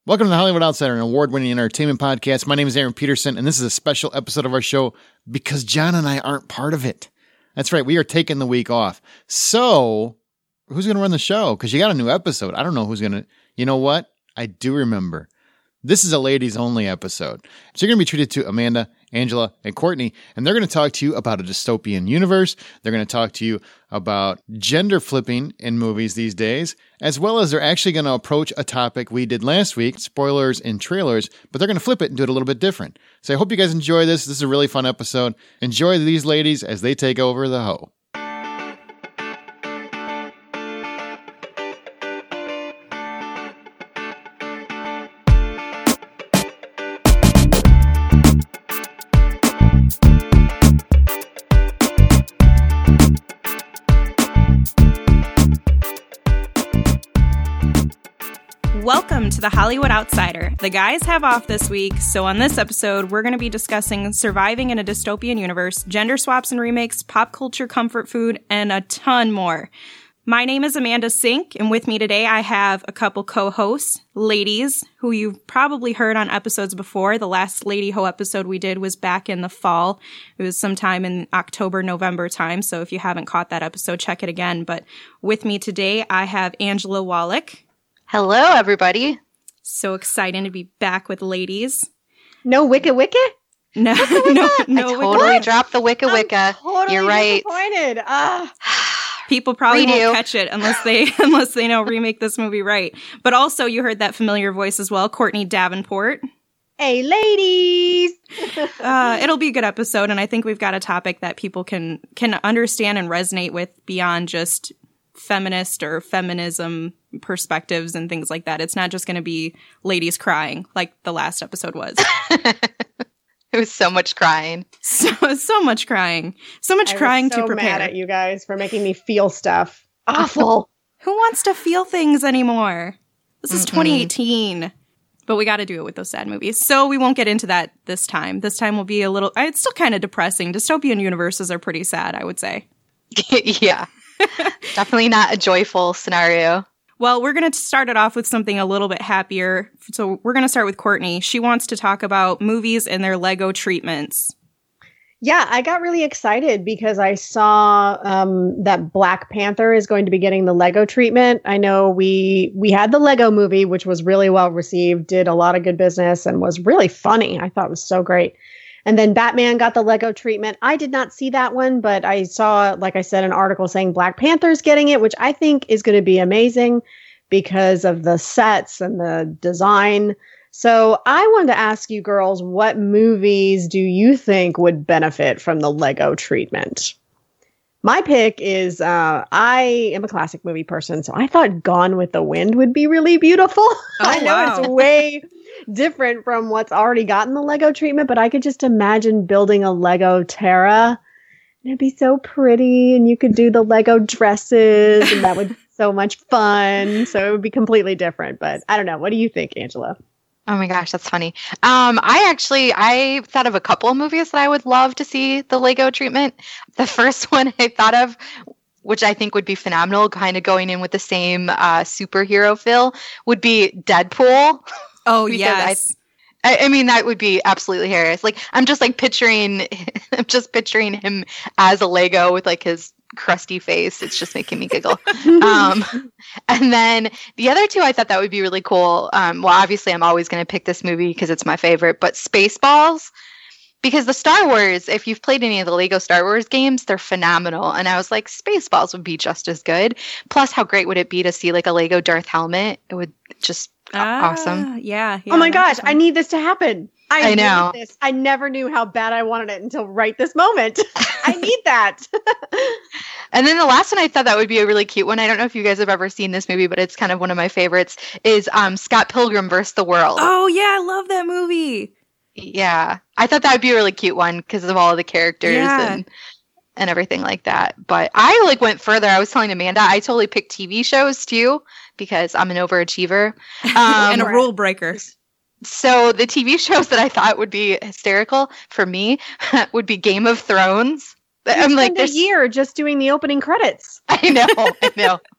Welcome to the Hollywood Outsider, an award-winning entertainment podcast. My name is Aaron Peterson, and this is a special episode of our show because John and I aren't part of it. That's right, we are taking the week off. So, who's going to run the show? Because you got a new episode. I don't know who's going to... You know what? I do remember. This is a ladies-only episode. So you're going to be treated to Amanda, Angela, and Courtney, and they're going to talk to you about a dystopian universe. They're going to talk to you about gender flipping in movies these days, as well as they're actually going to approach a topic we did last week, spoilers and trailers, but they're going to flip it and do it a little bit different. So I hope you guys enjoy this. This is a really fun episode. Enjoy these ladies as they take over the hoe. Welcome to the Hollywood Outsider. The guys have off this week, so on this episode, we're going to be discussing surviving in a dystopian universe, gender swaps and remakes, pop culture comfort food, and a ton more. My name is Amanda Sink, and with me today I have a couple co-hosts, ladies, who you've probably heard on episodes before. The last Lady Ho episode we did was back in the fall. It was sometime in October, November time, so if you haven't caught that episode, check it again. But with me today, I have Angela Wallach. Hello, everybody. So excited to be back with ladies. No Wicca Wicca? No, no. I totally dropped the Wicca Wicca. I'm totally You're right. Disappointed. People probably won't catch it unless they know remake this movie right. But also, you heard that familiar voice as well, Courtney Davenport. Hey, ladies. It'll be a good episode, and I think we've got a topic that people can understand and resonate with beyond just feminist or feminism perspectives and things like that. It's not just going to be ladies crying like the last episode was. It was so much crying. So much crying. So much crying to prepare. I'm so mad at you guys for making me feel stuff. Awful. Who wants to feel things anymore? This is 2018. But we got to do it with those sad movies. So we won't get into that this time. This time will be a little... It's still kind of depressing. Dystopian universes are pretty sad, I would say. Yeah. Definitely not a joyful scenario. Well, we're going to start it off with something a little bit happier. So we're going to start with Courtney. She wants to talk about movies and their Lego treatments. Yeah, I got really excited because I saw that Black Panther is going to be getting the Lego treatment. I know we had the Lego movie, which was really well received, did a lot of good business, and was really funny. I thought it was so great. And then Batman got the Lego treatment. I did not see that one, but I saw, like I said, an article saying Black Panther's getting it, which I think is going to be amazing because of the sets and the design. So I wanted to ask you girls, what movies do you think would benefit from the Lego treatment? My pick is, I am a classic movie person, so I thought Gone with the Wind would be really beautiful. Oh, I know it's way different from what's already gotten the Lego treatment, but I could just imagine building a Lego Terra. And it'd be so pretty, and you could do the Lego dresses, and that would be so much fun. So it would be completely different, but I don't know. What do you think, Angela? Oh my gosh, that's funny. I thought of a couple of movies that I would love to see the Lego treatment. The first one I thought of, which I think would be phenomenal, kind of going in with the same superhero feel, would be Deadpool. Oh, yes. I mean, that would be absolutely hilarious. Like, I'm just picturing him as a Lego with like his crusty face. It's just making me giggle. And then the other two, I thought that would be really cool. Well, obviously, I'm always going to pick this movie because it's my favorite, but Spaceballs. Because the Star Wars, if you've played any of the Lego Star Wars games, they're phenomenal. And I was like, Spaceballs would be just as good. Plus, how great would it be to see like a Lego Darth helmet? It would just awesome. Yeah. Oh my gosh, I need this to happen. I know. This. I never knew how bad I wanted it until right this moment. I need that. And then the last one, I thought that would be a really cute one. I don't know if you guys have ever seen this movie, but it's kind of one of my favorites, is Scott Pilgrim vs. the World. Oh, yeah, I love that movie. Yeah. I thought that would be a really cute one because of all of the characters and everything like that. But I went further. I was telling Amanda, I totally picked TV shows too because I'm an overachiever. And a rule breaker. So the TV shows that I thought would be hysterical for me would be Game of Thrones. I'm like, a year just doing the opening credits. I know.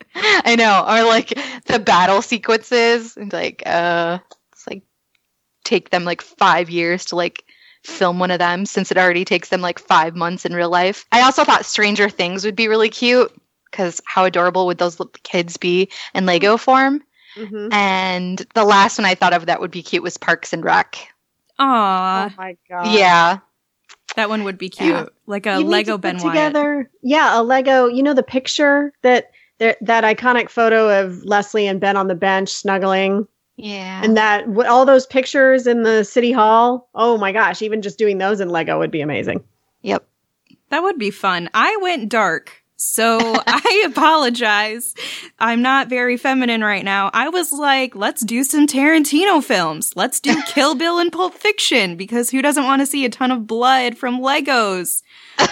I know. Or like the battle sequences. And like, it's like take them like 5 years to like film one of them since it already takes them like 5 months in real life. I also thought Stranger Things would be really cute because how adorable would those little kids be in Lego form? Mm-hmm. And the last one I thought of that would be cute was Parks and Rec. Aww. Oh my god. Yeah. That one would be cute. Yeah. Like a you Lego Ben together. Wyatt. Yeah, a Lego. You know the picture that iconic photo of Leslie and Ben on the bench snuggling? Yeah. And all those pictures in the city hall. Oh my gosh, even just doing those in Lego would be amazing. Yep. That would be fun. I went dark. So I apologize. I'm not very feminine right now. I was like, let's do some Tarantino films. Let's do Kill Bill and Pulp Fiction because who doesn't want to see a ton of blood from Legos?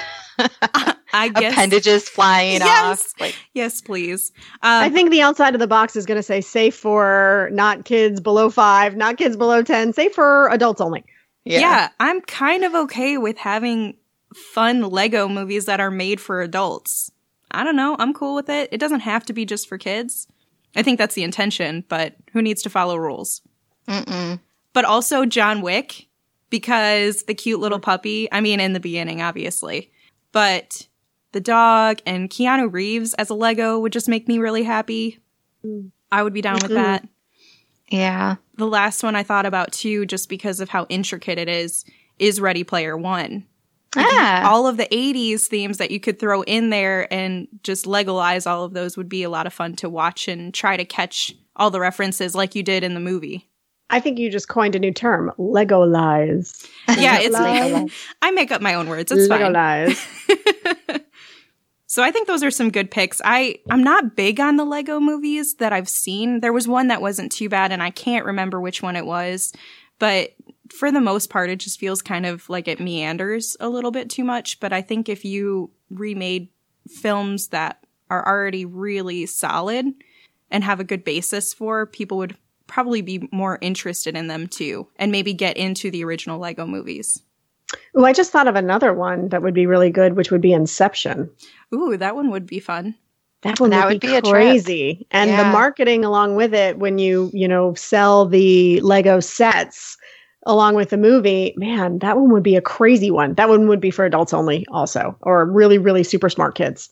I guess. Appendages flying off. Yes, please. I think the outside of the box is going to say safe for not kids below 5, not kids below 10, safe for adults only. Yeah, I'm kind of okay with having fun Lego movies that are made for adults. I don't know. I'm cool with it. It doesn't have to be just for kids. I think that's the intention, but who needs to follow rules? Mm-mm. But also John Wick, because the cute little puppy, I mean, in the beginning, obviously, but the dog and Keanu Reeves as a Lego would just make me really happy. I would be down with that. Yeah. The last one I thought about, too, just because of how intricate it is Ready Player One. All of the 80s themes that you could throw in there and just Legolize all of those would be a lot of fun to watch and try to catch all the references like you did in the movie. I think you just coined a new term, Legolize. Yeah, it's I make up my own words. It's fine. Legolize. So I think those are some good picks. I'm not big on the Lego movies that I've seen. There was one that wasn't too bad, and I can't remember which one it was. But for the most part, it just feels kind of like it meanders a little bit too much. But I think if you remade films that are already really solid and have a good basis for, people would probably be more interested in them too, and maybe get into the original Lego movies. Ooh, I just thought of another one that would be really good, which would be Inception. Ooh, that one would be fun. That one would be crazy. And the marketing along with it, when you sell the Lego sets along with the movie, man, that one would be a crazy one. That one would be for adults only also, or really, really super smart kids.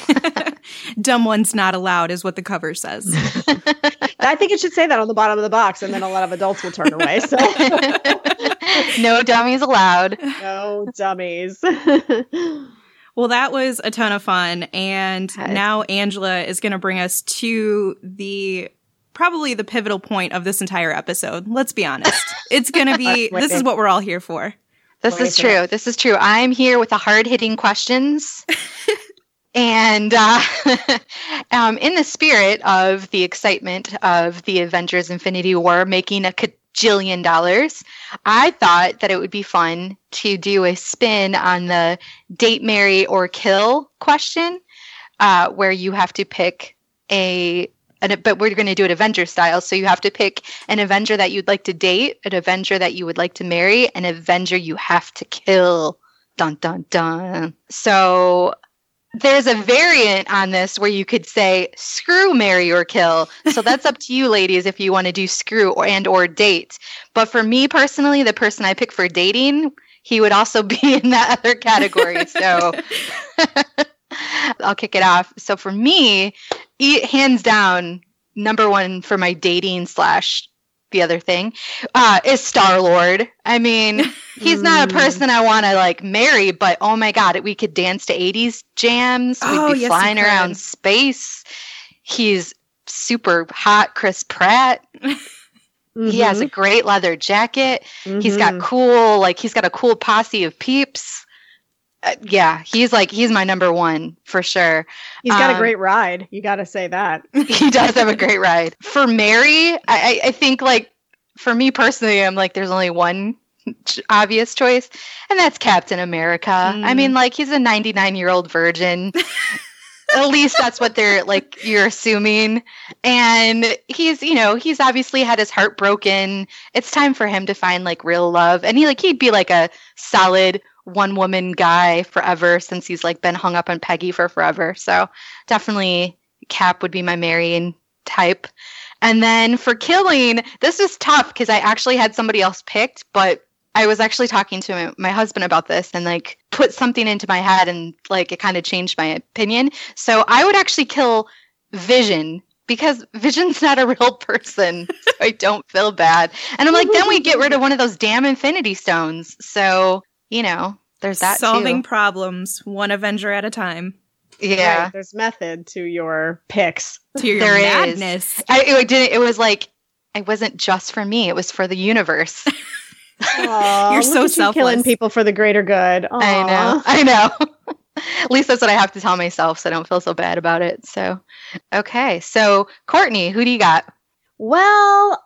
Dumb ones not allowed is what the cover says. I think it should say that on the bottom of the box, and then a lot of adults will turn away. So. No dummies allowed. No dummies. Well, that was a ton of fun. And now Angela is going to bring us to probably the pivotal point of this entire episode. Let's be honest. It's going to be, this is what we're all here for. This is true. This is true. I'm here with the hard-hitting questions. And in the spirit of the excitement of the Avengers Infinity War making a $1 gajillion, I thought that it would be fun to do a spin on the date, marry, or kill question, where you have to pick but we're going to do it Avenger style. So you have to pick an Avenger that you'd like to date, an Avenger that you would like to marry, an Avenger you have to kill. Dun, dun, dun. So there's a variant on this where you could say screw, marry, or kill. So that's up to you, ladies, if you want to do screw or date. But for me personally, the person I pick for dating, he would also be in that other category. So I'll kick it off. So for me, hands down, number one for my dating / the other thing is Star-Lord. I mean, he's not a person I want to marry, but oh my God, we could dance to 80s jams. We'd be flying around space. He's super hot, Chris Pratt. He has a great leather jacket. He's got he's got a cool posse of peeps. He's my number one for sure. He's got a great ride. You got to say that. He does have a great ride. For Mary, I think for me personally, I'm there's only one obvious choice, and that's Captain America. I mean, he's a 99-year-old virgin. At least that's what they're you're assuming. And he's obviously had his heart broken. It's time for him to find real love. And he'd be a solid one woman guy forever, since he's been hung up on Peggy for forever. So definitely Cap would be my marrying type. And then for killing, this was tough because I actually had somebody else picked, but I was actually talking to my husband about this and like put something into my head and like it kind of changed my opinion. So I would actually kill Vision because Vision's not a real person. So I don't feel bad. And I'm like, then we get rid of one of those damn Infinity Stones. So, you know, there's that Solving too. problems, one Avenger at a time. Yeah. Right, there's method to your picks. To your There madness. is. It was like, it wasn't just for me. It was for the universe. Aw, You're look so at you selfless. killing people for the greater good. Aw. I know. At least that's what I have to tell myself so I don't feel so bad about it. So, okay. So, Courtney, who do you got? Well,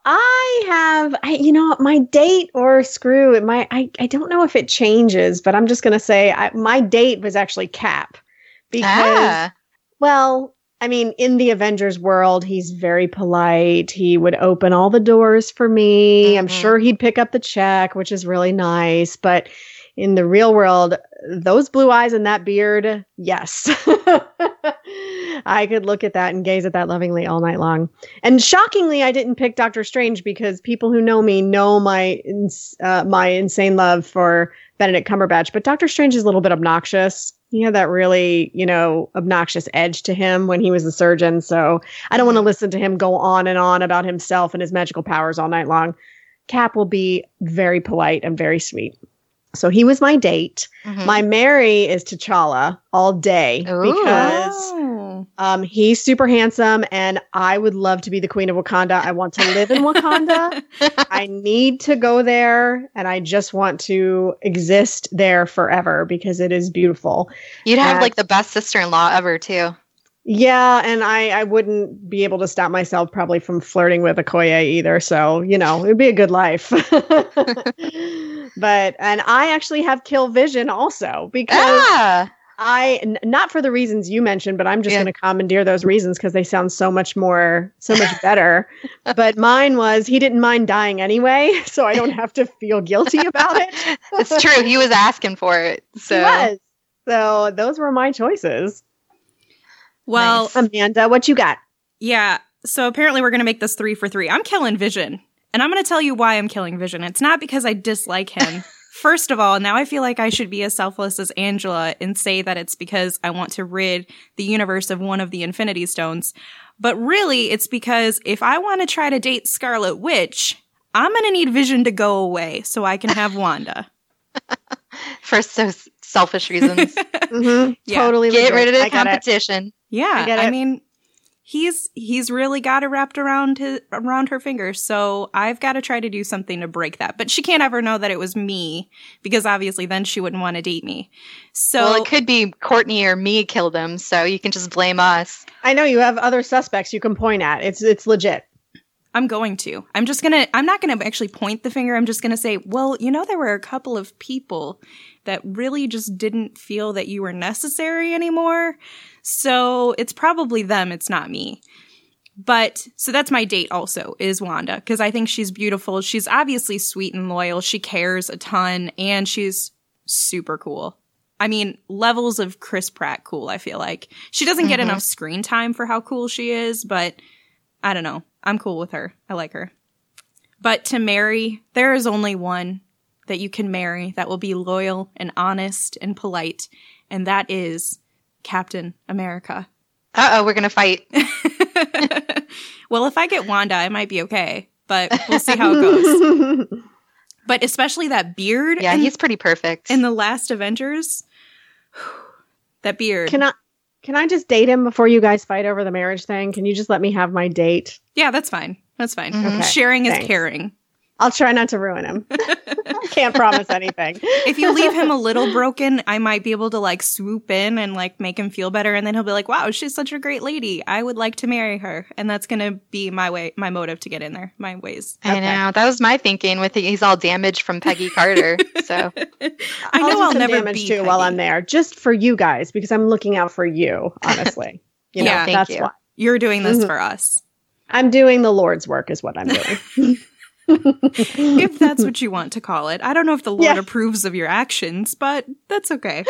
my date or screw it. I don't know if it changes, but I'm just going to say my date was actually Cap because, well, I mean, in the Avengers world, he's very polite. He would open all the doors for me. Mm-hmm. I'm sure he'd pick up the check, which is really nice. But in the real world, those blue eyes and that beard, yes. I could look at that and gaze at that lovingly all night long. And shockingly, I didn't pick Doctor Strange because people who know me know my insane love for Benedict Cumberbatch. But Doctor Strange is a little bit obnoxious. He had that really, obnoxious edge to him when he was a surgeon. So I don't want to listen to him go on and on about himself and his magical powers all night long. Cap will be very polite and very sweet. So he was my date. Mm-hmm. My marry is T'Challa all day because he's super handsome and I would love to be the queen of Wakanda. I want to live in Wakanda. I need to go there and I just want to exist there forever because it is beautiful. You'd have like the best sister-in-law ever too. Yeah, and I wouldn't be able to stop myself probably from flirting with Okoye either. So, it'd be a good life. And I actually have Kill Vision also because not for the reasons you mentioned, but I'm just going to commandeer those reasons because they sound so much better. But mine was he didn't mind dying anyway, so I don't have to feel guilty about it. It's true. He was asking for it. So. He was. So those were my choices. Well, nice. Amanda, what you got? Yeah. So apparently we're going to make this 3 for 3. I'm killing Vision. And I'm going to tell you why I'm killing Vision. It's not because I dislike him. First of all, now I feel like I should be as selfless as Angela and say that it's because I want to rid the universe of one of the Infinity Stones. But really, it's because if I want to try to date Scarlet Witch, I'm going to need Vision to go away so I can have Wanda. For so selfish reasons. Mm-hmm. Yeah. Totally. Get legit. rid of the I get it. competition. Yeah, I mean, he's really got it wrapped around her fingers, so I've got to try to do something to break that. But she can't ever know that it was me, because obviously then she wouldn't want to date me. So Well, it could be Courtney or me killed him, so you can just blame us. I know you have other suspects you can point at. It's legit. I'm going to. I'm not going to actually point the finger. I'm just going to say, well, there were a couple of people that really just didn't feel that you were necessary anymore. So it's probably them. It's not me. But so that's my date also is Wanda, because I think she's beautiful. She's obviously sweet and loyal. She cares a ton and she's super cool. I mean, levels of Chris Pratt cool, I feel like. She doesn't get enough screen time for how cool she is, but I don't know. I'm cool with her. I like her. But to marry, there is only one that you can marry that will be loyal and honest and polite, and that is Captain America. Uh-oh, we're going to fight. Well, if I get Wanda, I might be okay, but we'll see how it goes. But especially that beard. Yeah, he's pretty perfect. In the last Avengers, that beard. Can I just date him before you guys fight over the marriage thing? Can you just let me have my date? Yeah, that's fine. That's fine. Mm-hmm. Okay, Sharing thanks. is caring. I'll try not to ruin him. Can't promise anything. If you leave him a little broken, I might be able to swoop in and make him feel better. And then he'll be like, wow, she's such a great lady. I would like to marry her. And that's going to be my motive to get in there, my ways. I know. That was my thinking with he's all damaged from Peggy Carter. So I know I'll never damage be too Peggy. while I'm there, just for you guys, because I'm looking out for you, honestly. Yeah, thank that's you. why. You're doing this for us. I'm doing the Lord's work is what I'm doing. If that's what you want to call it. I don't know if the Lord approves of your actions, but that's okay.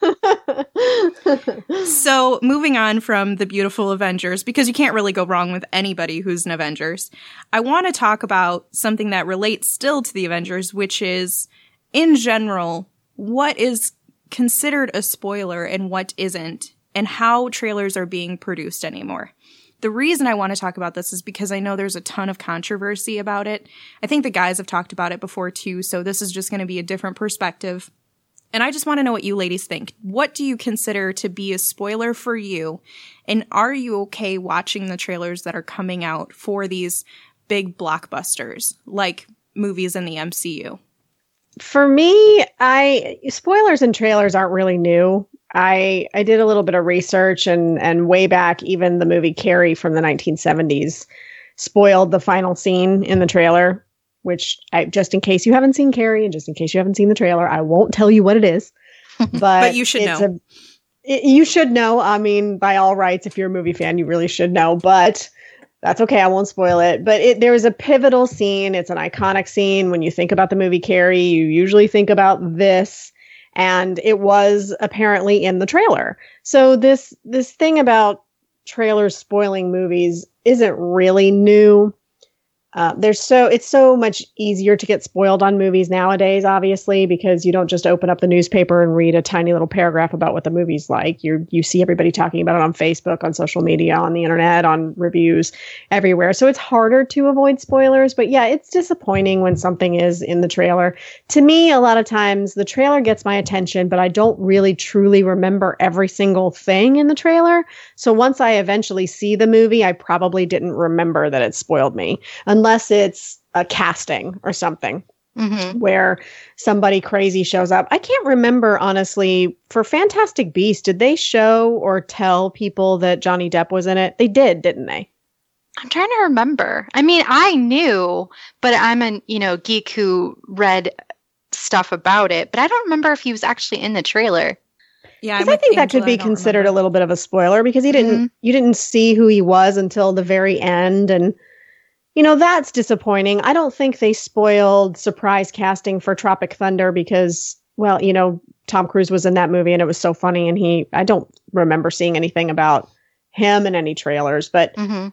So moving on from the beautiful Avengers, because you can't really go wrong with anybody who's an Avengers, I want to talk about something that relates still to the Avengers, which is, in general, what is considered a spoiler and what isn't, and how trailers are being produced anymore. The reason I want to talk about this is because I know there's a ton of controversy about it. I think the guys have talked about it before too, so this is just going to be a different perspective. And I just want to know what you ladies think. What do you consider to be a spoiler for you? And are you okay watching the trailers that are coming out for these big blockbusters, like movies in the MCU? For me, spoilers and trailers aren't really new. I did a little bit of research and way back, even the movie Carrie from the 1970s spoiled the final scene in the trailer, which just in case you haven't seen Carrie and just in case you haven't seen the trailer, I won't tell you what it is. But you should know. You should know. I mean, by all rights, if you're a movie fan, you really should know, but that's okay. I won't spoil it. But there was a pivotal scene. It's an iconic scene. When you think about the movie Carrie, you usually think about this. And it was apparently in the trailer. So this thing about trailers spoiling movies isn't really new. It's so much easier to get spoiled on movies nowadays, obviously, because you don't just open up the newspaper and read a tiny little paragraph about what the movie's like. You see everybody talking about it on Facebook, on social media, on the internet, on reviews, everywhere. So it's harder to avoid spoilers. But yeah, it's disappointing when something is in the trailer. To me, a lot of times the trailer gets my attention, but I don't really truly remember every single thing in the trailer. So once I eventually see the movie, I probably didn't remember that it spoiled me. Unless it's a casting or something where somebody crazy shows up. I can't remember, honestly, for Fantastic Beasts, did they show or tell people that Johnny Depp was in it? They did, didn't they? I'm trying to remember. I mean, I knew, but I'm a geek who read stuff about it, but I don't remember if he was actually in the trailer. Yeah, I think that could be considered a little bit of a spoiler because you didn't see who he was until the very end, and that's disappointing. I don't think they spoiled surprise casting for Tropic Thunder because, well, Tom Cruise was in that movie and it was so funny. And I don't remember seeing anything about him in any trailers, but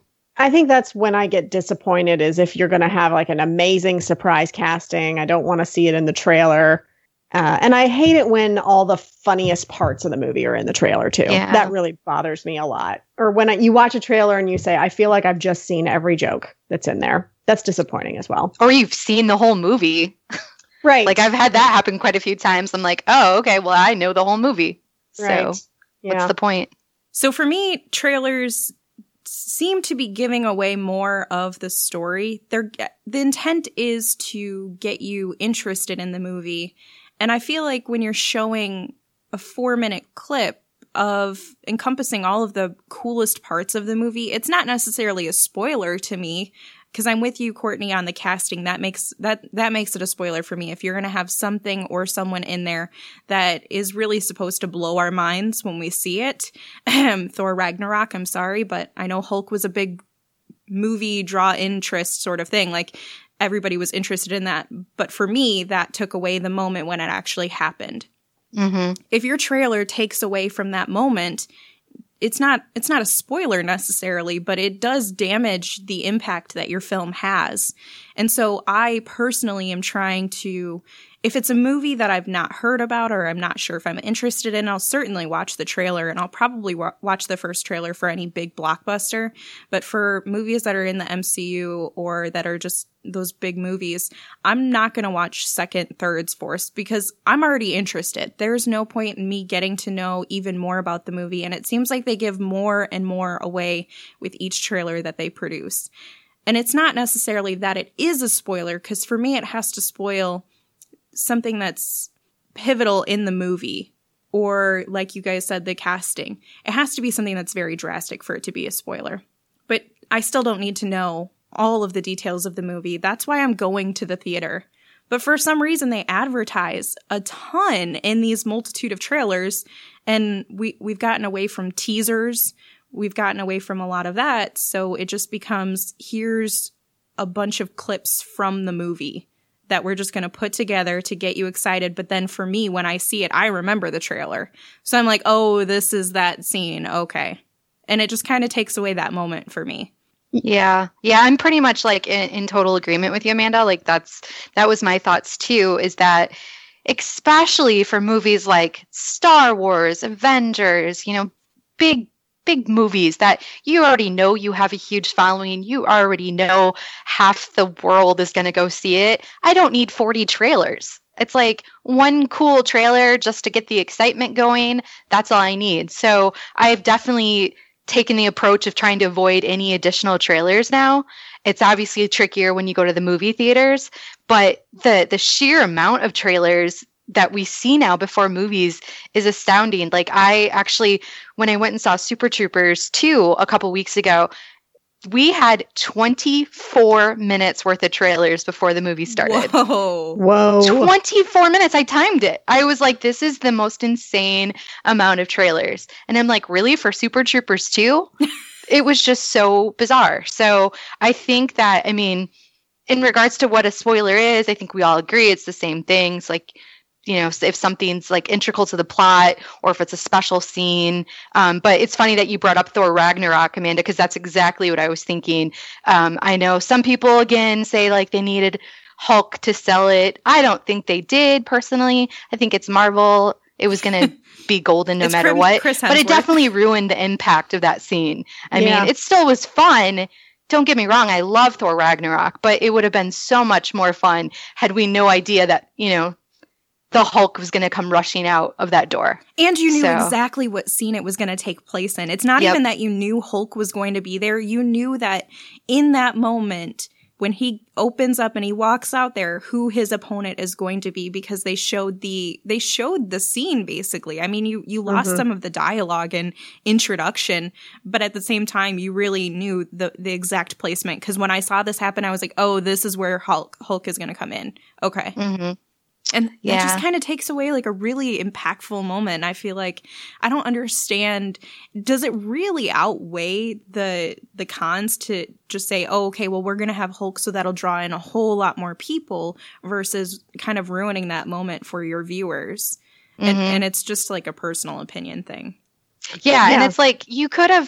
I think that's when I get disappointed is if you're going to have like an amazing surprise casting. I don't want to see it in the trailer. And I hate it when all the funniest parts of the movie are in the trailer, too. Yeah. That really bothers me a lot. Or when you watch a trailer and you say, I feel like I've just seen every joke that's in there. That's disappointing as well. Or you've seen the whole movie. Right. Like I've had that happen quite a few times. I'm like, oh, okay, well, I know the whole movie. Right. So what's the point? So for me, trailers seem to be giving away more of the story. The intent is to get you interested in the movie. And I feel like when you're showing a 4-minute clip of encompassing all of the coolest parts of the movie, it's not necessarily a spoiler to me because I'm with you, Courtney, on the casting. That makes it a spoiler for me. If you're going to have something or someone in there that is really supposed to blow our minds when we see it, Thor Ragnarok, I'm sorry, but I know Hulk was a big movie draw interest sort of thing. Like, everybody was interested in that. But for me, that took away the moment when it actually happened. If your trailer takes away from that moment, it's not a spoiler necessarily, but it does damage the impact that your film has. And so I personally am trying to, if it's a movie that I've not heard about or I'm not sure if I'm interested in, I'll certainly watch the trailer, and I'll probably watch the first trailer for any big blockbuster. But for movies that are in the MCU or that are just those big movies, I'm not going to watch second, thirds, fourths because I'm already interested. There's no point in me getting to know even more about the movie. And it seems like they give more and more away with each trailer that they produce. And it's not necessarily that it is a spoiler, because for me, it has to spoil something that's pivotal in the movie, or like you guys said, the casting. It has to be something that's very drastic for it to be a spoiler. But I still don't need to know all of the details of the movie. That's why I'm going to the theater. But for some reason, they advertise a ton in these multitude of trailers, and we've gotten away from teasers. We've gotten away from a lot of that. So it just becomes, here's a bunch of clips from the movie that we're just going to put together to get you excited. But then for me, when I see it, I remember the trailer. So I'm like, oh, this is that scene. Okay. And it just kind of takes away that moment for me. Yeah. Yeah. I'm pretty much like in total agreement with you, Amanda. Like that was my thoughts too, is that especially for movies like Star Wars, Avengers, big movies that you already know you have a huge following. You already know half the world is going to go see it. I don't need 40 trailers. It's like one cool trailer just to get the excitement going. That's all I need. So I've definitely taken the approach of trying to avoid any additional trailers now. It's obviously trickier when you go to the movie theaters, but the sheer amount of trailers that we see now before movies is astounding. Like I actually, when I went and saw Super Troopers 2 a couple weeks ago, we had 24 minutes worth of trailers before the movie started. Whoa. 24 minutes. I timed it. I was like, this is the most insane amount of trailers. And I'm like, really? For Super Troopers 2? It was just so bizarre. So I think that, I mean, in regards to what a spoiler is, I think we all agree it's the same thing. It's like, if something's like integral to the plot or if it's a special scene. But it's funny that you brought up Thor Ragnarok, Amanda, because that's exactly what I was thinking. I know some people, again, say like they needed Hulk to sell it. I don't think they did, personally. I think it's Marvel. It was going to be golden no matter what. But it definitely ruined the impact of that scene. I mean, it still was fun. Don't get me wrong. I love Thor Ragnarok, but it would have been so much more fun had we no idea that, the Hulk was going to come rushing out of that door. And you knew exactly what scene it was going to take place in. It's not even that you knew Hulk was going to be there. You knew that in that moment, when he opens up and he walks out there, who his opponent is going to be, because they showed the scene, basically. I mean, you lost some of the dialogue and introduction, but at the same time, you really knew the exact placement. Because when I saw this happen, I was like, oh, this is where Hulk is going to come in. Okay. Mm-hmm. And that just kind of takes away like a really impactful moment. I feel like I don't understand. Does it really outweigh the cons to just say, oh, okay, well, we're going to have Hulk, so that'll draw in a whole lot more people, versus kind of ruining that moment for your viewers? Mm-hmm. And it's just like a personal opinion thing. Yeah, and it's like you could have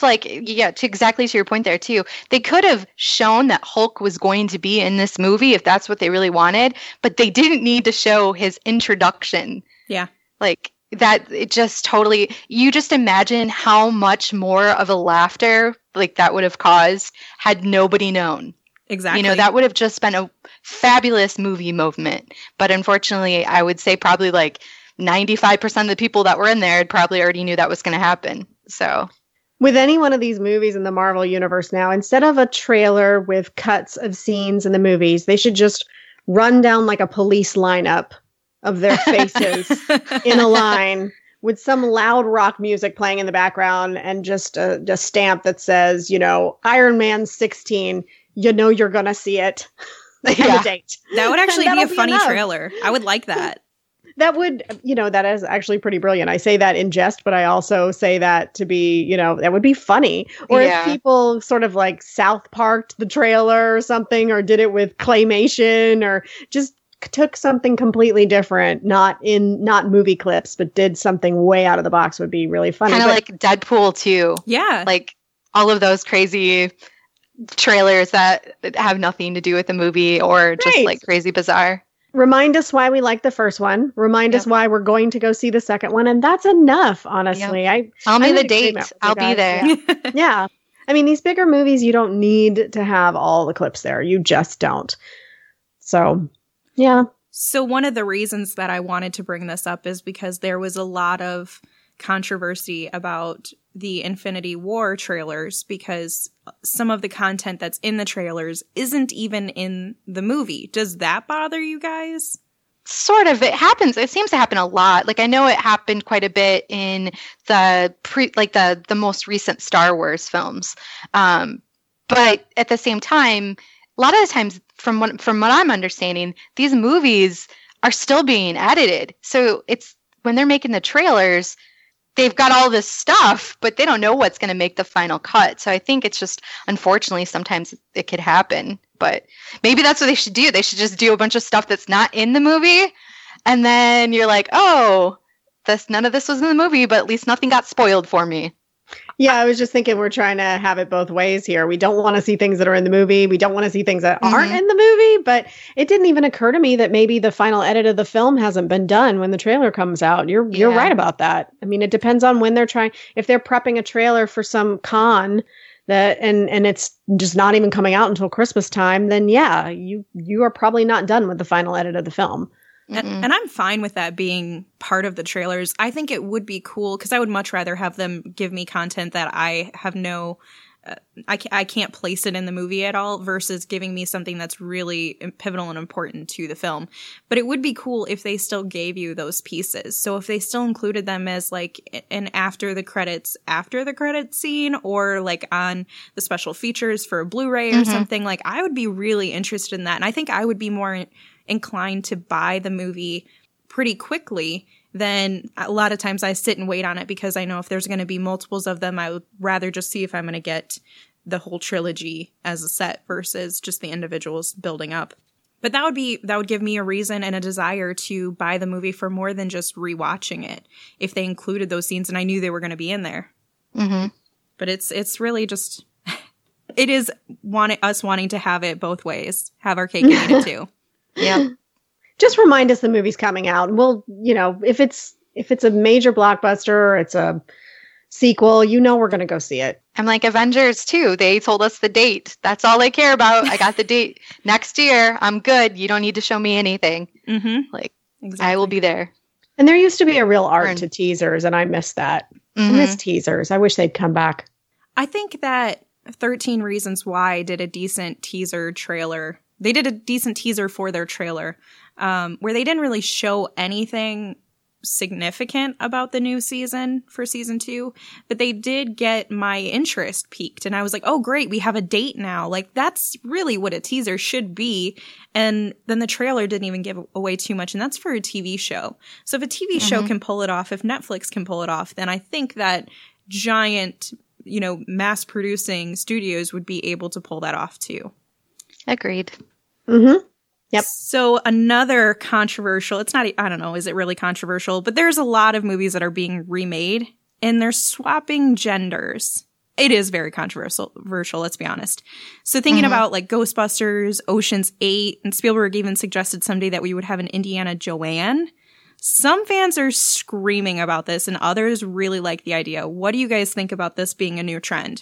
to your point there too. They could have shown that Hulk was going to be in this movie if that's what they really wanted, but they didn't need to show his introduction. Yeah. Like that, it just totally, you just imagine how much more of a laughter like that would have caused had nobody known. Exactly. That would have just been a fabulous movie moment. But unfortunately, I would say probably like 95% of the people that were in there probably already knew that was going to happen. So with any one of these movies in the Marvel universe now, instead of a trailer with cuts of scenes in the movies, they should just run down like a police lineup of their faces in a line with some loud rock music playing in the background and just a stamp that says, Iron Man 16, you're going to see it. They have a date. That would actually be a funny trailer. I would like that. That would, that is actually pretty brilliant. I say that in jest, but I also say that to be, that would be funny. Or if people sort of like South Parked the trailer or something, or did it with claymation, or just took something completely different, not movie clips, but did something way out of the box, would be really funny. Kind of like Deadpool 2. Yeah. Like all of those crazy trailers that have nothing to do with the movie, or just like crazy bizarre. Remind us why we like the first one. Remind us why we're going to go see the second one. And that's enough, honestly. Yep. Tell me the date. I'll be there. Yeah. I mean, these bigger movies, you don't need to have all the clips there. You just don't. So, yeah. So one of the reasons that I wanted to bring this up is because there was a lot of controversy about the Infinity War trailers, because some of the content that's in the trailers isn't even in the movie. Does that bother you guys? Sort of. It happens. It seems to happen a lot. Like I know it happened quite a bit in the most recent Star Wars films. But at the same time, a lot of the times, from what I'm understanding, these movies are still being edited. So it's when they're making the trailers, they've got all this stuff, but they don't know what's going to make the final cut. So I think it's just, unfortunately, sometimes it could happen. But maybe that's what they should do. They should just do a bunch of stuff that's not in the movie. And then you're like, oh, none of this was in the movie, but at least nothing got spoiled for me. Yeah, I was just thinking we're trying to have it both ways here. We don't want to see things that are in the movie. We don't want to see things that aren't in the movie. But it didn't even occur to me that maybe the final edit of the film hasn't been done when the trailer comes out. You're right about that. I mean, it depends on when they're trying. If they're prepping a trailer for some con that and it's just not even coming out until Christmas time, then yeah, you are probably not done with the final edit of the film. And I'm fine with that being part of the trailers. I think it would be cool because I would much rather have them give me content that I have I can't place it in the movie at all versus giving me something that's really pivotal and important to the film. But it would be cool if they still gave you those pieces. So if they still included them as like an after the credits scene or like on the special features for a Blu-ray or something, like I would be really interested in that. And I think I would be more inclined to buy the movie pretty quickly than a lot of times I sit and wait on it because I know if there's going to be multiples of them, I would rather just see if I'm going to get the whole trilogy as a set versus just the individuals building up. But that would give me a reason and a desire to buy the movie for more than just rewatching it if they included those scenes and I knew they were going to be in there. But it's really just it is us wanting to have it both ways, have our cake and eat it too. Yeah. Just remind us the movie's coming out. And we'll, if it's a major blockbuster or it's a sequel, we're going to go see it. I'm like Avengers too. They told us the date. That's all I care about. I got the date next year. I'm good. You don't need to show me anything. Like exactly. I will be there. And there used to be a real art to teasers and I miss that. I miss teasers. I wish they'd come back. I think that 13 Reasons Why did a decent teaser trailer. They did a decent teaser for their trailer where they didn't really show anything significant about the new season for season 2, but they did get my interest piqued. And I was like, oh, great, we have a date now. Like, that's really what a teaser should be. And then the trailer didn't even give away too much. And that's for a TV show. So if a TV show can pull it off, if Netflix can pull it off, then I think that giant, mass producing studios would be able to pull that off too. Agreed. Yep. So another controversial, it's not, I don't know, is it really controversial? But there's a lot of movies that are being remade and they're swapping genders. It is very controversial, let's be honest. So thinking about like Ghostbusters, Ocean's 8, and Spielberg even suggested someday that we would have an Indiana Joanne. Some fans are screaming about this and others really like the idea. What do you guys think about this being a new trend?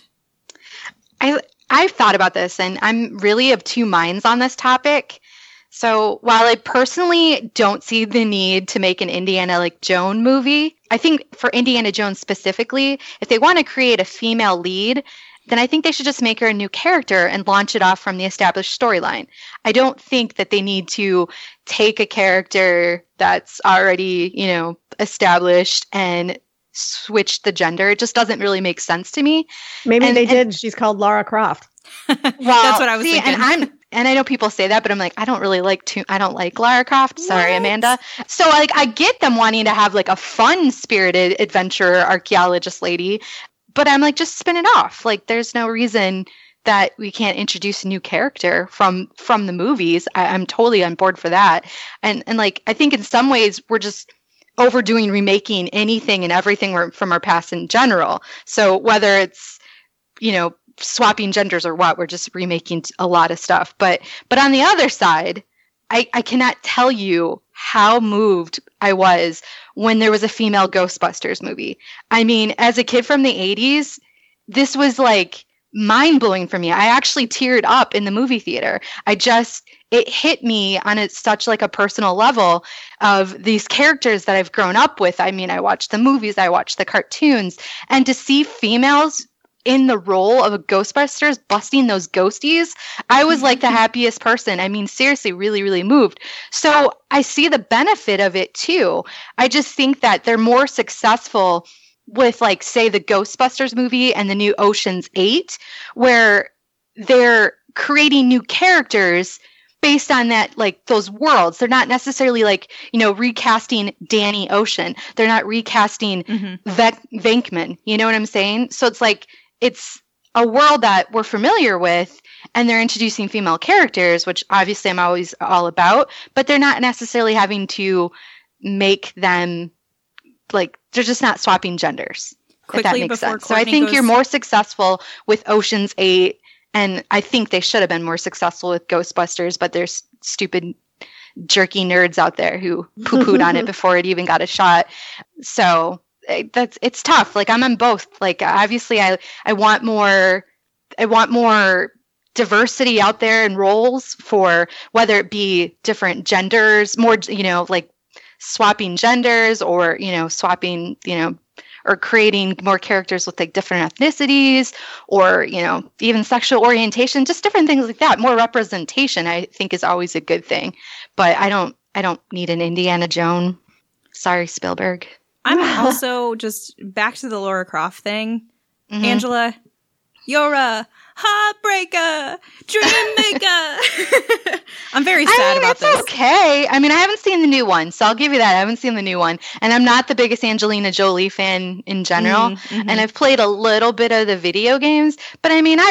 I've thought about this and I'm really of two minds on this topic. So while I personally don't see the need to make an Indiana Jones movie, I think for Indiana Jones specifically, if they want to create a female lead, then I think they should just make her a new character and launch it off from the established storyline. I don't think that they need to take a character that's already, established and switch the gender. It just doesn't really make sense to me. Maybe they did. She's called Lara Croft. Well, that's what I was thinking. And I know people say that, but I'm like, I don't like Lara Croft. Sorry, Amanda. So I get them wanting to have like a fun spirited adventure archaeologist lady, but I'm like, just spin it off. Like there's no reason that we can't introduce a new character from the movies. I'm totally on board for that. And like, I think in some ways we're just overdoing remaking anything and everything from our past in general. So whether it's, swapping genders or what, we're just remaking a lot of stuff. But on the other side, I cannot tell you how moved I was when there was a female Ghostbusters movie. I mean, as a kid from the 80s, this was like mind-blowing for me. I actually teared up in the movie theater. It hit me on such like a personal level of these characters that I've grown up with. I mean, I watched the movies, I watched the cartoons, and to see females in the role of a Ghostbusters busting those ghosties, I was like the happiest person. I mean, seriously, really, really moved. So I see the benefit of it too. I just think that they're more successful with like, say, the Ghostbusters movie and the new Ocean's 8, where they're creating new characters based on that, like those worlds. They're not necessarily like, recasting Danny Ocean. They're not recasting Venkman. You know what I'm saying? So it's like, it's a world that we're familiar with, and they're introducing female characters, which obviously I'm always all about, but they're not necessarily having to make them, like, they're just not swapping genders. Quickly, if that makes before sense. So I Courtney think goes- you're more successful with Ocean's 8, and I think they should have been more successful with Ghostbusters, but there's stupid jerky nerds out there who poo-pooed on it before it even got a shot. So it's tough. Like, I'm on both. Like, obviously I want more diversity out there in roles, for whether it be different genders, more, like swapping genders, or, swapping, or creating more characters with like different ethnicities, or, even sexual orientation, just different things like that. More representation, I think, is always a good thing. But I don't need an Indiana Jones. Sorry, Spielberg. I'm also just back to the Lara Croft thing. Mm-hmm. Angela, you're a heartbreaker, dream maker. I'm very sad about this. It's okay. I mean, I haven't seen the new one, so I'll give you that. I haven't seen the new one. And I'm not the biggest Angelina Jolie fan in general. Mm-hmm. And I've played a little bit of the video games. But I mean,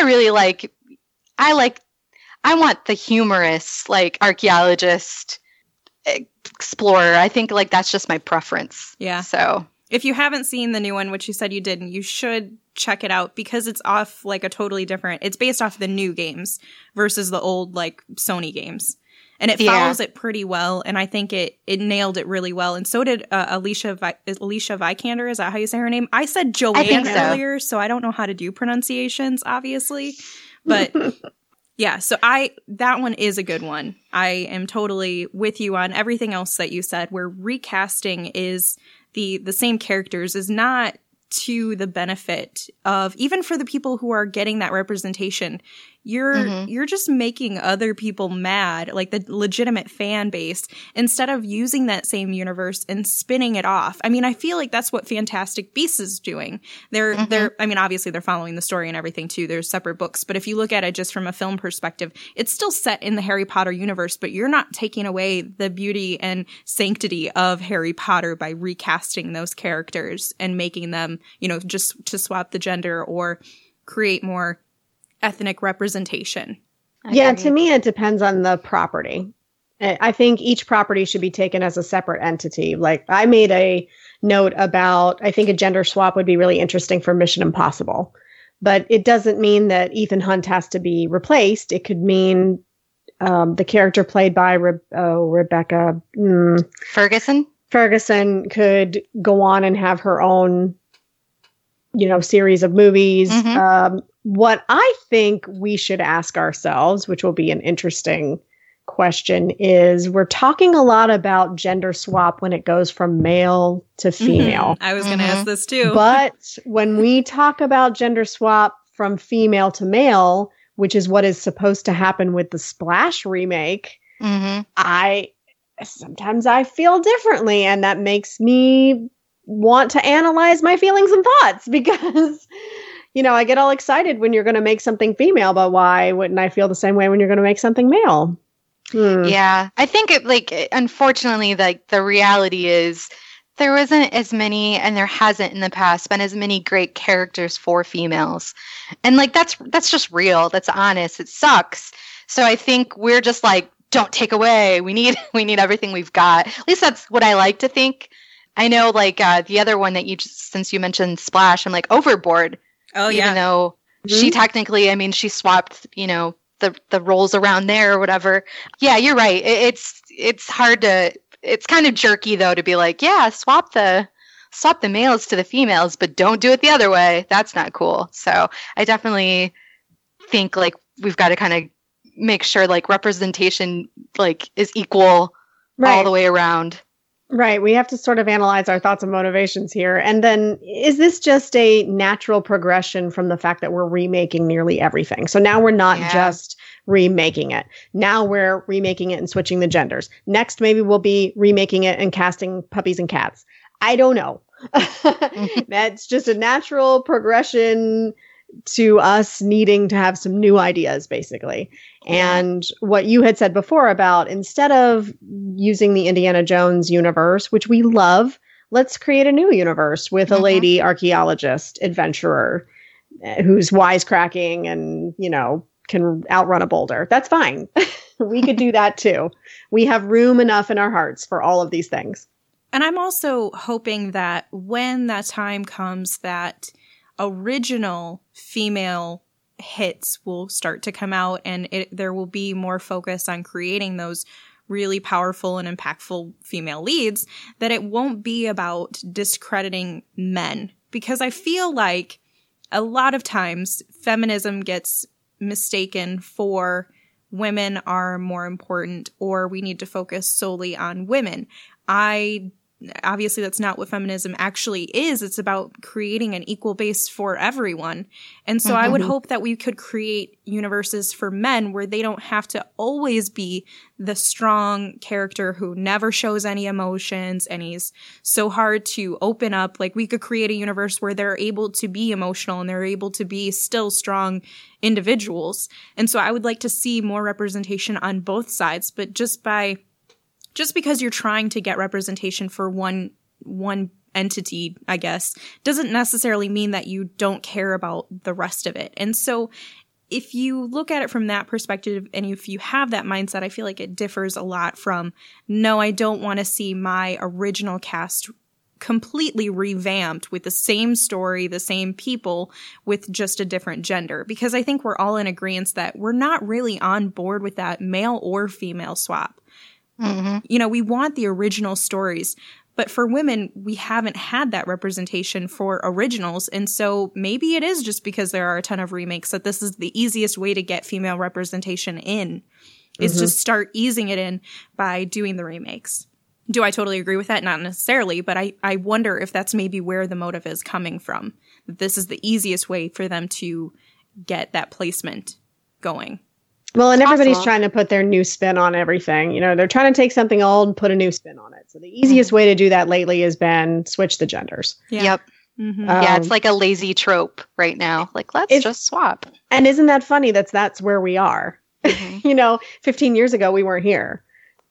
I want the humorous, like, archaeologist explorer. I think, like, that's just my preference. Yeah. So if you haven't seen the new one, which you said you didn't, you should check it out, because it's off like a totally different, it's based off the new games versus the old, like, Sony games. And it follows it pretty well, and I think it nailed it really well. And so did Alicia Vikander. Is that how you say her name? I said Joanne earlier, so I don't know how to do pronunciations, obviously. But yeah, so that one is a good one. I am totally with you on everything else that you said, where recasting is the same characters is not to the benefit of, even for the people who are getting that representation. You're just making other people mad, like the legitimate fan base, instead of using that same universe and spinning it off. I mean, I feel like that's what Fantastic Beasts is doing. They're I mean, obviously they're following the story and everything too. There's separate books, but if you look at it just from a film perspective, it's still set in the Harry Potter universe, but you're not taking away the beauty and sanctity of Harry Potter by recasting those characters and making them, just to swap the gender or create more ethnic representation. Yeah, to me, it depends on the property. I think each property should be taken as a separate entity. Like, I made a note about, I think a gender swap would be really interesting for Mission Impossible. But it doesn't mean that Ethan Hunt has to be replaced. It could mean the character played by Rebecca Ferguson could go on and have her own, series of movies. What I think we should ask ourselves, which will be an interesting question, is we're talking a lot about gender swap when it goes from male to female. I was going to ask this too. But when we talk about gender swap from female to male, which is what is supposed to happen with the Splash remake, sometimes I feel differently, and that makes me want to analyze my feelings and thoughts, because I get all excited when you're going to make something female, but why wouldn't I feel the same way when you're going to make something male? Yeah, I think unfortunately, the reality is there wasn't as many, and there hasn't in the past been as many great characters for females. And that's just real. That's honest. It sucks. So I think we're just like, don't take away. We need everything we've got. At least that's what I like to think. I know, the other one that since you mentioned Splash, I'm like, Overboard. Oh, yeah. Even though she technically, she swapped, the roles around there or whatever. Yeah, you're right. It's hard to, it's kind of jerky though to be like, yeah, swap the males to the females, but don't do it the other way. That's not cool. So I definitely think we've got to kind of make sure representation is equal all the way around. Right. We have to sort of analyze our thoughts and motivations here. And then, is this just a natural progression from the fact that we're remaking nearly everything? So now we're not just remaking it. Now we're remaking it and switching the genders. Next, maybe we'll be remaking it and casting puppies and cats. I don't know. That's just a natural progression to us needing to have some new ideas, basically. And what you had said before about, instead of using the Indiana Jones universe, which we love, let's create a new universe with a lady archaeologist, adventurer. who's wisecracking and, can outrun a boulder. That's fine. We could do that too. We have room enough in our hearts for all of these things. And I'm also hoping that when that time comes, that original female hits will start to come out, and there will be more focus on creating those really powerful and impactful female leads, that it won't be about discrediting men. Because I feel like a lot of times feminism gets mistaken for women are more important, or we need to focus solely on women. Obviously, that's not what feminism actually is. It's about creating an equal base for everyone. And so I would hope that we could create universes for men where they don't have to always be the strong character who never shows any emotions and he's so hard to open up. Like, we could create a universe where they're able to be emotional and they're able to be still strong individuals. And so I would like to see more representation on both sides, but just because you're trying to get representation for one entity, I guess, doesn't necessarily mean that you don't care about the rest of it. And so if you look at it from that perspective, and if you have that mindset, I feel like it differs a lot from, no, I don't want to see my original cast completely revamped with the same story, the same people, with just a different gender. Because I think we're all in agreement that we're not really on board with that male or female swap. We want the original stories, but for women, we haven't had that representation for originals. And so maybe it is just because there are a ton of remakes that this is the easiest way to get female representation in, is just start easing it in by doing the remakes. Do I totally agree with that? Not necessarily, but I wonder if that's maybe where the motive is coming from. This is the easiest way for them to get that placement going. Well, and everybody's trying to put their new spin on everything. They're trying to take something old and put a new spin on it. So the easiest way to do that lately has been switch the genders. Yeah. Yep. Yeah, it's like a lazy trope right now. Like, let's just swap. And isn't that funny? That's where we are. 15 years ago, we weren't here.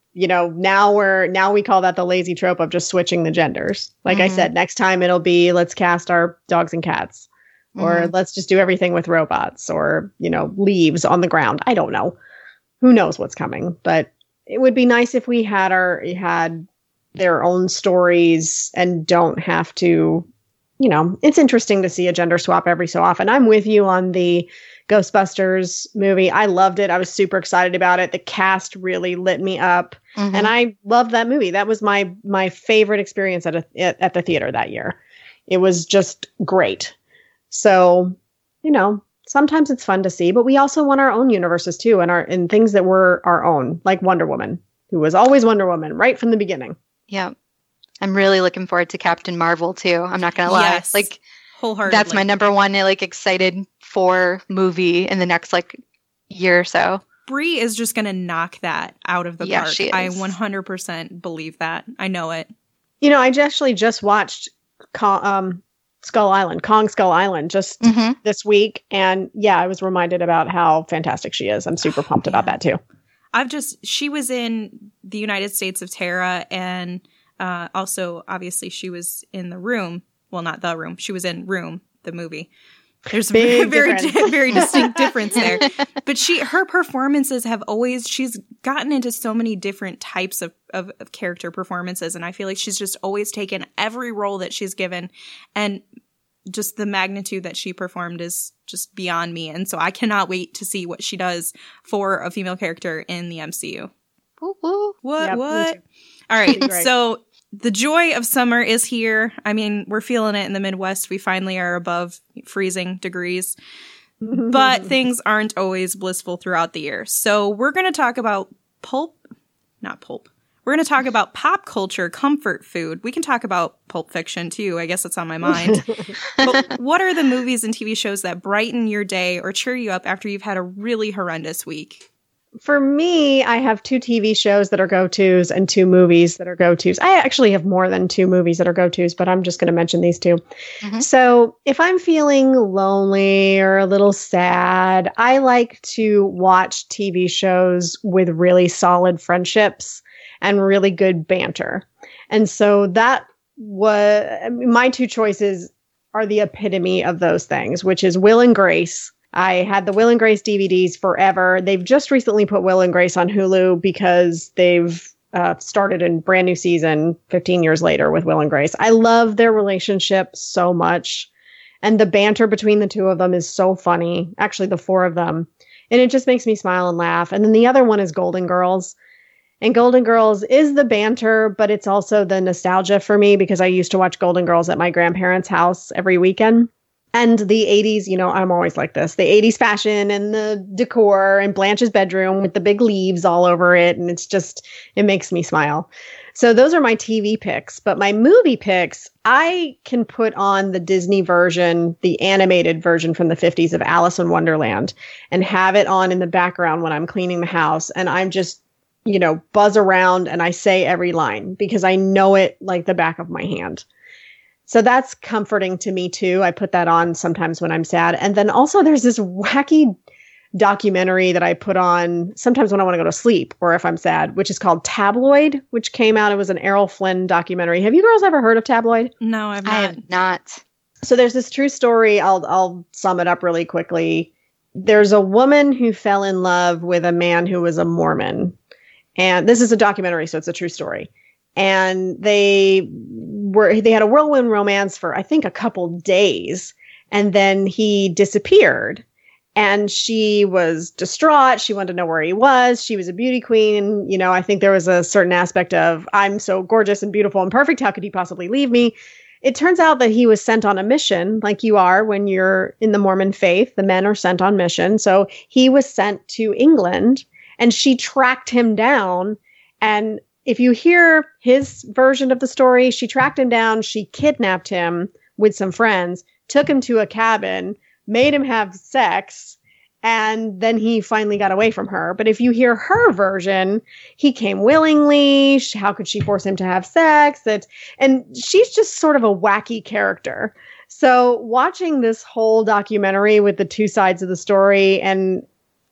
Now we call that the lazy trope of just switching the genders. Like I said, next time it'll be, let's cast our dogs and cats. Or let's just do everything with robots, or, leaves on the ground. I don't know. Who knows what's coming? But it would be nice if we had their own stories and don't have to, it's interesting to see a gender swap every so often. I'm with you on the Ghostbusters movie. I loved it. I was super excited about it. The cast really lit me up. And I loved that movie. That was my favorite experience at the theater that year. It was just great. So, sometimes it's fun to see, but we also want our own universes too, and things that were our own, like Wonder Woman, who was always Wonder Woman right from the beginning. Yeah. I'm really looking forward to Captain Marvel too. I'm not going to lie. Yes, like, wholeheartedly. That's my number one, excited for movie in the next year or so. Brie is just going to knock that out of the park. She is. I 100% believe that. I know it. I actually just watched Kong Skull Island just this week. And yeah, I was reminded about how fantastic she is. I'm super pumped about that too. She was in The United States of Terra, and also obviously she was in The Room. Well, not The Room. She was in Room, the movie. There's a very distinct difference there. But her performances she's gotten into so many different types of character performances. And I feel like she's just always taken every role that she's given, and just the magnitude that she performed is just beyond me. And so I cannot wait to see what she does for a female character in the MCU. Woo-woo. What? Yep, All right. So the joy of summer is here. I mean, we're feeling it in the Midwest. We finally are above freezing degrees. But things aren't always blissful throughout the year. So we're going to talk about We're going to talk about pop culture comfort food. We can talk about Pulp Fiction too. I guess it's on my mind. But what are the movies and TV shows that brighten your day or cheer you up after you've had a really horrendous week? For me, I have 2 TV shows that are go-tos and 2 movies that are go-tos. I actually have more than 2 movies that are go-tos, but I'm just going to mention these 2. So if I'm feeling lonely or a little sad, I like to watch TV shows with really solid friendships and really good banter. And so that was my 2 choices are the epitome of those things, which is Will and Grace. I had the Will and Grace DVDs forever. They've just recently put Will and Grace on Hulu because they've started a brand new season 15 years later with Will and Grace. I love their relationship so much. And the banter between the two of them is so funny. Actually, the four of them. And it just makes me smile and laugh. And then the other one is Golden Girls. And Golden Girls is the banter, but it's also the nostalgia for me because I used to watch Golden Girls at my grandparents' house every weekend. And the 80s, you know, I'm always like this. The 80s fashion and the decor and Blanche's bedroom with the big leaves all over it. And it's just, it makes me smile. So those are my TV picks. But my movie picks, I can put on the Disney version, the animated version from the 50s of Alice in Wonderland and have it on in the background when I'm cleaning the house. And I'm just, you know, buzz around and I say every line because I know it like the back of my hand. So that's comforting to me too. I put that on sometimes when I'm sad. And then also there's this wacky documentary that I put on sometimes when I want to go to sleep or if I'm sad, which is called Tabloid, which came out. It was an Errol Flynn documentary. Have you girls ever heard of Tabloid? No, I've not. I have not. So there's this true story. I'll sum it up really quickly. There's a woman who fell in love with a man who was a Mormon. And this is a documentary, so it's a true story. And they had a whirlwind romance for, I think, a couple days. And then he disappeared. And she was distraught. She wanted to know where he was. She was a beauty queen. You know, I think there was a certain aspect of, I'm so gorgeous and beautiful and perfect. How could he possibly leave me? It turns out that he was sent on a mission, like you are when you're in the Mormon faith. The men are sent on mission. So he was sent to England and she tracked him down. And if you hear his version of the story, she tracked him down. She kidnapped him with some friends, took him to a cabin, made him have sex, and then he finally got away from her. But if you hear her version, he came willingly. How could she force him to have sex? And she's just sort of a wacky character. So watching this whole documentary with the two sides of the story, and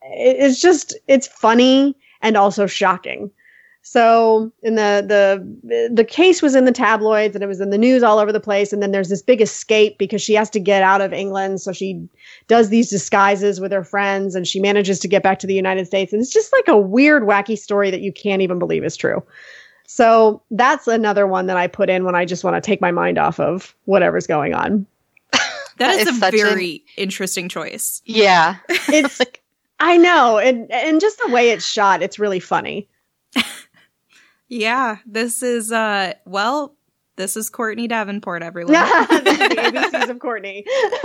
it's funny and also shocking. So in the case was in the tabloids and it was in the news all over the place. And then there's this big escape because she has to get out of England. So she does these disguises with her friends and she manages to get back to the United States. And it's just like a weird, wacky story that you can't even believe is true. So that's another one that I put in when I just want to take my mind off of whatever's going on. That is a very interesting choice. Yeah. It's, I know. And just the way it's shot, it's really funny. Yeah, this is this is Courtney Davenport, everyone. This is the ABCs of Courtney.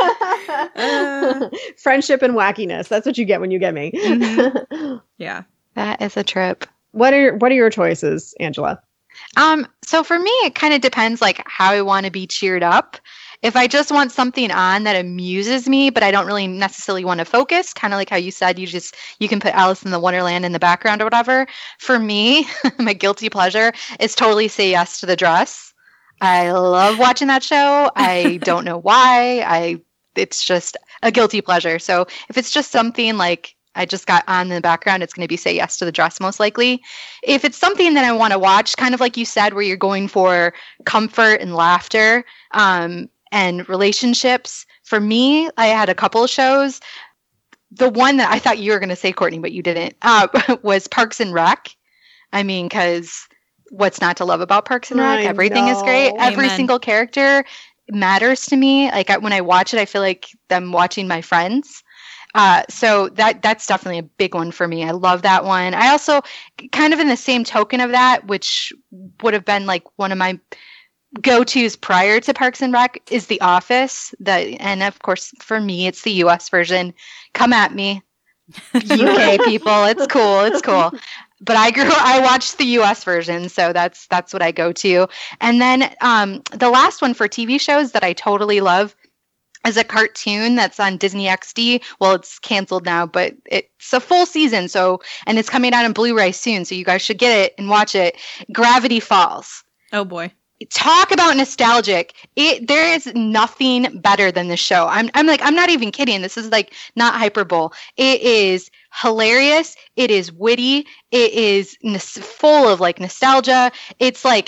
Friendship and wackiness. That's what you get when you get me. Mm-hmm. Yeah. That is a trip. What are your choices, Angela? So for me, it kind of depends like how I want to be cheered up. If I just want something on that amuses me, but I don't really necessarily want to focus, kind of like how you said, you can put Alice in the Wonderland in the background or whatever. For me, my guilty pleasure is totally Say Yes to the Dress. I love watching that show. I don't know why. It's just a guilty pleasure. So if it's just something like I just got on in the background, it's going to be Say Yes to the Dress most likely. If it's something that I want to watch, kind of like you said, where you're going for comfort and laughter, and relationships. For me, I had a couple of shows. The one that I thought you were going to say, Courtney, but you didn't, was Parks and Rec. I mean, because what's not to love about Parks and Rec? Everything is great. Every single character matters to me. Like when I watch it, I feel like I'm watching my friends. So that's definitely a big one for me. I love that one. I also, kind of in the same token of that, which would have been like one of my go-tos prior to Parks and Rec, is The Office. And of course, for me, it's the US version. Come at me, UK people. It's cool. But I watched the US version, so that's what I go to. And then the last one for TV shows that I totally love is a cartoon that's on Disney XD. Well, it's canceled now, but it's a full season. And it's coming out on Blu-ray soon, so you guys should get it and watch it. Gravity Falls. Oh boy. Talk about nostalgic. There is nothing better than this show. I'm not even kidding. This is like not hyperbole. It is hilarious. It is witty. It is full of like nostalgia. It's like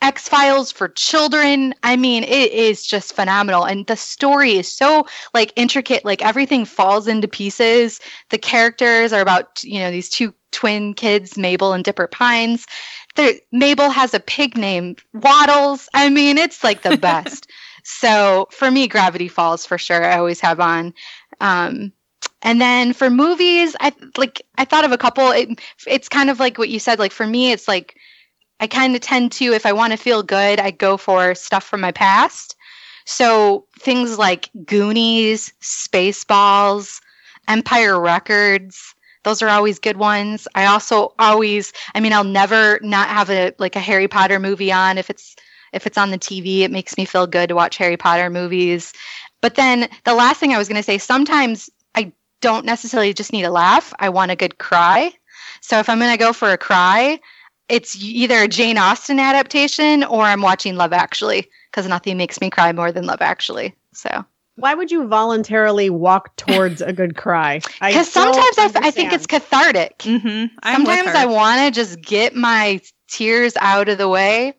X-Files for children. I mean, it is just phenomenal. And the story is so like intricate, like everything falls into pieces. The characters are about, these two twin kids, Mabel and Dipper Pines. Mabel has a pig named Waddles. I mean, it's like the best. So for me, Gravity Falls for sure. I always have on. And then for movies, I thought of a couple. It's kind of like what you said. Like for me, it's like I kind of tend to, if I want to feel good, I go for stuff from my past. So things like Goonies, Spaceballs, Empire Records. Those are always good ones. I also I'll never not have a Harry Potter movie on. If it's on the TV, it makes me feel good to watch Harry Potter movies. But then the last thing I was going to say, sometimes I don't necessarily just need a laugh. I want a good cry. So if I'm going to go for a cry, it's either a Jane Austen adaptation or I'm watching Love Actually, because nothing makes me cry more than Love Actually. So why would you voluntarily walk towards a good cry? Because sometimes I think it's cathartic. Mm-hmm. Sometimes I want to just get my tears out of the way.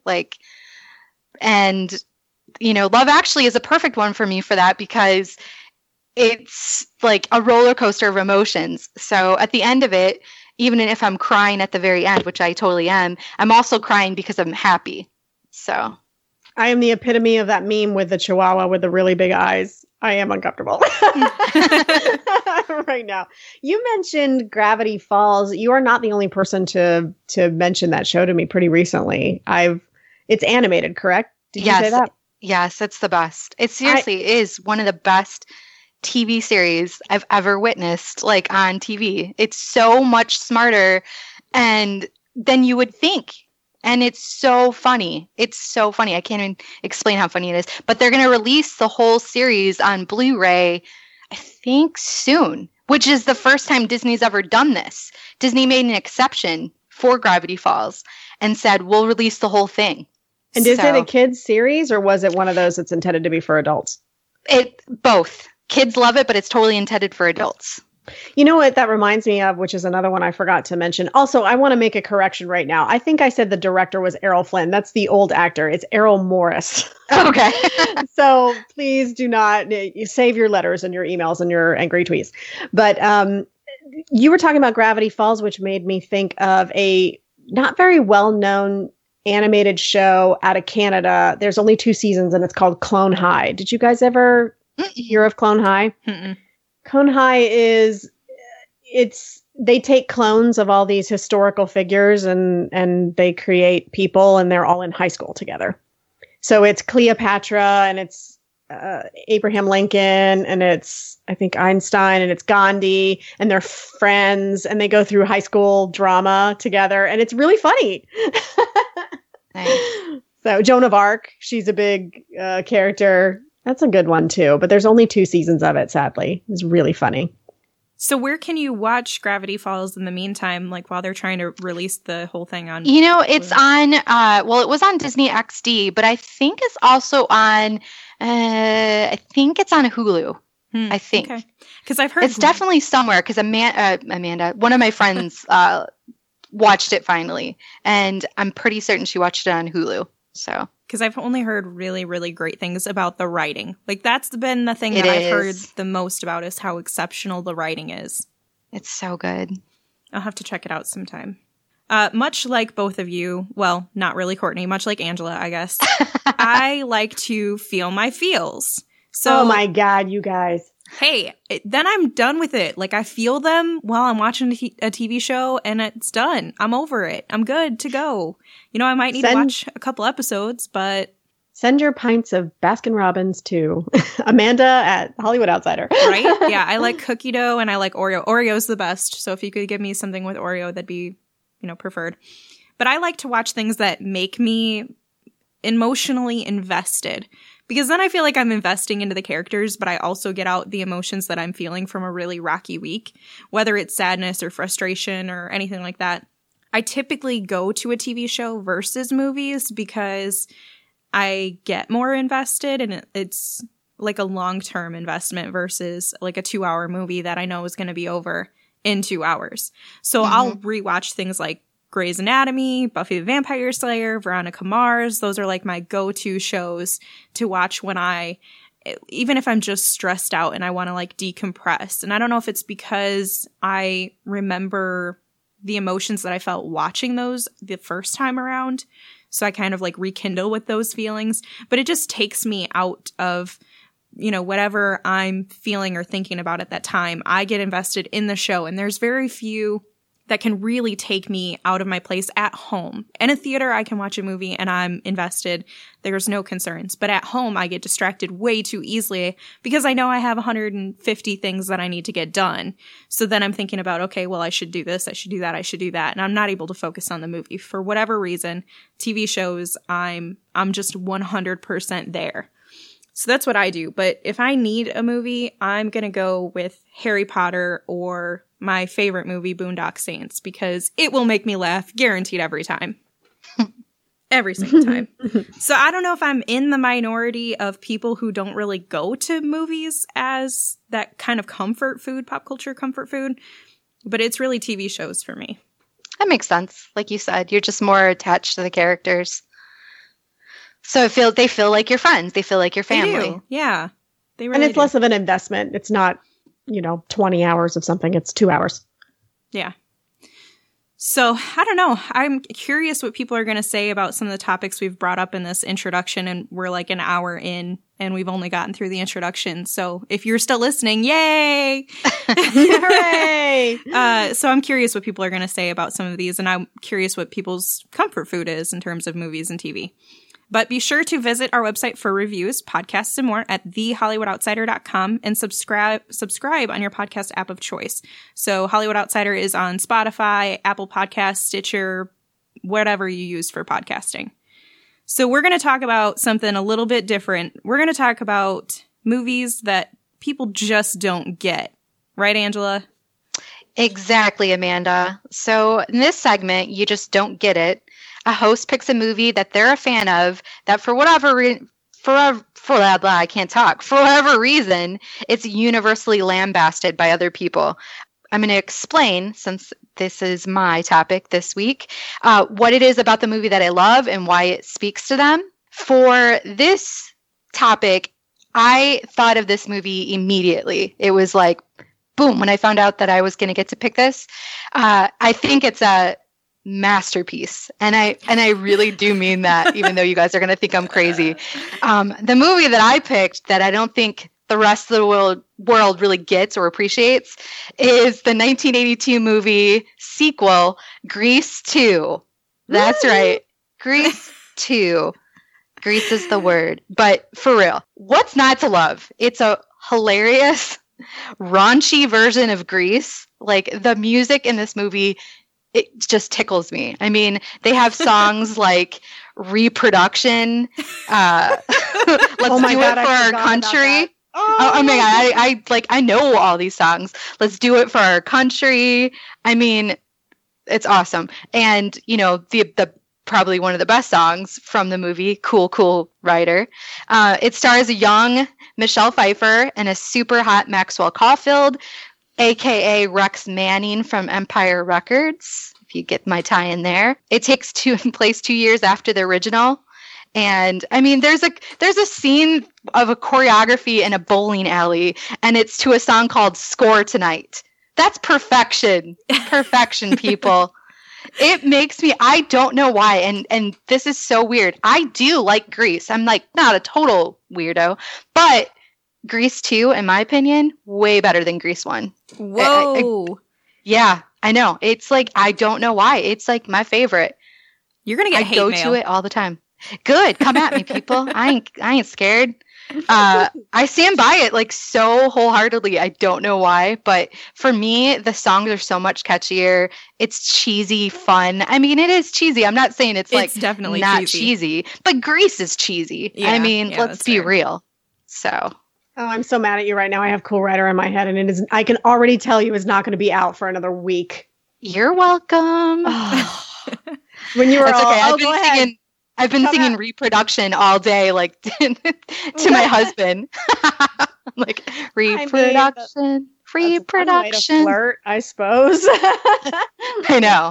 And Love Actually is a perfect one for me for that, because it's like a roller coaster of emotions. So at the end of it, even if I'm crying at the very end, which I totally am, I'm also crying because I'm happy. So I am the epitome of that meme with the Chihuahua with the really big eyes. I am uncomfortable right now. You mentioned Gravity Falls. You are not the only person to mention that show to me pretty recently. It's animated, correct? Did you say that? Yes, it's the best. It seriously is one of the best TV series I've ever witnessed, on TV. It's so much smarter than you would think. And it's so funny. It's so funny. I can't even explain how funny it is. But they're going to release the whole series on Blu-ray, I think, soon, which is the first time Disney's ever done this. Disney made an exception for Gravity Falls and said, we'll release the whole thing. And is it a kids series, or was it one of those that's intended to be for adults? Both. Kids love it, but it's totally intended for adults. You know what that reminds me of, which is another one I forgot to mention. Also, I want to make a correction right now. I think I said the director was Errol Flynn. That's the old actor. It's Errol Morris. Okay. So please do not save your letters and your emails and your angry tweets. But you were talking about Gravity Falls, which made me think of a not very well-known animated show out of Canada. There's only 2 seasons and it's called Clone High. Did you guys ever hear of Clone High? Mm-mm. Clone High they take clones of all these historical figures and they create people, and they're all in high school together. So it's Cleopatra, and it's Abraham Lincoln, and it's, I think, Einstein, and it's Gandhi, and they're friends, and they go through high school drama together, and it's really funny. Nice. So Joan of Arc, she's a big character. That's a good one too, but there's only 2 seasons of it, sadly. It's really funny. So where can you watch Gravity Falls in the meantime, while they're trying to release the whole thing on? It's on, it was on Disney XD, but I think it's also on, I think it's on Hulu. I think. Okay. Because I've heard it's definitely somewhere, because Amanda, one of my friends, watched it finally, and I'm pretty certain she watched it on Hulu. So. Because I've only heard really, really great things about the writing. That's been the thing I've heard the most about, is how exceptional the writing is. It's so good. I'll have to check it out sometime. Much like both of you, well, not really Courtney, much like Angela, I guess, I like to feel my feels. So, oh my God, you guys. Hey, then I'm done with it. I feel them while I'm watching a TV show, and it's done. I'm over it. I'm good to go. I might need to watch a couple episodes, but... Send your pints of Baskin-Robbins to Amanda at Hollywood Outsider. Right? Yeah, I like cookie dough, and I like Oreo. Oreo's the best, so if you could give me something with Oreo, that'd be, preferred. But I like to watch things that make me emotionally invested. Because then I feel like I'm investing into the characters, but I also get out the emotions that I'm feeling from a really rocky week, whether it's sadness or frustration or anything like that. I typically go to a TV show versus movies because I get more invested, and it's like a long-term investment versus a 2-hour movie that I know is going to be over in 2 hours. So I'll rewatch things like Grey's Anatomy, Buffy the Vampire Slayer, Veronica Mars. Those are like my go-to shows to watch when even if I'm just stressed out and I want to like decompress. And I don't know if it's because I remember the emotions that I felt watching those the first time around. So I kind of like rekindle with those feelings, but it just takes me out of, whatever I'm feeling or thinking about at that time. I get invested in the show, and there's very few that can really take me out of my place at home. In a theater, I can watch a movie and I'm invested. There's no concerns. But at home, I get distracted way too easily because I know I have 150 things that I need to get done. So then I'm thinking about, okay, well, I should do this, I should do that, I should do that. And I'm not able to focus on the movie. For whatever reason, TV shows, I'm just 100% there. So that's what I do. But if I need a movie, I'm going to go with Harry Potter or my favorite movie, Boondock Saints, because it will make me laugh guaranteed every time. Every single time. So I don't know if I'm in the minority of people who don't really go to movies as that kind of comfort food, pop culture comfort food, but it's really TV shows for me. That makes sense. Like you said, you're just more attached to the characters. So they feel like your friends. They feel like your family. They do. Yeah. They really and it's do. less of an investment. It's not, 20 hours of something. It's 2 hours. Yeah. So I don't know. I'm curious what people are going to say about some of the topics we've brought up in this introduction, and we're like an hour in and we've only gotten through the introduction. So if you're still listening, yay! Hooray! So I'm curious what people are going to say about some of these, and I'm curious what people's comfort food is in terms of movies and TV. But be sure to visit our website for reviews, podcasts, and more at thehollywoodoutsider.com, and subscribe on your podcast app of choice. So Hollywood Outsider is on Spotify, Apple Podcasts, Stitcher, whatever you use for podcasting. So we're going to talk about something a little bit different. We're going to talk about movies that people just don't get. Right, Angela? Exactly, Amanda. So in this segment, you just don't get it. A host picks a movie that they're a fan of that for whatever reason, it's universally lambasted by other people. I'm going to explain, since this is my topic this week, what it is about the movie that I love and why it speaks to them. For this topic, I thought of this movie immediately. It was like, boom, when I found out that I was going to get to pick this. I think it's a masterpiece, and I really do mean that, even though you guys are going to think I'm crazy. The movie that I picked that I don't think the rest of the world really gets or appreciates is the 1982 movie sequel, Grease 2. That's right. Grease 2. Grease is the word. But for real, what's not to love? It's a hilarious, raunchy version of Grease. Like, the music in this movie, it just tickles me. I mean, they have songs like Reproduction. Let's do it for our country. Oh my God. I know all these songs. Let's do it for our country. I mean, it's awesome. And, the probably one of the best songs from the movie, Cool, Cool Rider. It stars a young Michelle Pfeiffer and a super hot Maxwell Caulfield, a.k.a. Rex Manning from Empire Records, if you get my tie in there. It takes place 2 years after the original. And I mean, there's a scene of a choreography in a bowling alley, and it's to a song called Score Tonight. That's perfection. Perfection, people. It makes me, I don't know why, and this is so weird. I do like Grease. I'm like not a total weirdo, but Grease 2, in my opinion, way better than Grease 1. Whoa. Yeah, I know. It's like, I don't know why. It's like my favorite. You're going to get hate mail. I mail. go to it all the time. Good. Come at me, people. I ain't scared. I stand by it like so wholeheartedly. I don't know why, but for me, the songs are so much catchier. It's cheesy, fun. I mean, it is cheesy. I'm not saying it's like definitely not cheesy, but Grease is cheesy. Yeah, I mean, let's be fair. Real. So. Oh, I'm so mad at you right now. I have Cool Rider in my head, and it is. I can already tell you it's not going to be out for another week. You're welcome. When you were That's all, okay. I've been singing Reproduction all day, like to my husband. Like, reproduction Free That's a fun way to production. flirt, I suppose. I know.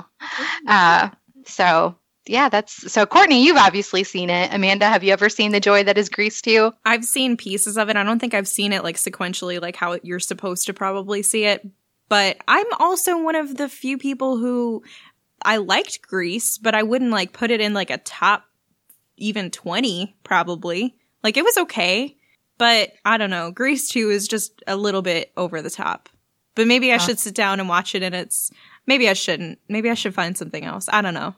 So yeah, so Courtney, you've obviously seen it. Amanda, have you ever seen The Joy That Is Grease 2? I've seen pieces of it. I don't think I've seen it like sequentially, like how you're supposed to probably see it. But I'm also one of the few people who I liked Grease, but I wouldn't like put it in like a top even 20 probably. Like it was okay, but I don't know. Grease 2 is just a little bit over the top. But maybe I should sit down and watch it, and maybe I shouldn't. Maybe I should find something else. I don't know.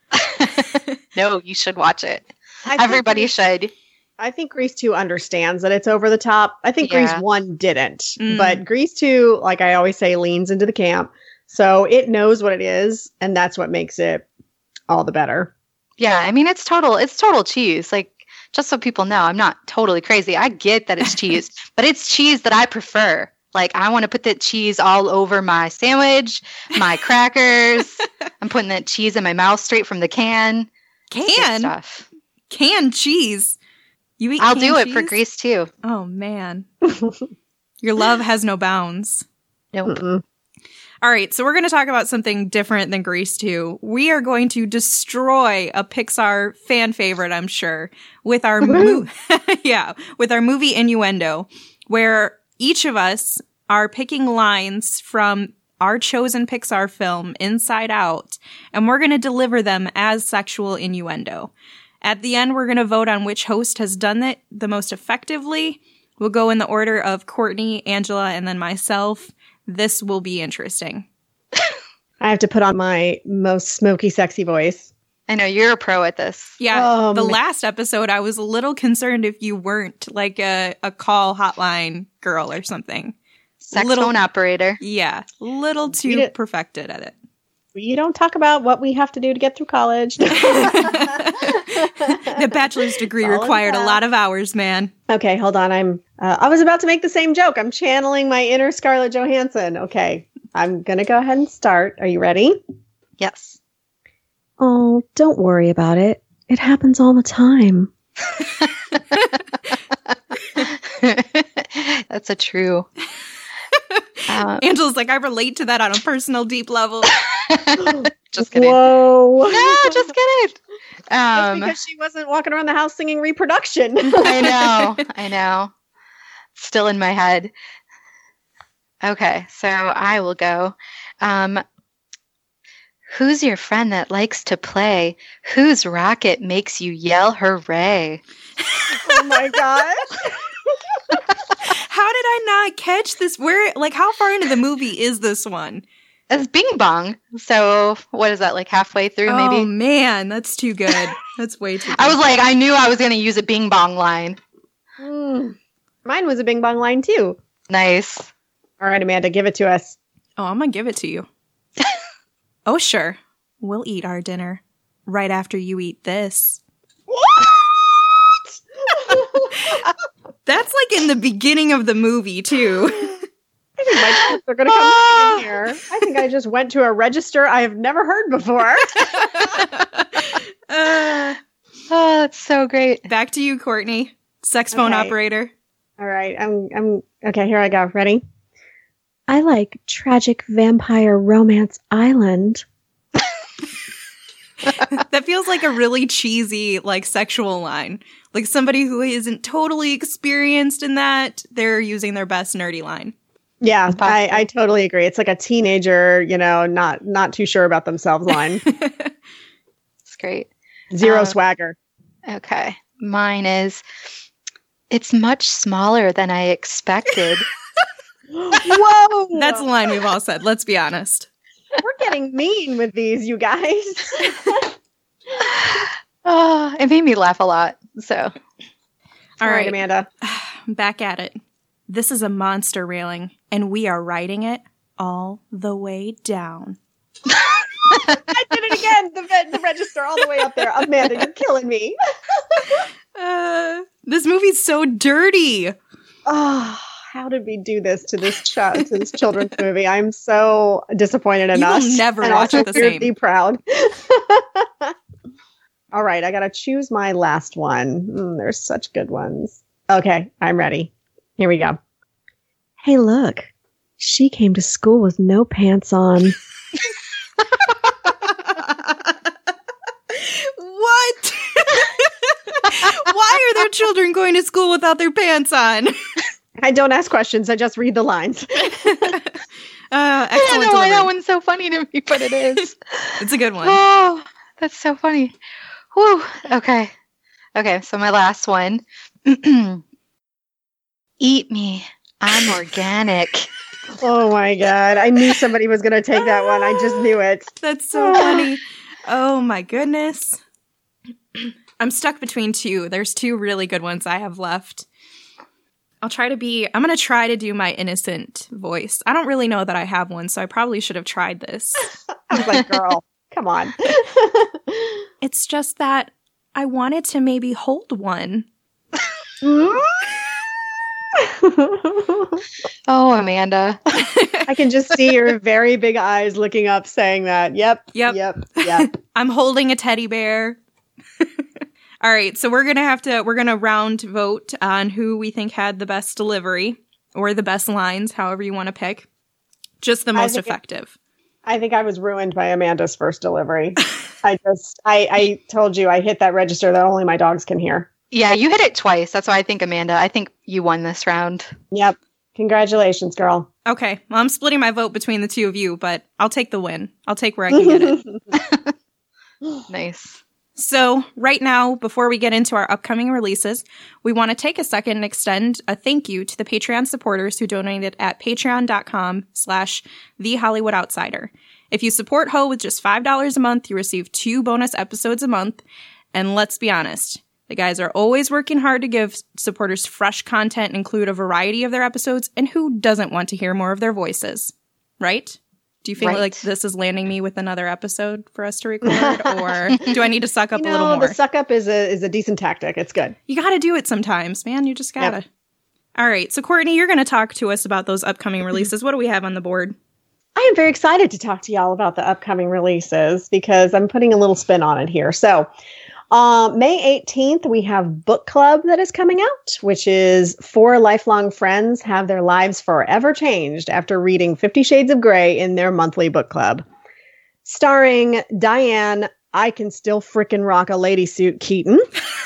No, you should watch it. Everybody should. I think Grease 2 understands that it's over the top. I think Yeah. Grease 1 didn't. But Grease 2, like I always say, leans into the camp. So it knows what it is, and that's what makes it all the better. Yeah, I mean, it's total cheese. Like, just so people know, I'm not totally crazy. I get that it's cheese, but it's cheese that I prefer. Like, I want to put that cheese all over my sandwich, my crackers. I'm putting that cheese in my mouth straight from the can. Good stuff. Canned cheese. You eat I'll canned do it cheese? for Grease too. Oh, man. Your love has no bounds. Nope. Mm-mm. All right, so we're going to talk about something different than Grease 2. We are going to destroy a Pixar fan favorite, I'm sure, with our with our movie Innuendo, where each of us are picking lines from our chosen Pixar film, Inside Out, and we're going to deliver them as sexual innuendo. At the end, we're going to vote on which host has done it the most effectively. We'll go in the order of Courtney, Angela, and then myself. This will be interesting. I have to put on my most smoky, sexy voice. I know you're a pro at this. Yeah, the man. last episode, I was a little concerned if you weren't like a call hotline girl or something. Sex Little- phone operator. Yeah, little Read too it. perfected at it. You don't talk about what we have to do to get through college. The bachelor's degree All in required a that. lot of hours, man. Okay, hold on. I was about to make the same joke. I'm channeling my inner Scarlett Johansson. Okay, I'm going to go ahead and start. Are you ready? Yes. Oh, don't worry about it. It happens all the time. That's a true. Angela's like, I relate to that on a personal, deep level. Just kidding. Whoa. No, just kidding. Just because she wasn't walking around the house singing reproduction. I know. Still in my head. Okay, so I will go. Who's your friend that likes to play? Whose rocket makes you yell hooray? Oh my gosh. How did I not catch this? Where, like, how far into the movie is this one? It's Bing Bong. So what is that, like halfway through Oh, maybe? man, that's too good. That's way too good. I was like, I knew I was going to use a Bing Bong line. Mine was a Bing Bong line too. Nice. All right, Amanda, give it to us. Oh, I'm going to give it to you. Oh, sure. We'll eat our dinner right after you eat this. What? That's like in the beginning of the movie, too. I think my kids are going to come in here. I think I just went to a register I have never heard before. Uh, Oh, that's so great. back to you, Courtney. Sex phone Okay. operator. All right, I'm okay. Here I go. Ready? I like Tragic Vampire Romance Island. That feels like a really cheesy, like, sexual line. Like somebody who isn't totally experienced in that, they're using their best nerdy line. Yeah, possible. I totally agree. It's like a teenager, not too sure about themselves line. It's great. Zero swagger. Okay. Mine is, it's much smaller than I expected. Whoa! That's a line we've all said. Let's be honest. We're getting mean with these, you guys. Oh, it made me laugh a lot. So All right, Amanda. back at it. This is a monster railing, and we are riding it all the way down. I did it again. The register all the way up there. Amanda, you're killing me. This movie's so dirty. Oh, how did we do this to this children's movie? I'm so disappointed in You will us. never and watch also it the same. weirdly proud. All right, I gotta choose my last one. There's such good ones. Okay, I'm ready. Here we go. Hey, look. She came to school with no pants on. What? Why are there children going to school without their pants on? I don't ask questions. I just read the lines. I Excellent don't know why delivery. that one's so funny to me, but it is. It's a good one. Oh, that's so funny. Whew. Okay. Okay, so my last one. Eat me. I'm organic. Oh my God. I knew somebody was going to take that one. I just knew it. That's so funny. Oh my goodness. I'm stuck between two. There's two really good ones I have left. I'm going to try to do my innocent voice. I don't really know that I have one, so I probably should have tried this. I was like, girl, come on. It's just that I wanted to maybe hold one. Oh, Amanda. I can just see your very big eyes looking up saying that. Yep. I'm holding a teddy bear. All right, so we're gonna round vote on who we think had the best delivery or the best lines, however you want to pick. Just the most effective. I think I was ruined by Amanda's first delivery. I told you I hit that register that only my dogs can hear. Yeah, you hit it twice. That's why I think, Amanda, I think you won this round. Yep. Congratulations, girl. Okay, well, I'm splitting my vote between the two of you, but I'll take the win. I'll take where I can get it. Nice. So right now, before we get into our upcoming releases, we want to take a second and extend a thank you to the Patreon supporters who donated at patreon.com/thehollywoodoutsider. If you support Ho with just $5 a month, you receive 2 bonus episodes a month. And let's be honest, the guys are always working hard to give supporters fresh content and include a variety of their episodes, and who doesn't want to hear more of their voices, right? Do you feel Right. like this is landing me with another episode for us to record, or do I need to suck up a little more? The suck up is a decent tactic. It's good. You got to do it sometimes, man. You just got to. Yep. All right. So, Courtney, you're going to talk to us about those upcoming releases. What do we have on the board? I am very excited to talk to y'all about the upcoming releases because I'm putting a little spin on it here. So, May 18th, we have Book Club that is coming out, which is 4 lifelong friends have their lives forever changed after reading 50 Shades of Grey in their monthly book club. Starring Diane, I can still frickin' rock a lady suit, Keaton.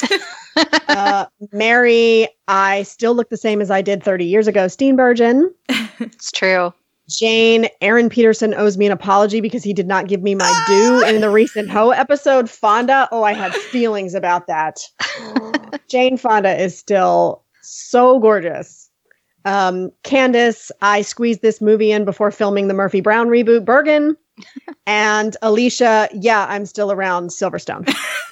Mary, I still look the same as I did 30 years ago, Steenburgen. It's true. Jane, Aaron Peterson owes me an apology because he did not give me my due in the recent Ho episode. Fonda, I had feelings about that. Jane Fonda is still so gorgeous. Candace, I squeezed this movie in before filming the Murphy Brown reboot, Bergen. And Alicia, yeah, I'm still around, Silverstone.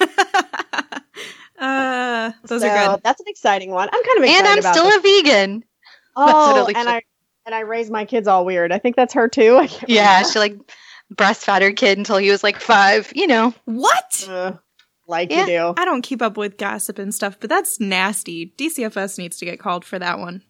Those are good. That's an exciting one. I'm kind of excited about it. And I'm still a vegan. Oh, and I raised my kids all weird. I think that's her too. Yeah, she like breastfed her kid until he was like 5, you know. What? You do. I don't keep up with gossip and stuff, but that's nasty. DCFS needs to get called for that one.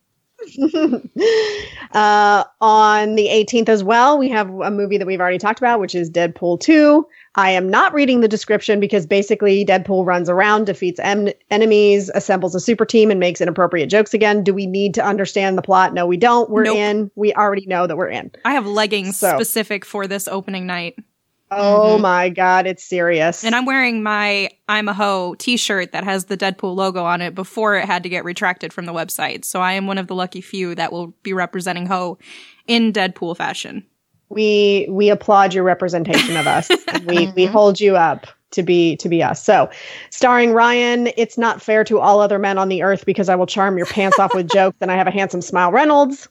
On the 18th as well, we have a movie that we've already talked about, which is Deadpool 2. I am not reading the description because basically Deadpool runs around, defeats enemies, assembles a super team, and makes inappropriate jokes again. Do we need to understand the plot? No, we don't. We're in. We already know that we're in. I have leggings specific for this opening night. Oh my God, it's serious. And I'm wearing my I'm a Ho t-shirt that has the Deadpool logo on it before it had to get retracted from the website. So I am one of the lucky few that will be representing Ho in Deadpool fashion. We applaud your representation of us. We hold you up to be us. So, starring Ryan, it's not fair to all other men on the earth because I will charm your pants off with jokes and I have a handsome smile, Reynolds.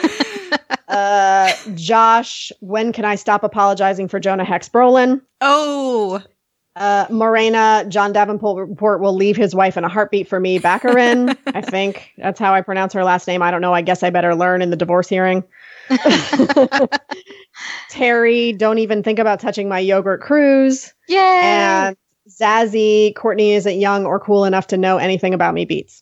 Josh, when can I stop apologizing for Jonah Hex Brolin? Oh. Morena, John Davenport will leave his wife in a heartbeat for me, Baccarin. I think that's how I pronounce her last name. I don't know. I guess I better learn in the divorce hearing. Terry, don't even think about touching my yogurt cruise. Yay! And Zazzy, Courtney isn't young or cool enough to know anything about me beats.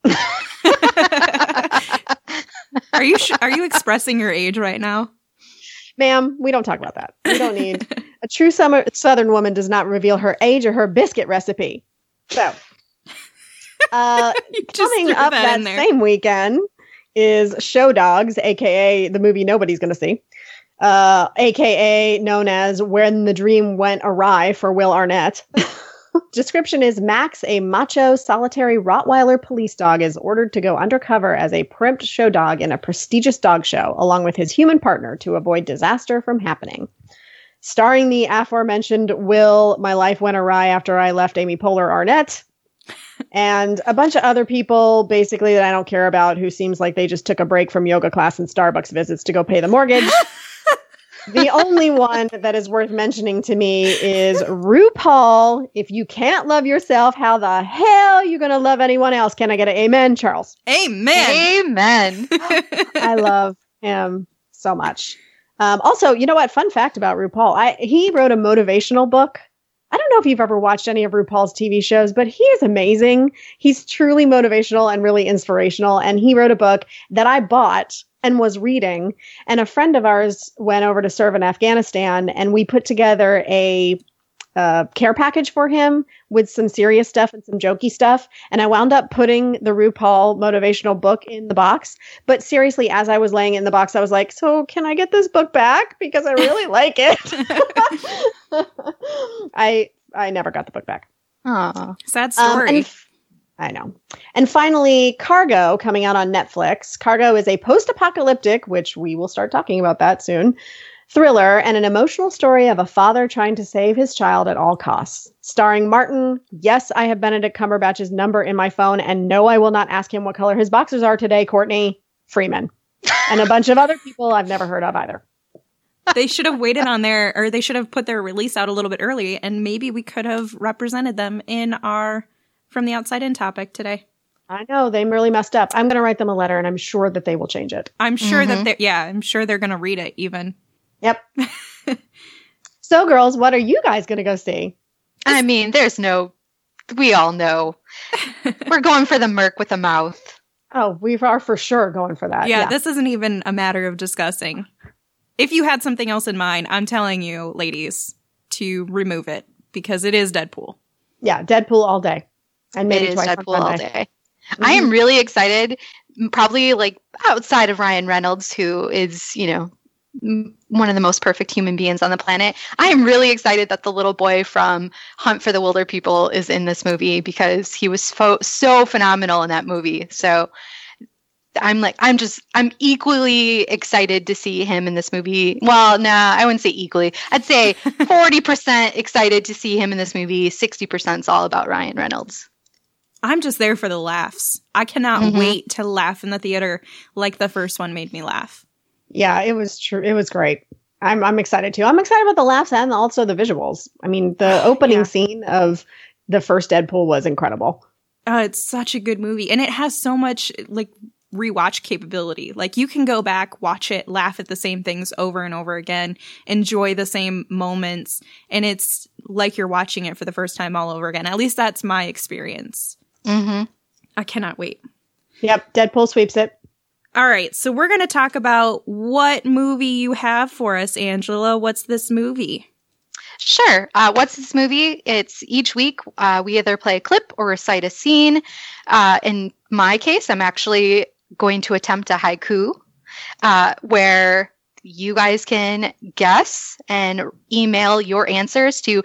Are you expressing your age right now? Ma'am, we don't talk about that. We don't need. A true Southern woman does not reveal her age or her biscuit recipe. So, coming up that same weekend, is Show Dogs, aka the movie nobody's going to see, aka known as When the Dream Went Awry for Will Arnett. Description is Max, a macho, solitary Rottweiler police dog, is ordered to go undercover as a primped show dog in a prestigious dog show, along with his human partner, to avoid disaster from happening. Starring the aforementioned Will, My Life Went Awry After I Left Amy Poehler Arnett, and a bunch of other people, basically, that I don't care about, who seems like they just took a break from yoga class and Starbucks visits to go pay the mortgage. The only one that is worth mentioning to me is RuPaul. If you can't love yourself, how the hell are you going to love anyone else? Can I get an amen, Charles? Amen. Amen. I love him so much. Also, you know what? Fun fact about RuPaul. He wrote a motivational book. I don't know if you've ever watched any of RuPaul's TV shows, but he is amazing. He's truly motivational and really inspirational. And he wrote a book that I bought and was reading. And a friend of ours went over to serve in Afghanistan, and we put together a care package for him with some serious stuff and some jokey stuff. And I wound up putting the RuPaul motivational book in the box. But seriously, as I was laying in the box, I was like, so can I get this book back? Because I really like it. I never got the book back. Aww. Sad story. I know. And finally, Cargo, coming out on Netflix. Cargo is a post-apocalyptic, which we will start talking about that soon, thriller and an emotional story of a father trying to save his child at all costs. Starring Martin. Yes, I have Benedict Cumberbatch's number in my phone, and no, I will not ask him what color his boxers are today, Courtney Freeman. And a bunch of other people I've never heard of either. They should have waited on or they should have put their release out a little bit early, and maybe we could have represented them in our From the Outside In topic today. I know, they really messed up. I'm going to write them a letter, and I'm sure that they will change it. I'm sure I'm sure they're going to read it even. Yep. So, girls, what are you guys going to go see? I mean, we all know. We're going for the Merc with a mouth. Oh, we are for sure going for that. Yeah, this isn't even a matter of discussing. If you had something else in mind, I'm telling you, ladies, to remove it, because it is Deadpool. Yeah, Deadpool all day. And maybe it is twice Deadpool on all Sunday. day. Mm-hmm. I am really excited, probably like outside of Ryan Reynolds, who is, one of the most perfect human beings on the planet. I am really excited that the little boy from Hunt for the Wilder People is in this movie, because he was so phenomenal in that movie. So I'm equally excited to see him in this movie. Well, nah, I wouldn't say equally. I'd say 40% excited to see him in this movie. 60% is all about Ryan Reynolds. I'm just there for the laughs. I cannot wait to laugh in the theater like the first one made me laugh. Yeah, it was true. It was great. I'm excited too. I'm excited about the laughs and also the visuals. I mean, the opening scene of the first Deadpool was incredible. It's such a good movie, and it has so much rewatch capability. Like, you can go back, watch it, laugh at the same things over and over again, enjoy the same moments, and it's like you're watching it for the first time all over again. At least that's my experience. Mm-hmm. I cannot wait. Yep, Deadpool sweeps it. All right, so we're going to talk about what movie you have for us, Angela. What's this movie? Sure. What's this movie? It's each week we either play a clip or recite a scene. In my case, I'm actually going to attempt a haiku where you guys can guess and email your answers to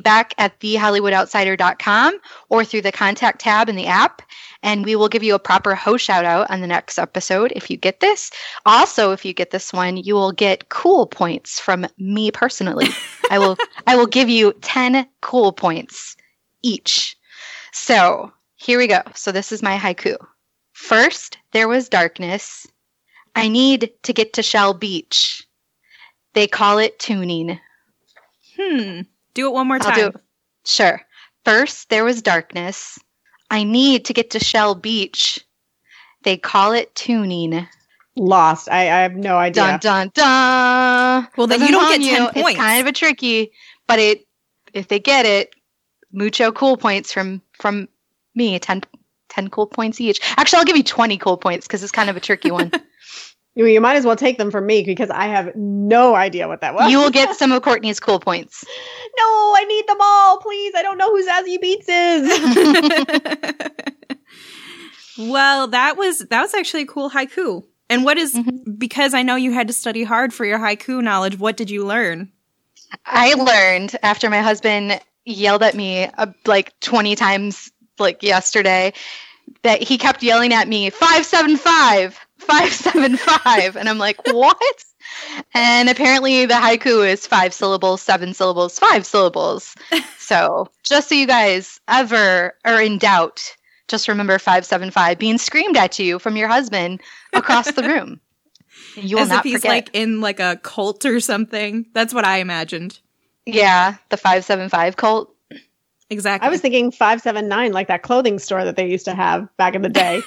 feedback@thehollywoodoutsider.com or through the contact tab in the app. And we will give you a proper host shout out on the next episode if you get this. Also, if you get this one, you will get cool points from me personally. I will give you 10 cool points each. So here we go. So this is my haiku. First, there was darkness. I need to get to Shell Beach. They call it tuning. Do it one more time. I'll do it. Sure. First, there was darkness. I need to get to Shell Beach. They call it tuning. Lost. I have no idea. Dun, dun, dun. Well, then you don't get 10 points. It's kind of a tricky, but if they get it, mucho cool points from me. 10 cool points each. Actually, I'll give you 20 cool points because it's kind of a tricky one. You might as well take them from me because I have no idea what that was. You will get some of Courtney's cool points. No, I need them all, please. I don't know who Zazie Beetz is. Well, that was actually a cool haiku. And what is, because I know you had to study hard for your haiku knowledge, what did you learn? I learned after my husband yelled at me like 20 times like yesterday that he kept yelling at me, 575, 575. And I'm like, what? And apparently the haiku is 5 syllables, 7 syllables, 5 syllables. So just so you guys ever are in doubt, just remember 575 being screamed at you from your husband across the room. You will As not if he's forget. like in like a cult or something. That's what I imagined. Yeah, the 575 cult. Exactly. I was thinking 579, like that clothing store that they used to have back in the day.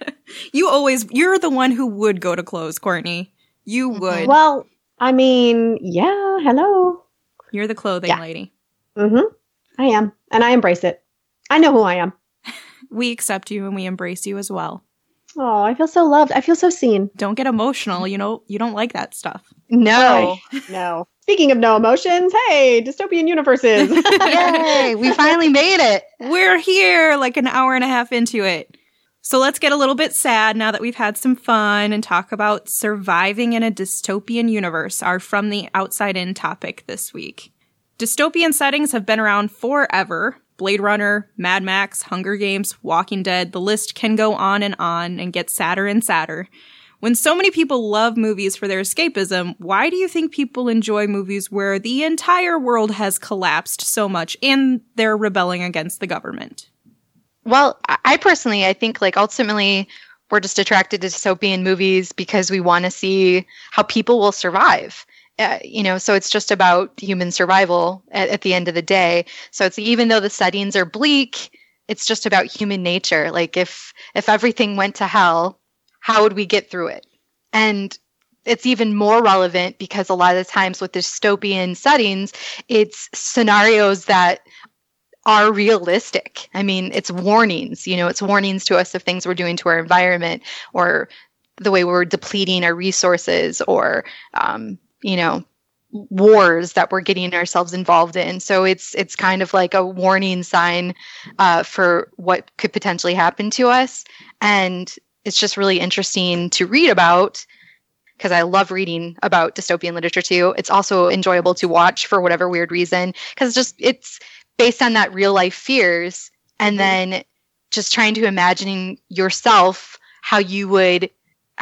You're the one who would go to clothes, Courtney. You would. Well, I mean, yeah, hello. You're the clothing lady. Mm-hmm. I am. And I embrace it. I know who I am. We accept you and we embrace you as well. Oh, I feel so loved. I feel so seen. Don't get emotional. You know, you don't like that stuff. No. No. Speaking of no emotions, hey, dystopian universes. Yay, we finally made it. We're here like an hour and a half into it. So let's get a little bit sad now that we've had some fun and talk about surviving in a dystopian universe, our From the Outside In topic this week. Dystopian settings have been around forever. Blade Runner, Mad Max, Hunger Games, Walking Dead, the list can go on and get sadder and sadder. When so many people love movies for their escapism, why do you think people enjoy movies where the entire world has collapsed so much and they're rebelling against the government? Well, I personally, I think like ultimately we're just attracted to dystopian movies because we want to see how people will survive. So it's just about human survival at the end of the day. So it's even though the settings are bleak, it's just about human nature. Like if everything went to hell, how would we get through it? And it's even more relevant because a lot of the times with dystopian settings, it's scenarios that are realistic. I mean, it's warnings, it's warnings to us of things we're doing to our environment or the way we're depleting our resources or, wars that we're getting ourselves involved in. So it's kind of like a warning sign for what could potentially happen to us. And it's just really interesting to read about because I love reading about dystopian literature too. It's also enjoyable to watch for whatever weird reason because it's based on that real life fears and then just trying to imagine yourself how you would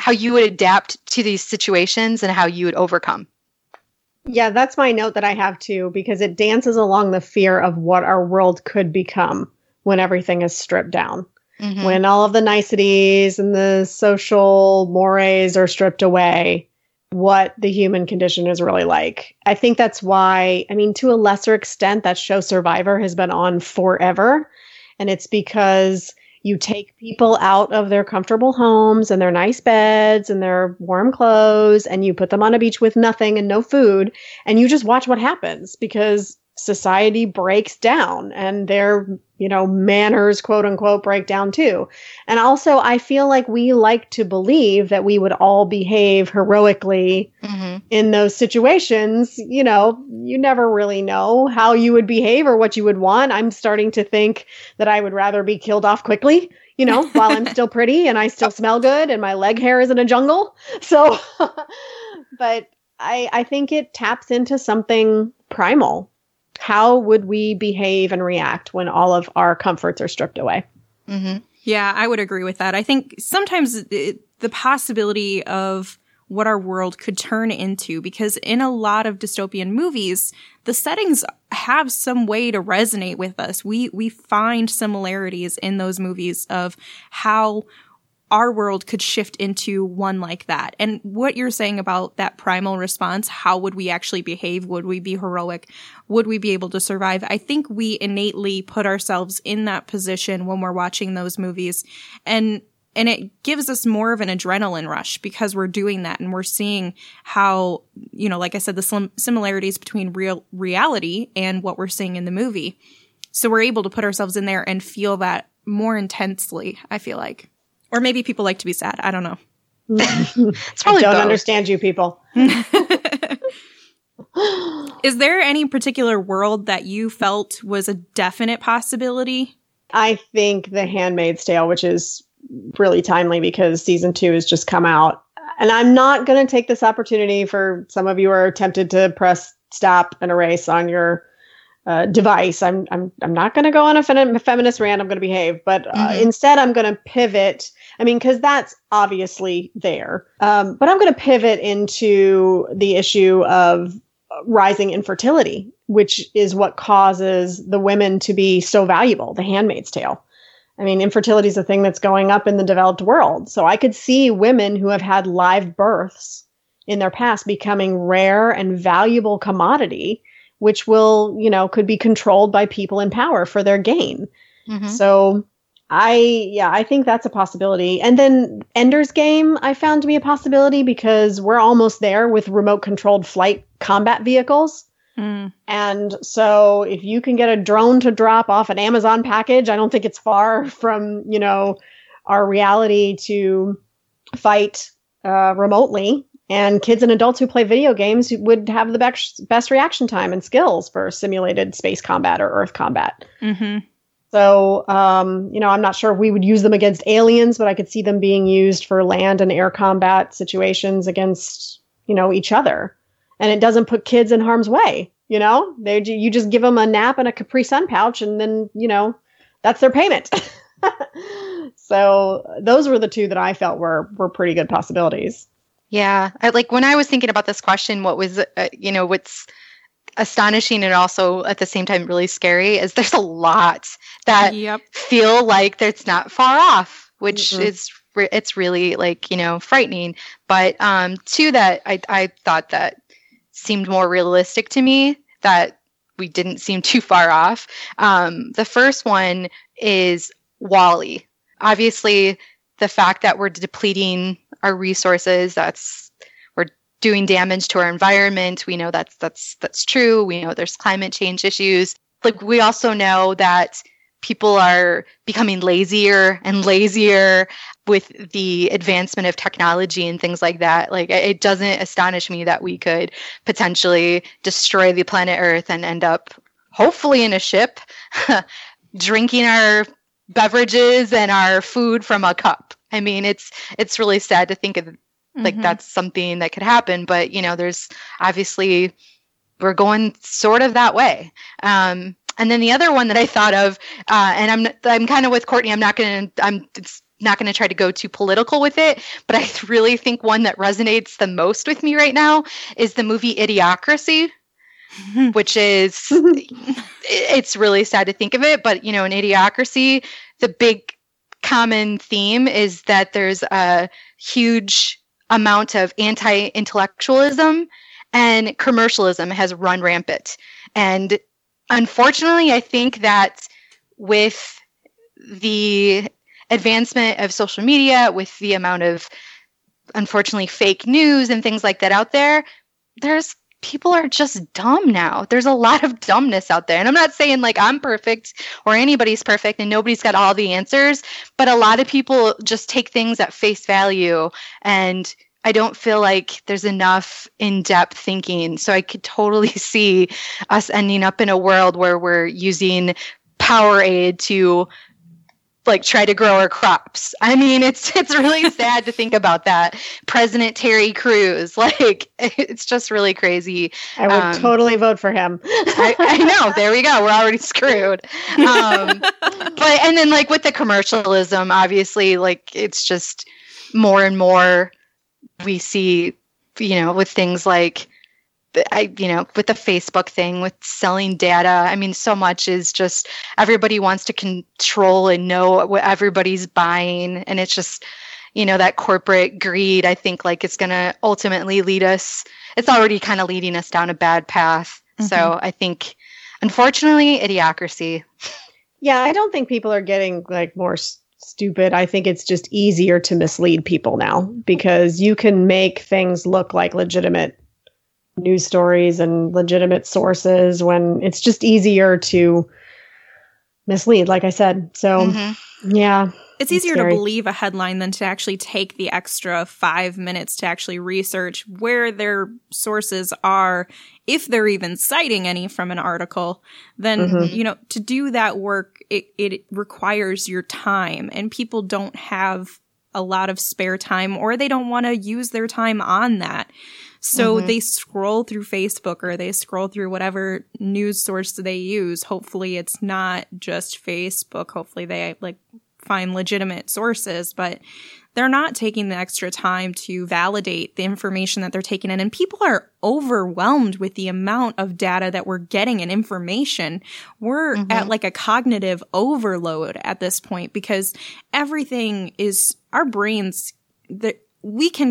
adapt to these situations and how you would overcome. Yeah, that's my note that I have too, because it dances along the fear of what our world could become when everything is stripped down. Mm-hmm. When all of the niceties and the social mores are stripped away, what the human condition is really like. I think that's why, to a lesser extent, that show Survivor has been on forever. And it's because you take people out of their comfortable homes and their nice beds and their warm clothes and you put them on a beach with nothing and no food. And you just watch what happens because society breaks down and their, manners, quote unquote, break down too. And also, I feel like we like to believe that we would all behave heroically in those situations. You never really know how you would behave or what you would want. I'm starting to think that I would rather be killed off quickly, while I'm still pretty and I still smell good and my leg hair is in a jungle. So, but I think it taps into something primal. How would we behave and react when all of our comforts are stripped away? Mm-hmm. Yeah, I would agree with that. I think sometimes the possibility of what our world could turn into, because in a lot of dystopian movies, the settings have some way to resonate with us. We find similarities in those movies of how our world could shift into one like that. And what you're saying about that primal response, how would we actually behave? Would we be heroic? Would we be able to survive? I think we innately put ourselves in that position when we're watching those movies. And it gives us more of an adrenaline rush because we're doing that and we're seeing how, like I said, the similarities between reality and what we're seeing in the movie. So we're able to put ourselves in there and feel that more intensely, I feel like. Or maybe people like to be sad. I don't know. It's probably I don't both. understand you people. Is there any particular world that you felt was a definite possibility? I think The Handmaid's Tale, which is really timely because season 2 has just come out. And I'm not going to take this opportunity for some of you are tempted to press stop and erase on your device. I'm not going to go on a feminist rant. I'm going to behave, but instead I'm going to pivot. I mean, because that's obviously there. But I'm going to pivot into the issue of rising infertility, which is what causes the women to be so valuable, The Handmaid's Tale. I mean, infertility is a thing that's going up in the developed world. So I could see women who have had live births in their past becoming rare and valuable commodity, which will, could be controlled by people in power for their gain. So I think that's a possibility. And then Ender's Game I found to be a possibility because we're almost there with remote controlled flight combat vehicles. And so if you can get a drone to drop off an Amazon package, I don't think it's far from, our reality to fight remotely. And kids and adults who play video games would have the best reaction time and skills for simulated space combat or Earth combat. So, I'm not sure if we would use them against aliens, but I could see them being used for land and air combat situations against, each other. And it doesn't put kids in harm's way. You just give them a nap and a Capri Sun pouch and then, that's their payment. So those were the two that I felt were pretty good possibilities. Yeah. When I was thinking about this question, what was, what's astonishing and also at the same time really scary is there's a lot that feel like it's not far off, which is, it's really frightening. But two that I thought that seemed more realistic to me that we didn't seem too far off. The first one is WALL-E. Obviously, the fact that we're depleting our resources, we're doing damage to our environment. We know that's true. We know there's climate change issues. We also know that people are becoming lazier and lazier with the advancement of technology and things like that. It doesn't astonish me that we could potentially destroy the planet Earth and end up hopefully in a ship drinking our beverages and our food from a cup. I mean, it's really sad to think of that's something that could happen, but there's obviously we're going sort of that way. And then the other one that I thought of, and I'm kind of with Courtney. I'm not going to try to go too political with it, but I really think one that resonates the most with me right now is the movie Idiocracy, which is, it's really sad to think of it, but in Idiocracy, the big common theme is that there's a huge amount of anti-intellectualism and commercialism has run rampant. And unfortunately, I think that with the advancement of social media, with the amount of, unfortunately, fake news and things like that out there, people are just dumb now. There's a lot of dumbness out there. And I'm not saying I'm perfect or anybody's perfect and nobody's got all the answers, but a lot of people just take things at face value. And I don't feel like there's enough in-depth thinking. So I could totally see us ending up in a world where we're using Powerade to try to grow our crops. I mean, it's really sad to think about that. President Terry Crews, it's just really crazy. I would totally vote for him. I know. There we go. We're already screwed. But and then with the commercialism, obviously, it's just more and more we see, with things with the Facebook thing, with selling data. I mean, so much is just everybody wants to control and know what everybody's buying. And it's just, that corporate greed, I think it's going to ultimately lead us. It's already kind of leading us down a bad path. So I think, unfortunately, Idiocracy. Yeah, I don't think people are getting more stupid. I think it's just easier to mislead people now because you can make things look like legitimate news stories and legitimate sources when it's just easier to mislead, like I said. So, yeah, It's easier to scary. believe a headline than to actually take the extra 5 minutes to actually research where their sources are, if they're even citing any from an article. Then, you know, to do that work, it requires your time, and people don't have a lot of spare time, or they don't want to use their time on that. So they scroll through Facebook, or they scroll through whatever news source they use. Hopefully it's not just Facebook. Hopefully they find legitimate sources, but they're not taking the extra time to validate the information that they're taking in. And people are overwhelmed with the amount of data that we're getting and information. We're at a cognitive overload at this point, because everything is our brains that we can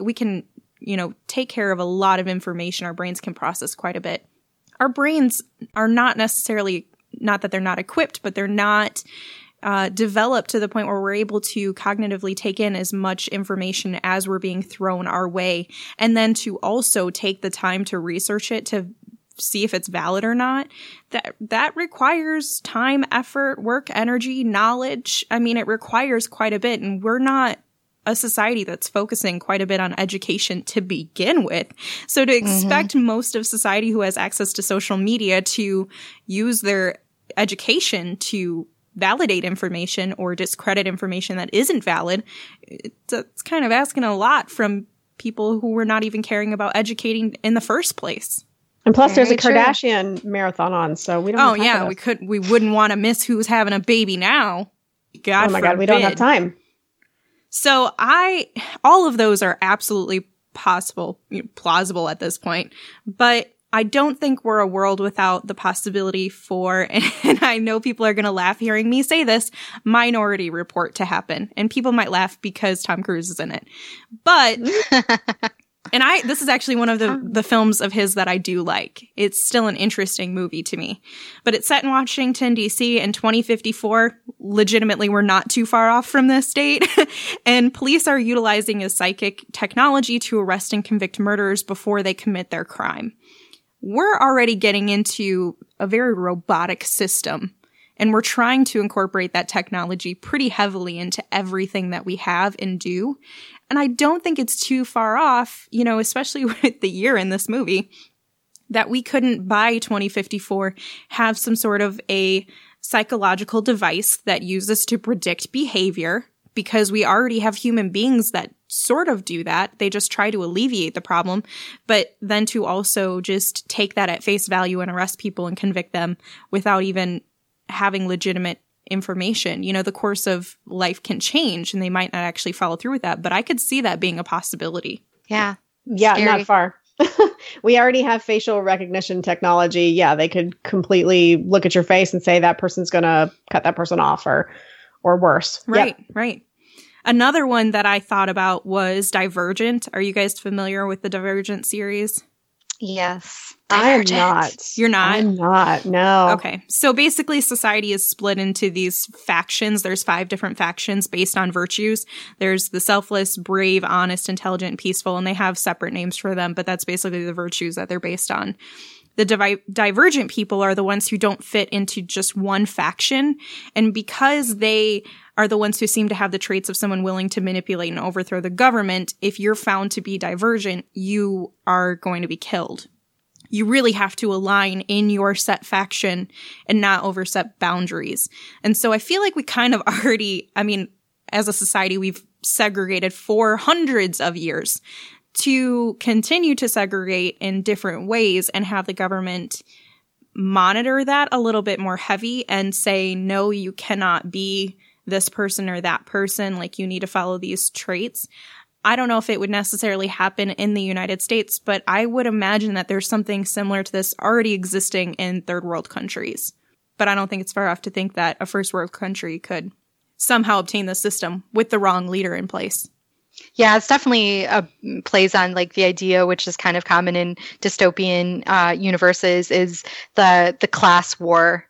take care of a lot of information. Our brains can process quite a bit. Our brains are not necessarily, not that they're not equipped, but they're not developed to the point where we're able to cognitively take in as much information as we're being thrown our way, and then to also take the time to research it to see if it's valid or not. That requires time, effort, work, energy, knowledge. I mean, it requires quite a bit, and we're not a society that's focusing quite a bit on education to begin with. So to expect most of society who has access to social media to use their education to validate information or discredit information that isn't valid, it's kind of asking a lot from people who were not even caring about educating in the first place. And plus, Very there's a true. Kardashian marathon on, so we don't. have time for this. We wouldn't want to miss who's having a baby now. God Oh my God, we don't have forbid. time. So all of those are absolutely possible, plausible at this point, but I don't think we're a world without the possibility for, and I know people are going to laugh hearing me say this, Minority Report to happen. And people might laugh because Tom Cruise is in it. But, and this is actually one of the films of his that I do like. It's still an interesting movie to me. But it's set in Washington, D.C. in 2054. Legitimately, we're not too far off from this date. And police are utilizing a psychic technology to arrest and convict murderers before they commit their crime. We're already getting into a very robotic system, and we're trying to incorporate that technology pretty heavily into everything that we have and do. And I don't think it's too far off, especially with the year in this movie, that we couldn't, by 2054, have some sort of a psychological device that uses to predict behavior, because we already have human beings that sort of do that. They just try to alleviate the problem, but then to also just take that at face value and arrest people and convict them without even having legitimate information. The course of life can change, and they might not actually follow through with that, but I could see that being a possibility. Yeah. Yeah, Scary. not far. We already have facial recognition technology. Yeah, they could completely look at your face and say that person's going to cut that person off or worse. Right, Yep. right. Another one that I thought about was Divergent. Are you guys familiar with the Divergent series? Yes. I am Divergent. You're not. not? I'm not. No. Okay. So basically society is split into these factions. There's 5 different factions based on virtues. There's the selfless, brave, honest, intelligent, and peaceful, and they have separate names for them, but that's basically the virtues that they're based on. The divergent people are the ones who don't fit into just one faction. And because they are the ones who seem to have the traits of someone willing to manipulate and overthrow the government, if you're found to be divergent, you are going to be killed. You really have to align in your set faction and not overstep boundaries. And so I feel like we kind of already, as a society, we've segregated for hundreds of years. To continue to segregate in different ways and have the government monitor that a little bit more heavy and say, no, you cannot be this person or that person. Like, you need to follow these traits. I don't know if it would necessarily happen in the United States, but I would imagine that there's something similar to this already existing in third world countries. But I don't think it's far off to think that a first world country could somehow obtain the system with the wrong leader in place. Yeah, it's definitely plays on the idea, which is kind of common in dystopian universes, is the class war.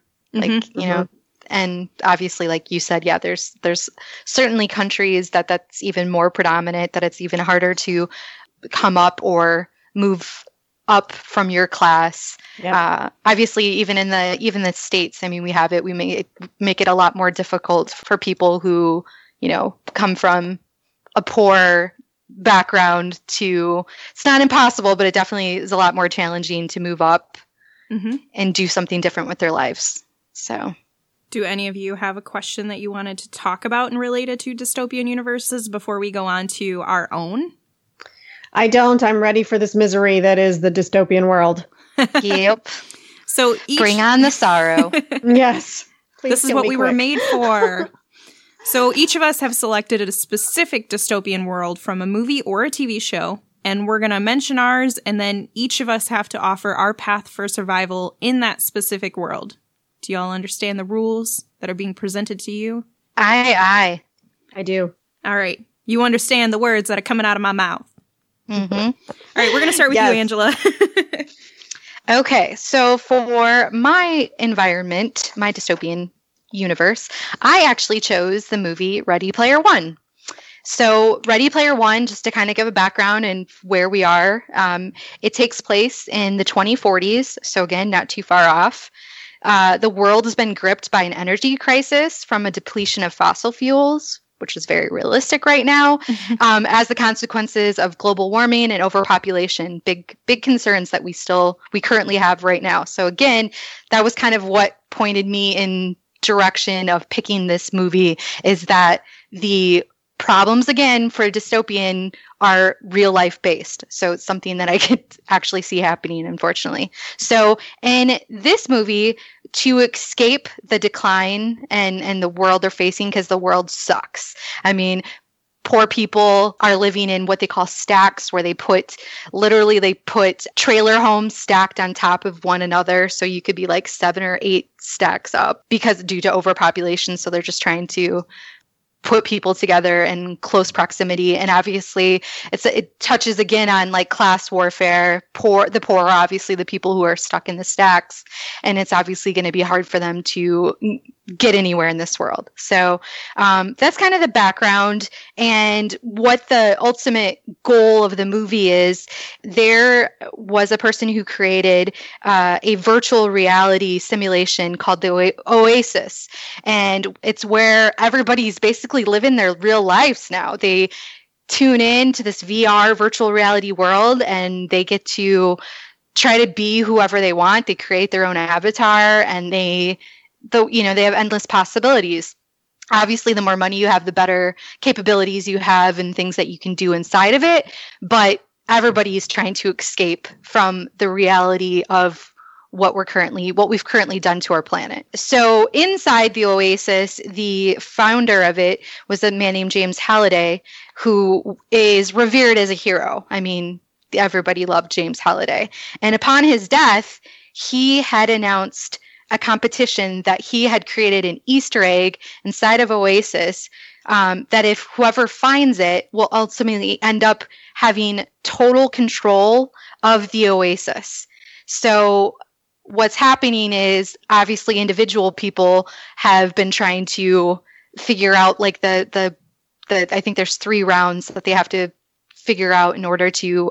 And obviously, like you said, yeah, there's certainly countries that's even more predominant, that it's even harder to come up or move up from your class. Yep. Obviously, even the States, we have it. We make it a lot more difficult for people who come from a poor background to, it's not impossible, but it definitely is a lot more challenging to move up and do something different with their lives. So, do any of you have a question that you wanted to talk about and related to dystopian universes before we go on to our own? I don't. I'm ready for this misery that is the dystopian world. Yep. So bring on the sorrow. Yes. Please this is what we were made for. So each of us have selected a specific dystopian world from a movie or a TV show, and we're going to mention ours, and then each of us have to offer our path for survival in that specific world. Do y'all understand the rules that are being presented to you? Aye. I do. All right. You understand the words that are coming out of my mouth. Mm-hmm. All right, we're going to start with you, Angela. Okay, so for my environment, my dystopian universe, I actually chose the movie Ready Player One. So Ready Player One, just to kind of give a background and where we are, it takes place in the 2040s. So again, not too far off. The world has been gripped by an energy crisis from a depletion of fossil fuels, which is very realistic right now, as the consequences of global warming and overpopulation, big concerns that we currently have right now. So again, that was kind of what pointed me in direction of picking this movie, is that the problems, again, for dystopian are real life based. So it's something that I could actually see happening, unfortunately. So in this movie, to escape the decline and the world they're facing, because the world sucks. I mean, poor people are living in what they call stacks, where they put trailer homes stacked on top of one another. So you could be like 7 or 8 stacks up due to overpopulation. So they're just trying to put people together in close proximity. And obviously it touches again on like class warfare. The poor are obviously the people who are stuck in the stacks, and it's obviously going to be hard for them to get anywhere in this world. So that's kind of the background. And what the ultimate goal of the movie is, there was a person who created a virtual reality simulation called the Oasis. And it's where everybody's basically living their real lives now. They tune in to this VR virtual reality world, and they get to try to be whoever they want. They create their own avatar, and they have endless possibilities. Obviously, the more money you have, the better capabilities you have and things that you can do inside of it. But everybody is trying to escape from the reality of what we've currently done to our planet. So inside the Oasis, the founder of it was a man named James Halliday, who is revered as a hero. I mean, everybody loved James Halliday. And upon his death, he had announced a competition that he had created an Easter egg inside of Oasis, that if whoever finds it will ultimately end up having total control of the Oasis. So what's happening is, obviously, individual people have been trying to figure out like the I think there's 3 rounds that they have to figure out in order to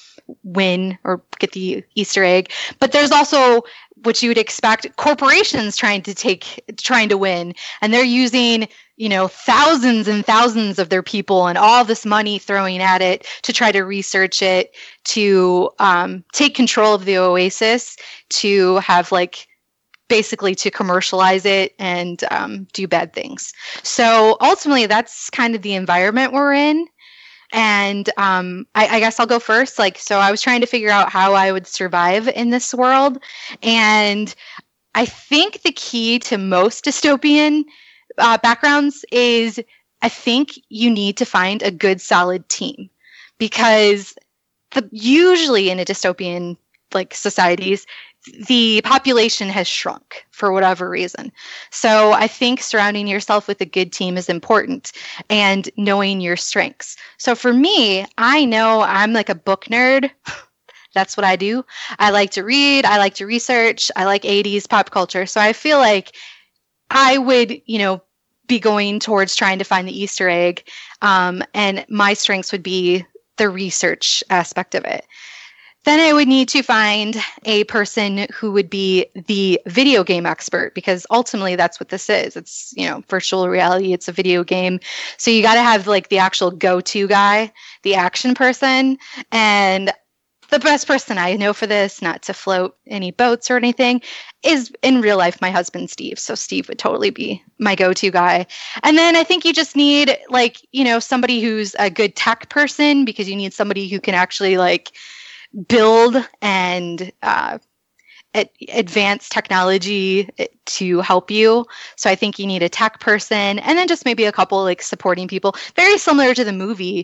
win or get the Easter egg. But there's also what you would expect, corporations trying to win, and they're using thousands and thousands of their people and all this money throwing at it to try to research it, to take control of the Oasis, to have basically to commercialize it and do bad things. So ultimately, that's kind of the environment we're in. And I guess I'll go first. So I was trying to figure out how I would survive in this world. And I think the key to most dystopian backgrounds is, I think you need to find a good, solid team. Because usually in a dystopian societies, the population has shrunk for whatever reason. So I think surrounding yourself with a good team is important, and knowing your strengths. So for me, I know I'm like a book nerd. That's what I do. I like to read. I like to research. I like 80s pop culture. So I feel like I would, be going towards trying to find the Easter egg. And my strengths would be the research aspect of it. Then I would need to find a person who would be the video game expert, because ultimately that's what this is. It's, virtual reality. It's a video game. So you got to have like the actual go-to guy, the action person. And the best person I know for this, not to float any boats or anything, is in real life my husband, Steve. So Steve would totally be my go-to guy. And then I think you just need somebody who's a good tech person, because you need somebody who can actually build and advance technology to help you. So I think you need a tech person, and then just maybe a couple supporting people, very similar to the movie.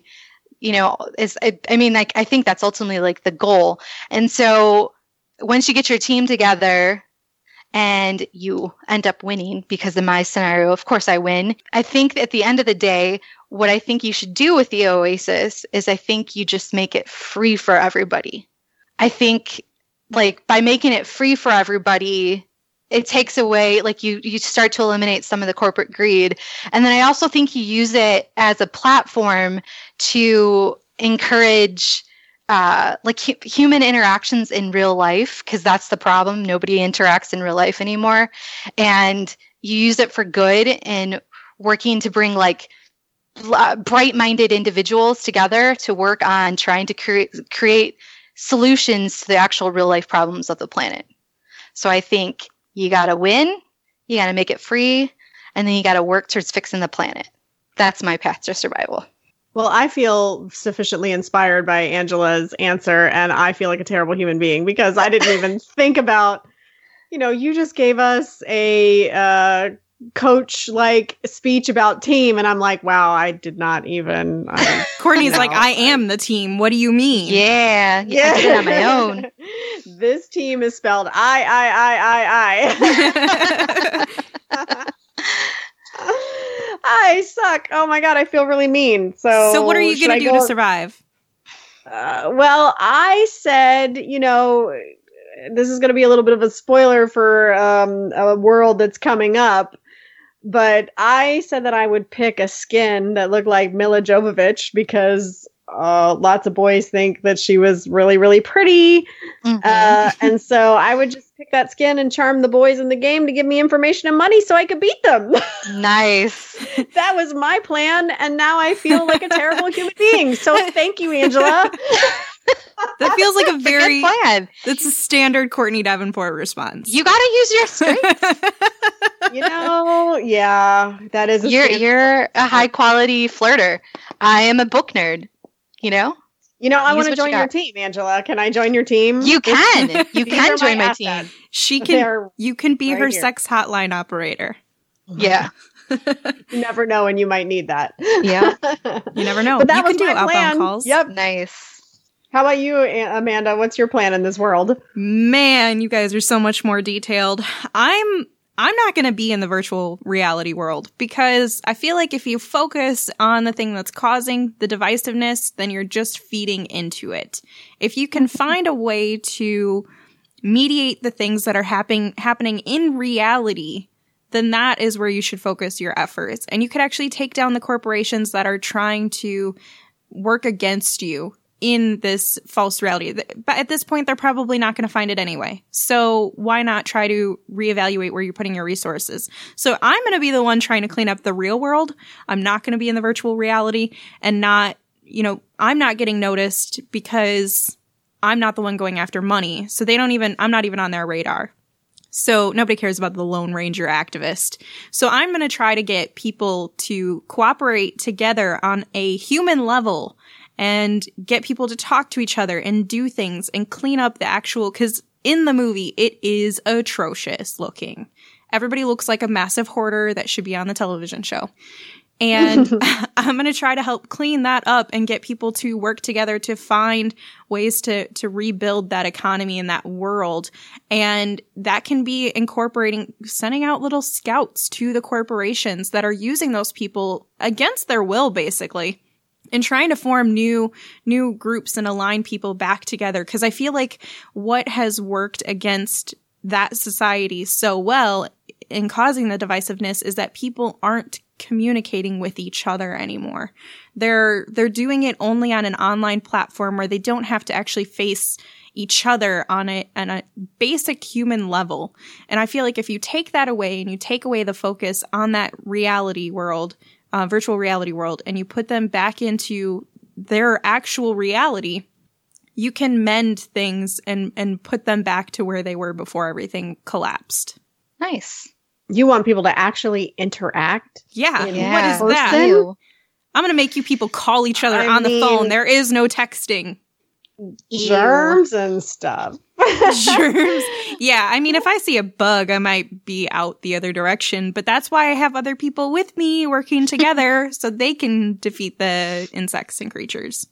I think that's ultimately the goal. And so once you get your team together and you end up winning, because in my scenario, of course I win, I think at the end of the day, what I think you should do with the Oasis is I think you just make it free for everybody. I think by making it free for everybody, it takes away, you start to eliminate some of the corporate greed. And then I also think you use it as a platform to encourage human interactions in real life, because that's the problem. Nobody interacts in real life anymore. And you use it for good and working to bring bright-minded individuals together to work on trying to create solutions to the actual real life problems of the planet. So I think you got to win, you got to make it free, and then you got to work towards fixing the planet. That's my path to survival. Well, I feel sufficiently inspired by Angela's answer, and I feel like a terrible human being because I didn't even think about, you just gave us a coach-like speech about team, and I'm like, wow, I did not even. Courtney's like, I am the team. What do you mean? Yeah. I did it on my own. This team is spelled I. I suck. Oh my God, I feel really mean. So what are you going to do to survive? Well, I said, this is going to be a little bit of a spoiler for a world that's coming up. But I said that I would pick a skin that looked like Mila Jovovich because lots of boys think that she was really, really pretty. Mm-hmm. And so I would just pick that skin and charm the boys in the game to give me information and money so I could beat them. Nice. That was my plan. And now I feel like a terrible human being. So thank you, Angela. That feels like a very good plan. That's a standard Courtney Davenport response. You got to use your strengths. Yeah, that is. You're a high quality flirter. I am a book nerd. I want to join your team, Angela. Can I join your team? You can. You can join my team. She can. You can be her sex hotline operator. Yeah. You never know, and you might need that. Yeah. You never know. But that you was can do outbound plan. calls. Yep. Nice. How about you, Amanda? What's your plan in this world? Man, you guys are so much more detailed. I'm not going to be in the virtual reality world because I feel like if you focus on the thing that's causing the divisiveness, then you're just feeding into it. If you can find a way to mediate the things that are happening in reality, then that is where you should focus your efforts. And you could actually take down the corporations that are trying to work against you in this false reality. But at this point, they're probably not going to find it anyway. So why not try to reevaluate where you're putting your resources? So I'm going to be the one trying to clean up the real world. I'm not going to be in the virtual reality and not, I'm not getting noticed because I'm not the one going after money. So I'm not even on their radar. So nobody cares about the Lone Ranger activist. So I'm going to try to get people to cooperate together on a human level and get people to talk to each other and do things and clean up the actual, because in the movie, it is atrocious looking. Everybody looks like a massive hoarder that should be on the television show. And I'm going to try to help clean that up and get people to work together to find ways to rebuild that economy and that world. And that can be incorporating, sending out little scouts to the corporations that are using those people against their will, basically. And trying to form new groups and align people back together. Because I feel like what has worked against that society so well in causing the divisiveness is that people aren't communicating with each other anymore. They're doing it only on an online platform where they don't have to actually face each other on a basic human level. And I feel like if you take that away and you take away the focus on that reality world, virtual reality world, and you put them back into their actual reality, you can mend things and put them back to where they were before everything collapsed. Nice. You want people to actually interact? Yeah. Yeah. What is that? Ew. I'm going to make you people call each other on the phone. There is no texting. Germs and stuff. Germs. Yeah, I mean, if I see a bug, I might be out the other direction, but that's why I have other people with me working together so they can defeat the insects and creatures.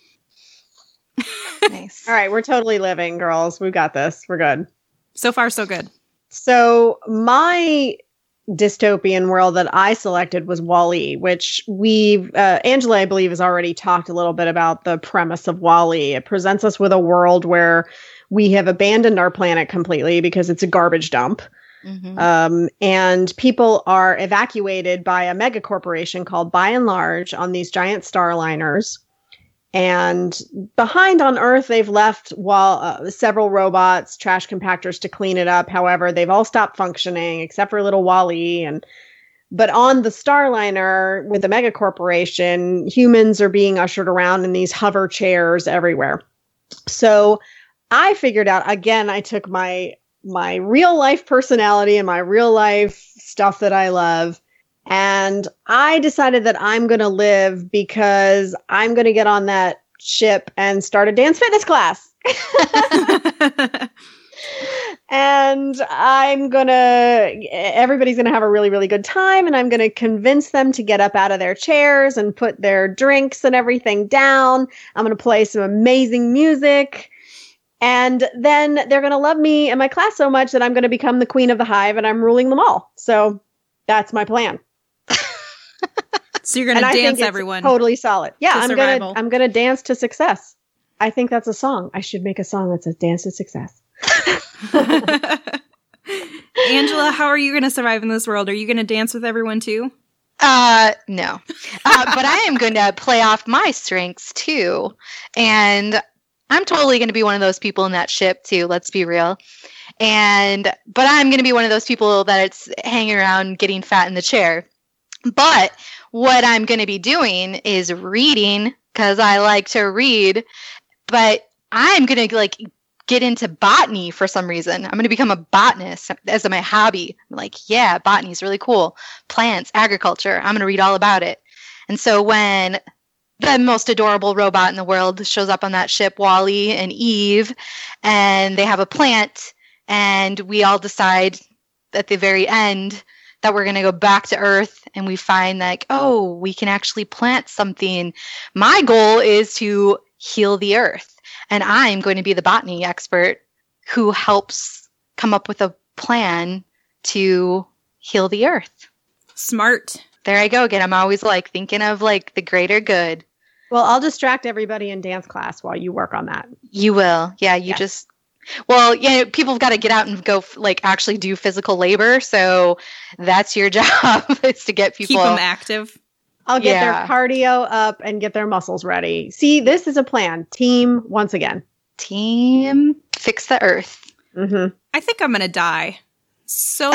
Nice. All right, we're totally living, girls. We've got this. We're good. So far, so good. So my dystopian world that I selected was WALL-E, which Angela, I believe, has already talked a little bit about the premise of WALL-E. It presents us with a world where we have abandoned our planet completely because it's a garbage dump. Mm-hmm. And people are evacuated by a mega corporation called By and Large on these giant starliners. And behind on Earth, they've left several robots, trash compactors to clean it up. However, they've all stopped functioning except for little WALL-E. But on the Starliner with the mega corporation, humans are being ushered around in these hover chairs everywhere. So I figured out, again, I took my real life personality and my real life stuff that I love. And I decided that I'm going to live because I'm going to get on that ship and start a dance fitness class. And everybody's going to have a really, really good time. And I'm going to convince them to get up out of their chairs and put their drinks and everything down. I'm going to play some amazing music. And then they're going to love me and my class so much that I'm going to become the queen of the hive and I'm ruling them all. So that's my plan. So you're going to dance everyone. Totally solid. Yeah, I'm going to dance to success. I think that's a song. I should make a song that says dance to success. Angela, how are you going to survive in this world? Are you going to dance with everyone too? No. But I am going to play off my strengths too. And I'm totally going to be one of those people in that ship too. Let's be real. But I'm going to be one of those people that's hanging around getting fat in the chair. But what I'm going to be doing is reading because I like to read. But I'm going to get into botany for some reason. I'm going to become a botanist as my hobby. I'm like, yeah, botany is really cool. Plants, agriculture. I'm going to read all about it. And so when the most adorable robot in the world shows up on that ship, WALL-E and Eve, and they have a plant, and we all decide at the very end that we're going to go back to Earth, and we find we can actually plant something. My goal is to heal the Earth, and I'm going to be the botany expert who helps come up with a plan to heal the Earth. Smart. There I go again. I'm always thinking of the greater good. Well, I'll distract everybody in dance class while you work on that. You will. Yeah, just... Well, yeah, people have got to get out and go actually do physical labor. So that's your job is to get people. Keep them active. I'll get their cardio up and get their muscles ready. See, this is a plan. Team once again. Team fix the Earth. Mm-hmm. I think I'm going to die. So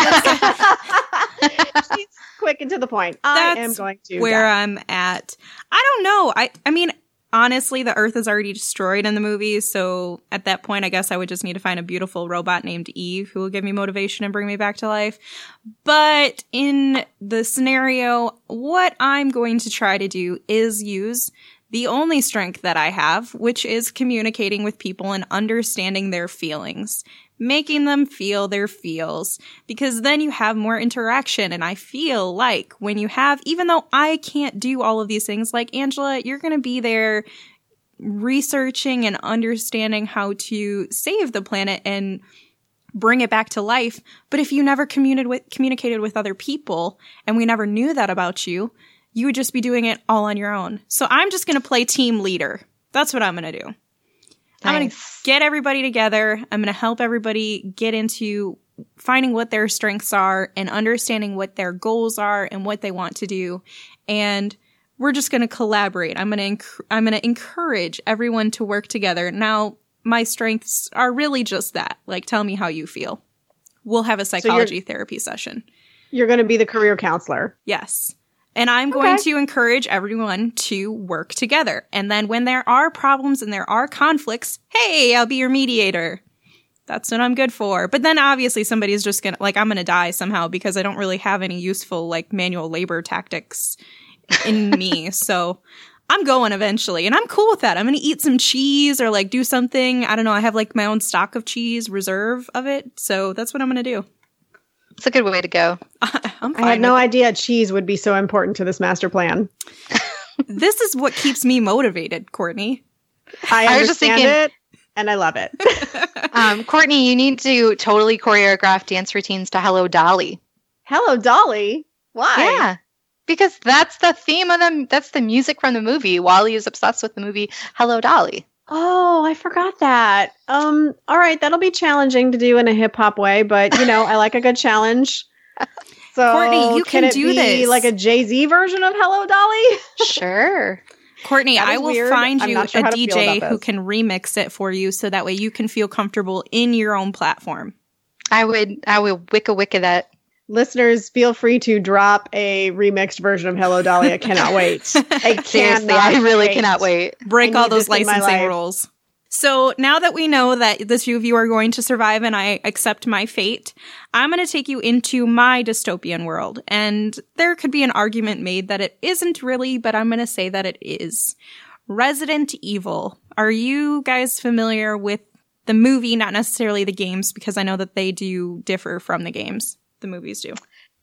she's quick and to the point. I am going to where die. I'm at. I don't know. I mean, honestly, the Earth is already destroyed in the movie, so at that point, I guess I would just need to find a beautiful robot named Eve who will give me motivation and bring me back to life. But in the scenario, what I'm going to try to do is use the only strength that I have, which is communicating with people and understanding their feelings. Making them feel their feels, because then you have more interaction. And I feel like when you have, even though I can't do all of these things, like Angela, you're going to be there researching and understanding how to save the planet and bring it back to life. But if you never communicated with other people and we never knew that about you, you would just be doing it all on your own. So I'm just going to play team leader. That's what I'm going to do. Nice. I'm going to get everybody together. I'm going to help everybody get into finding what their strengths are and understanding what their goals are and what they want to do. And we're just going to collaborate. I'm going to encourage everyone to work together. Now, my strengths are really just that. Like, tell me how you feel. We'll have a psychology therapy session. You're going to be the career counselor. Yes. And I'm going to encourage everyone to work together. And then when there are problems and there are conflicts, hey, I'll be your mediator. That's what I'm good for. But then obviously somebody's just going to, like, I'm going to die somehow because I don't really have any useful, like, manual labor tactics in me. So I'm going eventually. And I'm cool with that. I'm going to eat some cheese or, like, do something. I don't know. I have, like, my own stock of cheese reserve of it. So that's what I'm going to do. It's a good way to go. I'm fine. I had no idea cheese would be so important to this master plan. This is what keeps me motivated, Courtney. I was just thinking it, and I love it. Courtney, you need to totally choreograph dance routines to Hello Dolly. Hello Dolly? Why? Yeah. Because that's the theme of them. That's the music from the movie. Wally is obsessed with the movie Hello Dolly. Oh, I forgot that. All right, that'll be challenging to do in a hip hop way, but you know, I like a good challenge. So, Courtney, you can do this. Like a Jay-Z version of Hello Dolly? Sure. Courtney, I will weird. find I'm you not sure a how to feel DJ about who this. can remix it for you so that way you can feel comfortable in your own platform. I would wicca that. Listeners, feel free to drop a remixed version of Hello Dolly. I cannot wait. Seriously, I really cannot wait. Break I all need those this in my licensing life. rules. So now that we know that the two of you are going to survive and I accept my fate, I'm going to take you into my dystopian world. And there could be an argument made that it isn't really, but I'm going to say that it is. Resident Evil. Are you guys familiar with the movie, not necessarily the games, because I know that they do differ from the games. The movies do.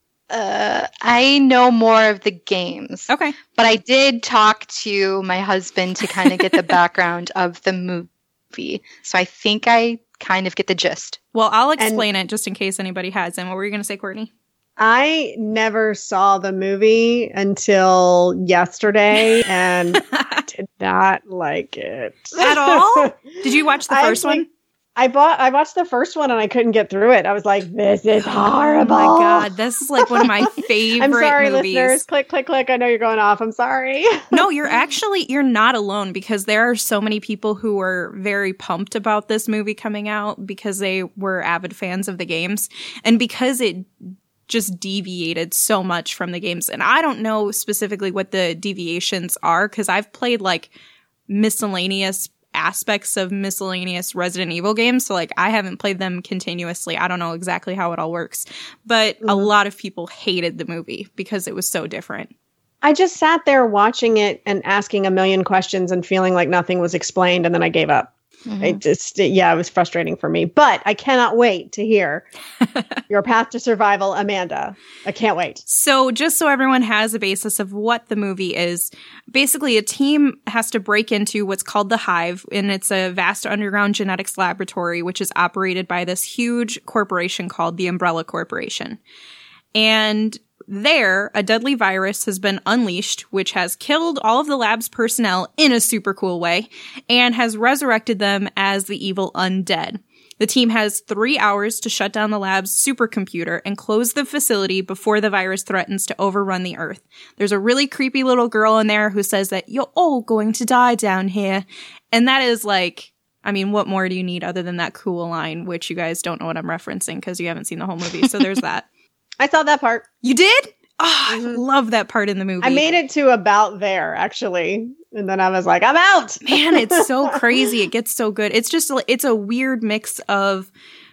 I know more of the games. Okay. But I did talk to my husband to kind of get the background of the movie. So I think I kind of get the gist. Well, I'll explain it just in case anybody hasn't. What were you going to say, Courtney? I never saw the movie until yesterday, and I did not like it. At all? Did you watch the first one? I watched the first one and I couldn't get through it. I was like, this is horrible. Oh my God. This is like one of my favorite I'm sorry, movies. listeners. Click, click, click. I know you're going off. I'm sorry. No, you're not alone because there are so many people who were very pumped about this movie coming out because they were avid fans of the games and because it just deviated so much from the games. And I don't know specifically what the deviations are because I've played like miscellaneous aspects of miscellaneous Resident Evil games. So like I haven't played them continuously. I don't know exactly how it all works, but a lot of people hated the movie because it was so different. I just sat there watching it and asking a million questions and feeling like nothing was explained. And then I gave up. It was frustrating for me, but I cannot wait to hear your path to survival, Amanda. I can't wait. So just so everyone has a basis of what the movie is, basically a team has to break into what's called the Hive, and it's a vast underground genetics laboratory, which is operated by this huge corporation called the Umbrella Corporation. And there, a deadly virus has been unleashed, which has killed all of the lab's personnel in a super cool way, and has resurrected them as the evil undead. The team has 3 hours to shut down the lab's supercomputer and close the facility before the virus threatens to overrun the Earth. There's a really creepy little girl in there who says that you're all going to die down here. And that is like, I mean, what more do you need other than that cool line, which you guys don't know what I'm referencing because you haven't seen the whole movie. So there's that. I saw that part. You did? Oh, I love that part in the movie. I made it to about there, actually. And then I was like, I'm out. Man, it's so crazy. It gets so good. It's just, it's a weird mix of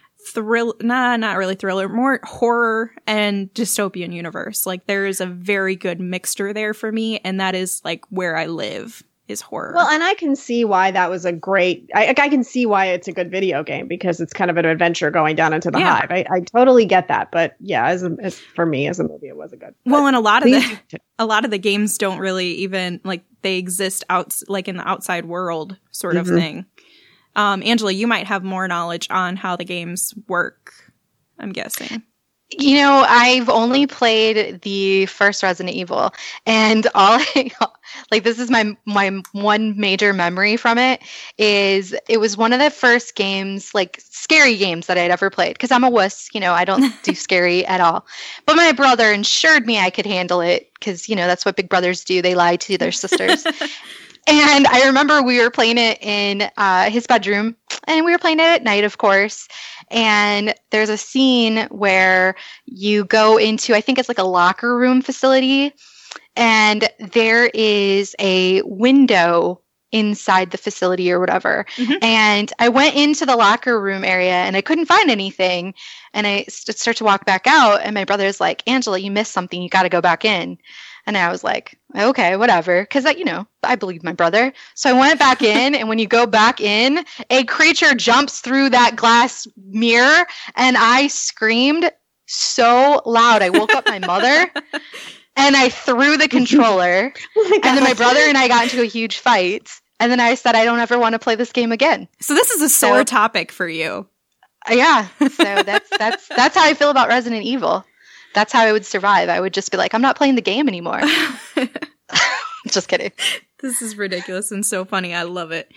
not really thriller, more horror and dystopian universe. Like there is a very good mixture there for me. And that is like where I live. Is horror. Well, and I can see why that was a great. I can see why it's a good video game because it's kind of an adventure going down into the Hive. I totally get that, but yeah, as for me as a movie, it was a good. Well, and a lot of the games don't really even like they exist out like in the outside world sort of thing. Angela, you might have more knowledge on how the games work. I'm guessing. You know, I've only played the first Resident Evil, and this is my one major memory from it is it was one of the first games, like scary games that I'd ever played, because I'm a wuss, you know, I don't do scary at all. But my brother assured me I could handle it, because, you know, that's what big brothers do. They lie to their sisters. And I remember we were playing it in his bedroom, And we were playing it at night, of course. And there's a scene where you go into, I think it's like a locker room facility. And there is a window inside the facility or whatever. Mm-hmm. And I went into the locker room area and I couldn't find anything. And I start to walk back out. And my brother's like, Angela, you missed something. You got to go back in. And I was like, okay, whatever. Because, I believe my brother. So I went back in. And when you go back in, a creature jumps through that glass mirror. And I screamed so loud. I woke up my mother. And I threw the controller. And then my brother and I got into a huge fight. And then I said, I don't ever want to play this game again. So this is a sore topic for you. Yeah. So that's how I feel about Resident Evil. That's how I would survive. I would just be like, I'm not playing the game anymore. Just kidding. This is ridiculous and so funny. I love it.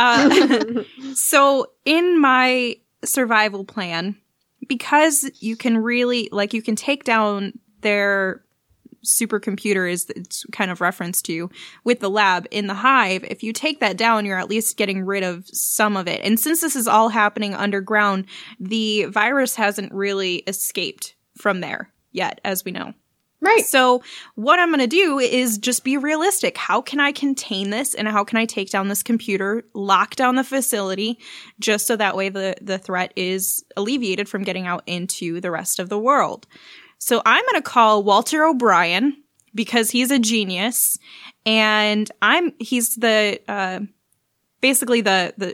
So in my survival plan, because you can really, you can take down their supercomputer is it's kind of referenced to with the lab in the hive. If you take that down, you're at least getting rid of some of it. And since this is all happening underground, the virus hasn't really escaped from there yet, as we know. Right. So what I'm going to do is just be realistic. How can I contain this and how can I take down this computer, lock down the facility, just so that way the threat is alleviated from getting out into the rest of the world? So I'm going to call Walter O'Brien because he's a genius, and he's the basically the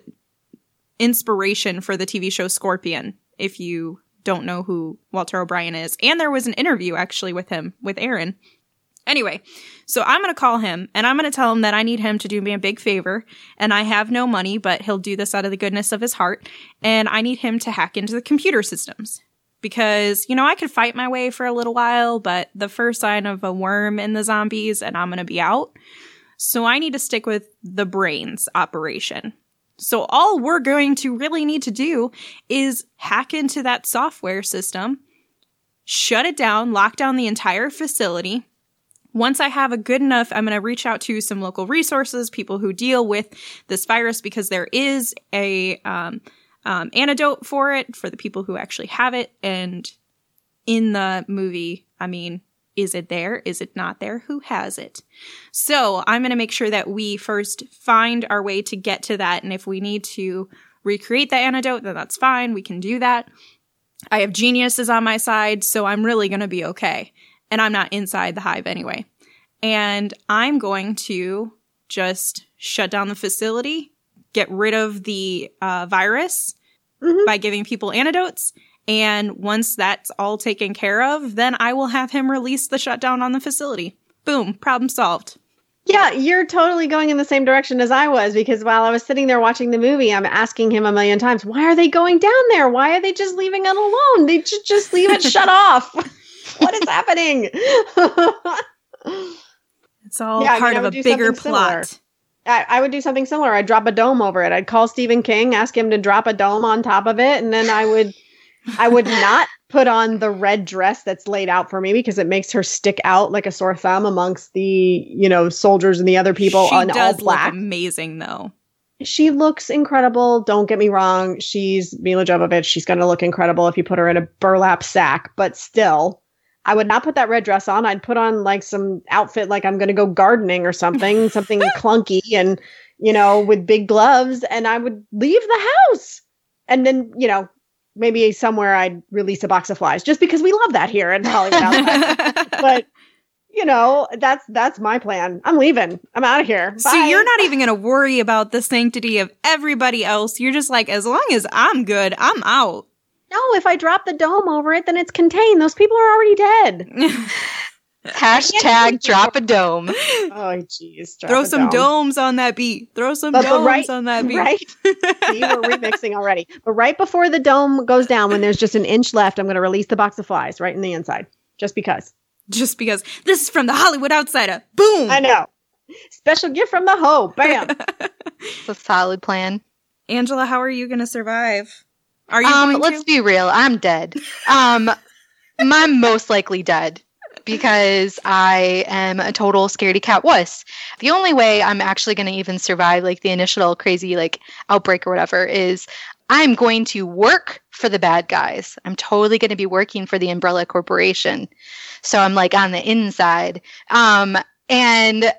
inspiration for the TV show Scorpion, if you don't know who Walter O'Brien is. And there was an interview actually with him, with Aaron. Anyway, so I'm going to call him and I'm going to tell him that I need him to do me a big favor, and I have no money, but he'll do this out of the goodness of his heart. And I need him to hack into the computer systems. Because, I could fight my way for a little while, but the first sign of a worm in the zombies and I'm going to be out. So I need to stick with the brains operation. So all we're going to really need to do is hack into that software system, shut it down, lock down the entire facility. Once I have a good enough, I'm going to reach out to some local resources, people who deal with this virus, because there is a antidote for it for the people who actually have it. And in the movie, is it there? Is it not there? Who has it? So I'm going to make sure that we first find our way to get to that. And if we need to recreate the antidote, then that's fine. We can do that. I have geniuses on my side, so I'm really going to be okay. And I'm not inside the hive anyway. And I'm going to just shut down the facility, get rid of the virus by giving people antidotes. And once that's all taken care of, then I will have him release the shutdown on the facility. Boom, problem solved. Yeah, you're totally going in the same direction as I was, because while I was sitting there watching the movie, I'm asking him a million times, why are they going down there? Why are they just leaving it alone? They should just leave it shut off. What is happening? It's all part of a bigger plot. I would do something similar. I'd drop a dome over it. I'd call Stephen King, ask him to drop a dome on top of it, and then I would not put on the red dress that's laid out for me because it makes her stick out like a sore thumb amongst the, soldiers and the other people on all black. Look amazing, though. She looks incredible. Don't get me wrong. She's Mila Jovovich. She's going to look incredible if you put her in a burlap sack. But still, I would not put that red dress on. I'd put on some outfit like I'm going to go gardening or something clunky and, with big gloves. And I would leave the house. And then, maybe somewhere I'd release a box of flies just because we love that here in Hollywood Outsider. But, that's my plan. I'm leaving. I'm out of here. Bye. So you're not even going to worry about the sanctity of everybody else. You're just like, as long as I'm good, I'm out. No, if I drop the dome over it, then it's contained. Those people are already dead. Hashtag drop a dome. Oh, jeez. Throw some domes on that beat. Throw some domes on that beat. Right. See, we're remixing already. But right before the dome goes down, when there's just an inch left, I'm going to release the box of flies right in the inside. Just because. Just because. This is from the Hollywood Outsider. Boom. I know. Special gift from the hoe. Bam. It's a solid plan. Angela, how are you going to survive? Are you going to? Let's be real. I'm dead. I'm most likely dead. because I am a total scaredy cat wuss. The only way I'm actually going to even survive like the initial crazy like outbreak or whatever is I'm going to work for the bad guys. I'm totally going to be working for the Umbrella Corporation. So I'm like on the inside. And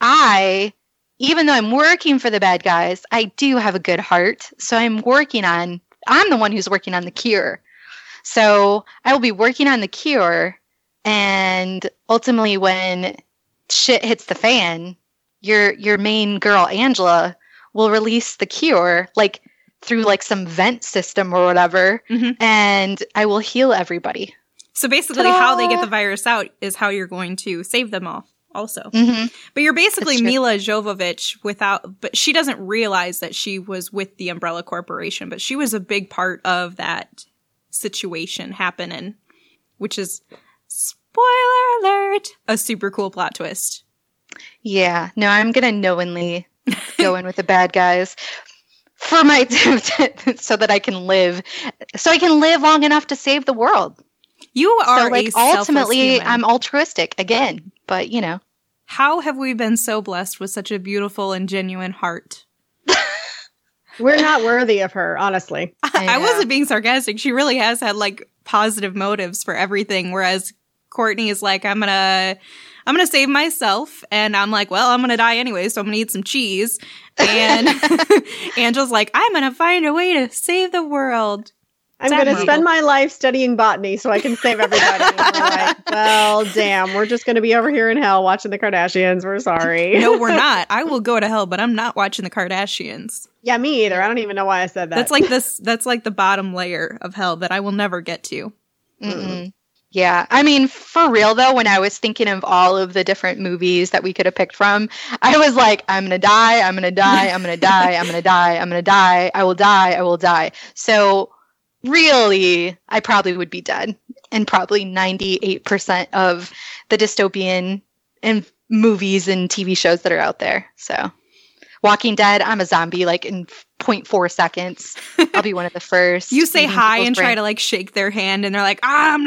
even though I'm working for the bad guys, I do have a good heart. So I'm the one who's working on the cure. So I will be working on the cure. And ultimately when shit hits the fan, your main girl, Angela, will release the cure, like through like some vent system or whatever. And I will heal everybody. So basically how they get the virus out is how you're going to save them all also. But you're basically Mila Jovovich but she doesn't realize that she was with the Umbrella Corporation, but she was a big part of that situation happening, which is, spoiler alert, a super cool plot twist. Yeah, no, I'm going to knowingly go in with the bad guys for my so that I can live long enough to save the world. You are so, like, ultimately I'm altruistic again, but you know. How have we been so blessed with such a beautiful and genuine heart? We're not worthy of her, honestly. I wasn't being sarcastic. She really has had like positive motives for everything, whereas Courtney is like, I'm gonna save myself, and I'm like, well, I'm gonna die anyway, so I'm gonna eat some cheese. And Angela's like, I'm gonna find a way to save the world. I'm going to spend my life studying botany so I can save everybody. And we're like, well, damn, we're just going to be over here in hell watching the Kardashians. We're sorry. No, we're not. I will go to hell, but I'm not watching the Kardashians. Yeah, me either. I don't even know why I said that. That's like the bottom layer of hell that I will never get to. Yeah. I mean, for real though, when I was thinking of all of the different movies that we could have picked from, I was like, I'm going to die. I'm going to die. I'm going to die. I'm going to die. I'm going to die. I will die. I will die. So really, I probably would be dead. And probably 98% of the dystopian and movies and TV shows that are out there. So Walking Dead, I'm a zombie like in 0.4 seconds. I'll be one of the first. You say hi and try to like shake their hand and they're like,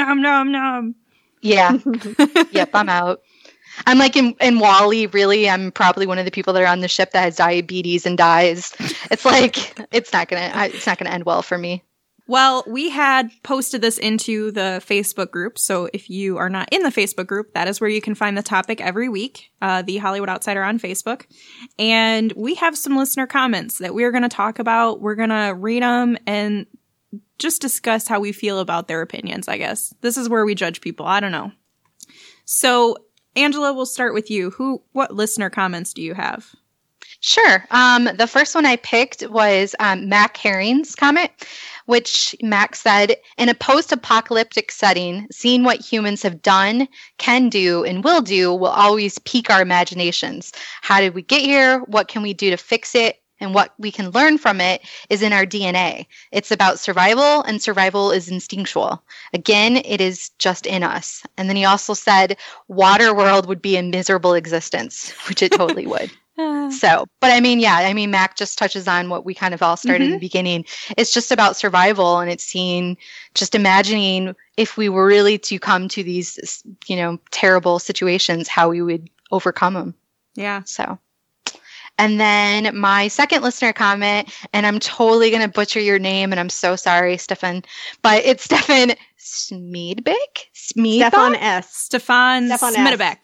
nom. Yeah. Yep, I'm out. I'm like in Wall-E, really, I'm probably one of the people that are on the ship that has diabetes and dies. It's like, it's not gonna end well for me. Well, we had posted this into the Facebook group, so if you are not in the Facebook group, that is where you can find the topic every week, the Hollywood Outsider on Facebook. And we have some listener comments that we're going to talk about. We're going to read them and just discuss how we feel about their opinions, I guess. This is where we judge people. I don't know. So, Angela, we'll start with you. What listener comments do you have? Sure. The first one I picked was Mac Herring's comment, which Mac said, in a post-apocalyptic setting, seeing what humans have done, can do, and will always pique our imaginations. How did we get here? What can we do to fix it? And what we can learn from it is in our DNA. It's about survival, and survival is instinctual. Again, it is just in us. And then he also said, Waterworld would be a miserable existence, which it totally would. So, but I mean, Mac just touches on what we kind of all started in the beginning. It's just about survival, and it's just imagining if we were really to come to these, terrible situations, how we would overcome them. Yeah. So, and then my second listener comment, and I'm totally going to butcher your name, and I'm so sorry, Stefan, but it's Stefan Smidbeck? Stefan S. Stefan Smidbeck.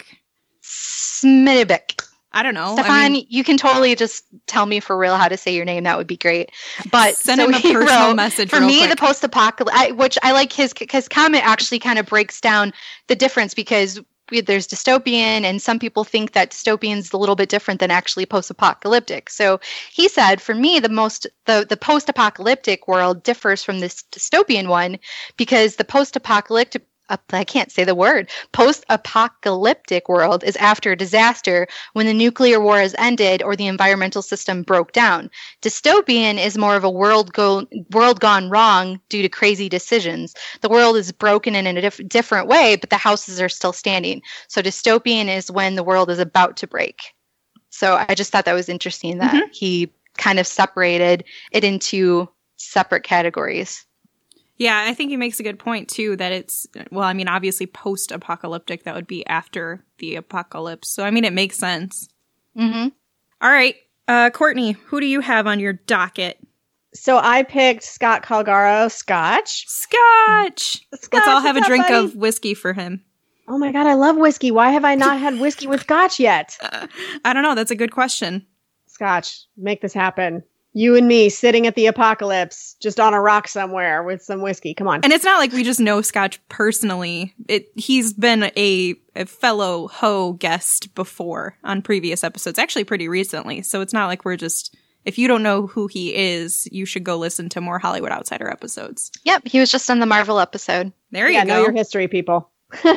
Smidbeck. I don't know. Stefan, you can totally just tell me for real how to say your name. That would be great. But send him a personal message. For me, the post-apocalypse, which I like his comment actually kind of breaks down the difference, because there's dystopian, and some people think that dystopian is a little bit different than actually post-apocalyptic. So he said, for me, the post-apocalyptic world differs from this dystopian one, because the post-apocalyptic post-apocalyptic world is after a disaster, when the nuclear war has ended or the environmental system broke down. Dystopian is more of a world gone wrong due to crazy decisions. The world is broken in a different way, but the houses are still standing. So dystopian is when the world is about to break. So I just thought that was interesting that he kind of separated it into separate categories. Yeah, I think he makes a good point, too, that it's, well, I mean, obviously post-apocalyptic, that would be after the apocalypse. So, I mean, it makes sense. Mm-hmm. All right. Courtney, who do you have on your docket? So I picked Scott Calgaro, Scotch. Scotch! Let's all have a drink buddy? of whiskey for him. Oh my God, I love whiskey. Why have I not had whiskey with Scotch yet? I don't know. That's a good question. Scotch, make this happen. You and me sitting at the apocalypse, just on a rock somewhere with some whiskey. Come on. And it's not like we just know Scotch personally. He's been a fellow Ho guest before on previous episodes, actually pretty recently. So it's not like we're just, if you don't know who he is, you should go listen to more Hollywood Outsider episodes. Yep, he was just on the Marvel episode. There you go. Know your history, people.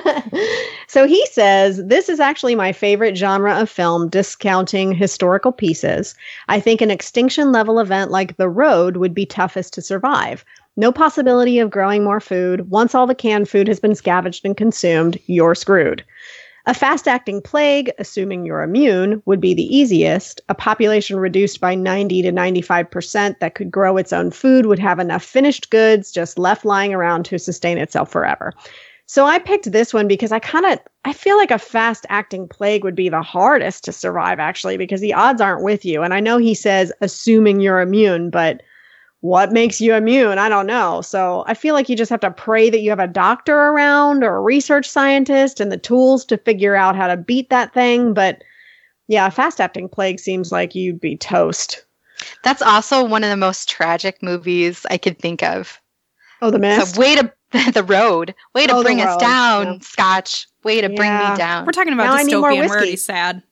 So he says, this is actually my favorite genre of film, discounting historical pieces. I think an extinction level event like The Road would be toughest to survive. No possibility of growing more food. Once all the canned food has been scavenged and consumed, you're screwed. A fast-acting plague, assuming you're immune, would be the easiest. A population reduced by 90 to 95% that could grow its own food would have enough finished goods just left lying around to sustain itself forever. So I picked this one because I feel like a fast-acting plague would be the hardest to survive, actually, because the odds aren't with you. And I know he says, assuming you're immune, but what makes you immune? I don't know. So I feel like you just have to pray that you have a doctor around or a research scientist and the tools to figure out how to beat that thing. But yeah, a fast-acting plague seems like you'd be toast. That's also one of the most tragic movies I could think of. Oh, The Mist? So The Road. Way to bring us down, yeah. Scotch. Way to bring me down. We're talking about Now I need more dystopian. We're whiskey. already sad.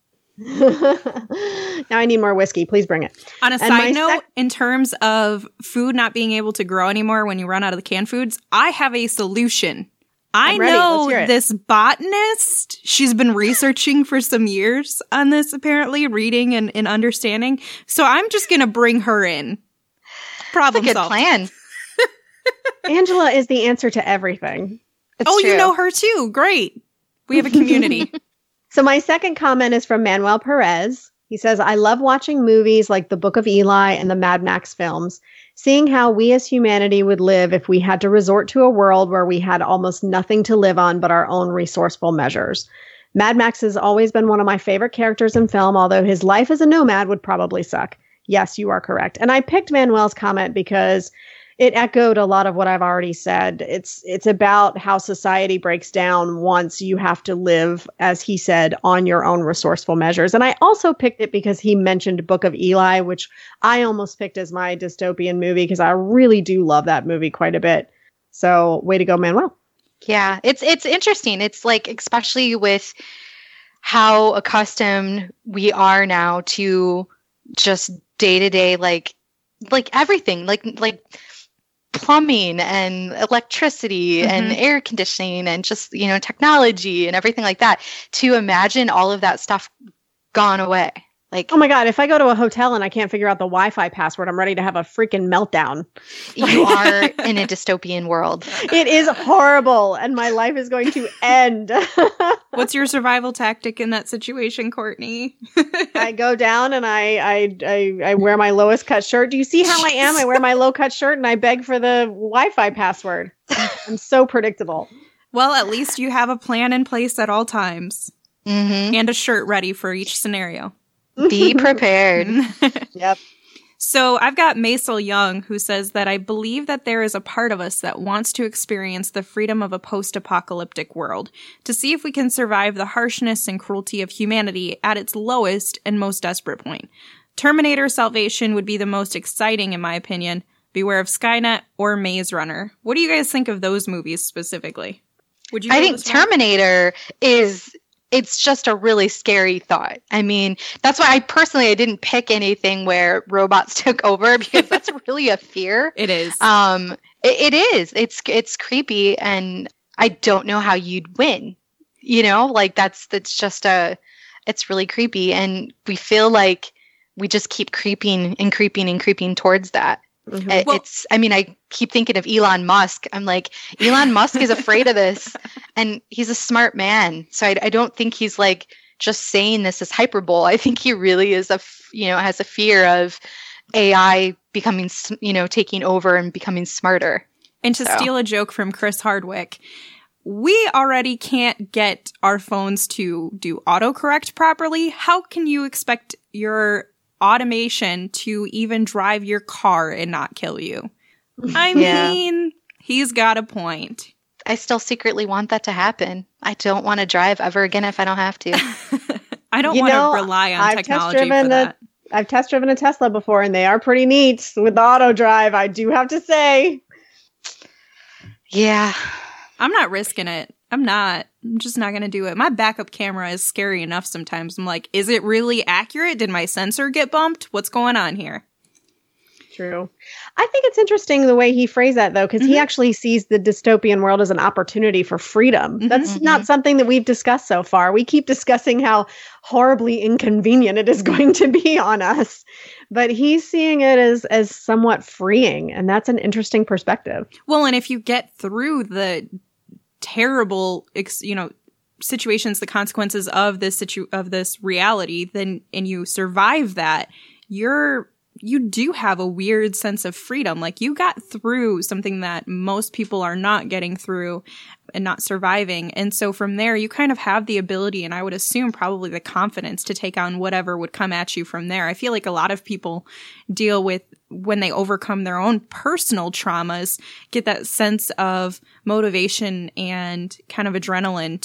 Now I need more whiskey. Please bring it. On a side note, in terms of food not being able to grow anymore when you run out of the canned foods, I have a solution. I'm ready. Let's hear know it. this botanist. She's been researching for some years on this, apparently, reading and understanding. So I'm just going to bring her in. Problem That's a good solved. plan. Angela is the answer to everything. It's Oh, true. you know her too. Great. We have a community. So my second comment is from Manuel Perez. He says, I love watching movies like The Book of Eli and the Mad Max films, seeing how we as humanity would live if we had to resort to a world where we had almost nothing to live on but our own resourceful measures. Mad Max has always been one of my favorite characters in film, although his life as a nomad would probably suck. Yes, you are correct. And I picked Manuel's comment because it echoed a lot of what I've already said. It's about how society breaks down once you have to live, as he said, on your own resourceful measures. And I also picked it because he mentioned Book of Eli, which I almost picked as my dystopian movie because I really do love that movie quite a bit. So way to go, Manuel. Yeah, it's interesting. It's like, especially with how accustomed we are now to just day-to-day, like everything, like plumbing and electricity and air conditioning and just, technology and everything like that, to imagine all of that stuff gone away. Like, Oh my God, if I go to a hotel and I can't figure out the Wi-Fi password, I'm ready to have a freaking meltdown. you are in a dystopian world. It is horrible and my life is going to end. What's your survival tactic in that situation, Courtney? I go down and I wear my lowest cut shirt. Do you see how I am? I wear my low cut shirt and I beg for the Wi-Fi password. I'm so predictable. Well, at least you have a plan in place at all times and a shirt ready for each scenario. Be prepared. Yep. So I've got Maisel Young, who says that I believe that there is a part of us that wants to experience the freedom of a post-apocalyptic world, to see if we can survive the harshness and cruelty of humanity at its lowest and most desperate point. Terminator Salvation would be the most exciting, in my opinion. Beware of Skynet or Maze Runner. What do you guys think of those movies specifically? Would you? I think Terminator it's just a really scary thought. I mean, that's why I didn't pick anything where robots took over, because that's really a fear. It is. It is. It's creepy, and I don't know how you'd win. It's really creepy, and we feel like we just keep creeping and creeping and creeping towards that. I keep thinking of Elon Musk. I'm like, Elon Musk is afraid of this, and he's a smart man. So I don't think he's like just saying this as hyperbole. I think he really is has a fear of AI becoming, taking over and becoming smarter. And to steal a joke from Chris Hardwick, we already can't get our phones to do autocorrect properly. How can you expect your automation to even drive your car and not kill you? I mean, he's got a point. I still secretly want that to happen. I don't want to drive ever again if I don't have to. I don't want to rely on technology for that. I've test driven a Tesla before, and they are pretty neat with the auto drive, I do have to say. Yeah. I'm not risking it. I'm just not going to do it. My backup camera is scary enough sometimes. I'm like, is it really accurate? Did my sensor get bumped? What's going on here? True. I think it's interesting the way he phrased that, though, because he actually sees the dystopian world as an opportunity for freedom. That's not something that we've discussed so far. We keep discussing how horribly inconvenient it is going to be on us. But he's seeing it as somewhat freeing, and that's an interesting perspective. Well, and if you get through the terrible, situations, the consequences of this reality, then and you survive that, you do have a weird sense of freedom. Like, you got through something that most people are not getting through and not surviving. And so from there, you kind of have the ability, and I would assume probably the confidence to take on whatever would come at you from there. I feel like a lot of people deal with, when they overcome their own personal traumas, get that sense of motivation and kind of adrenaline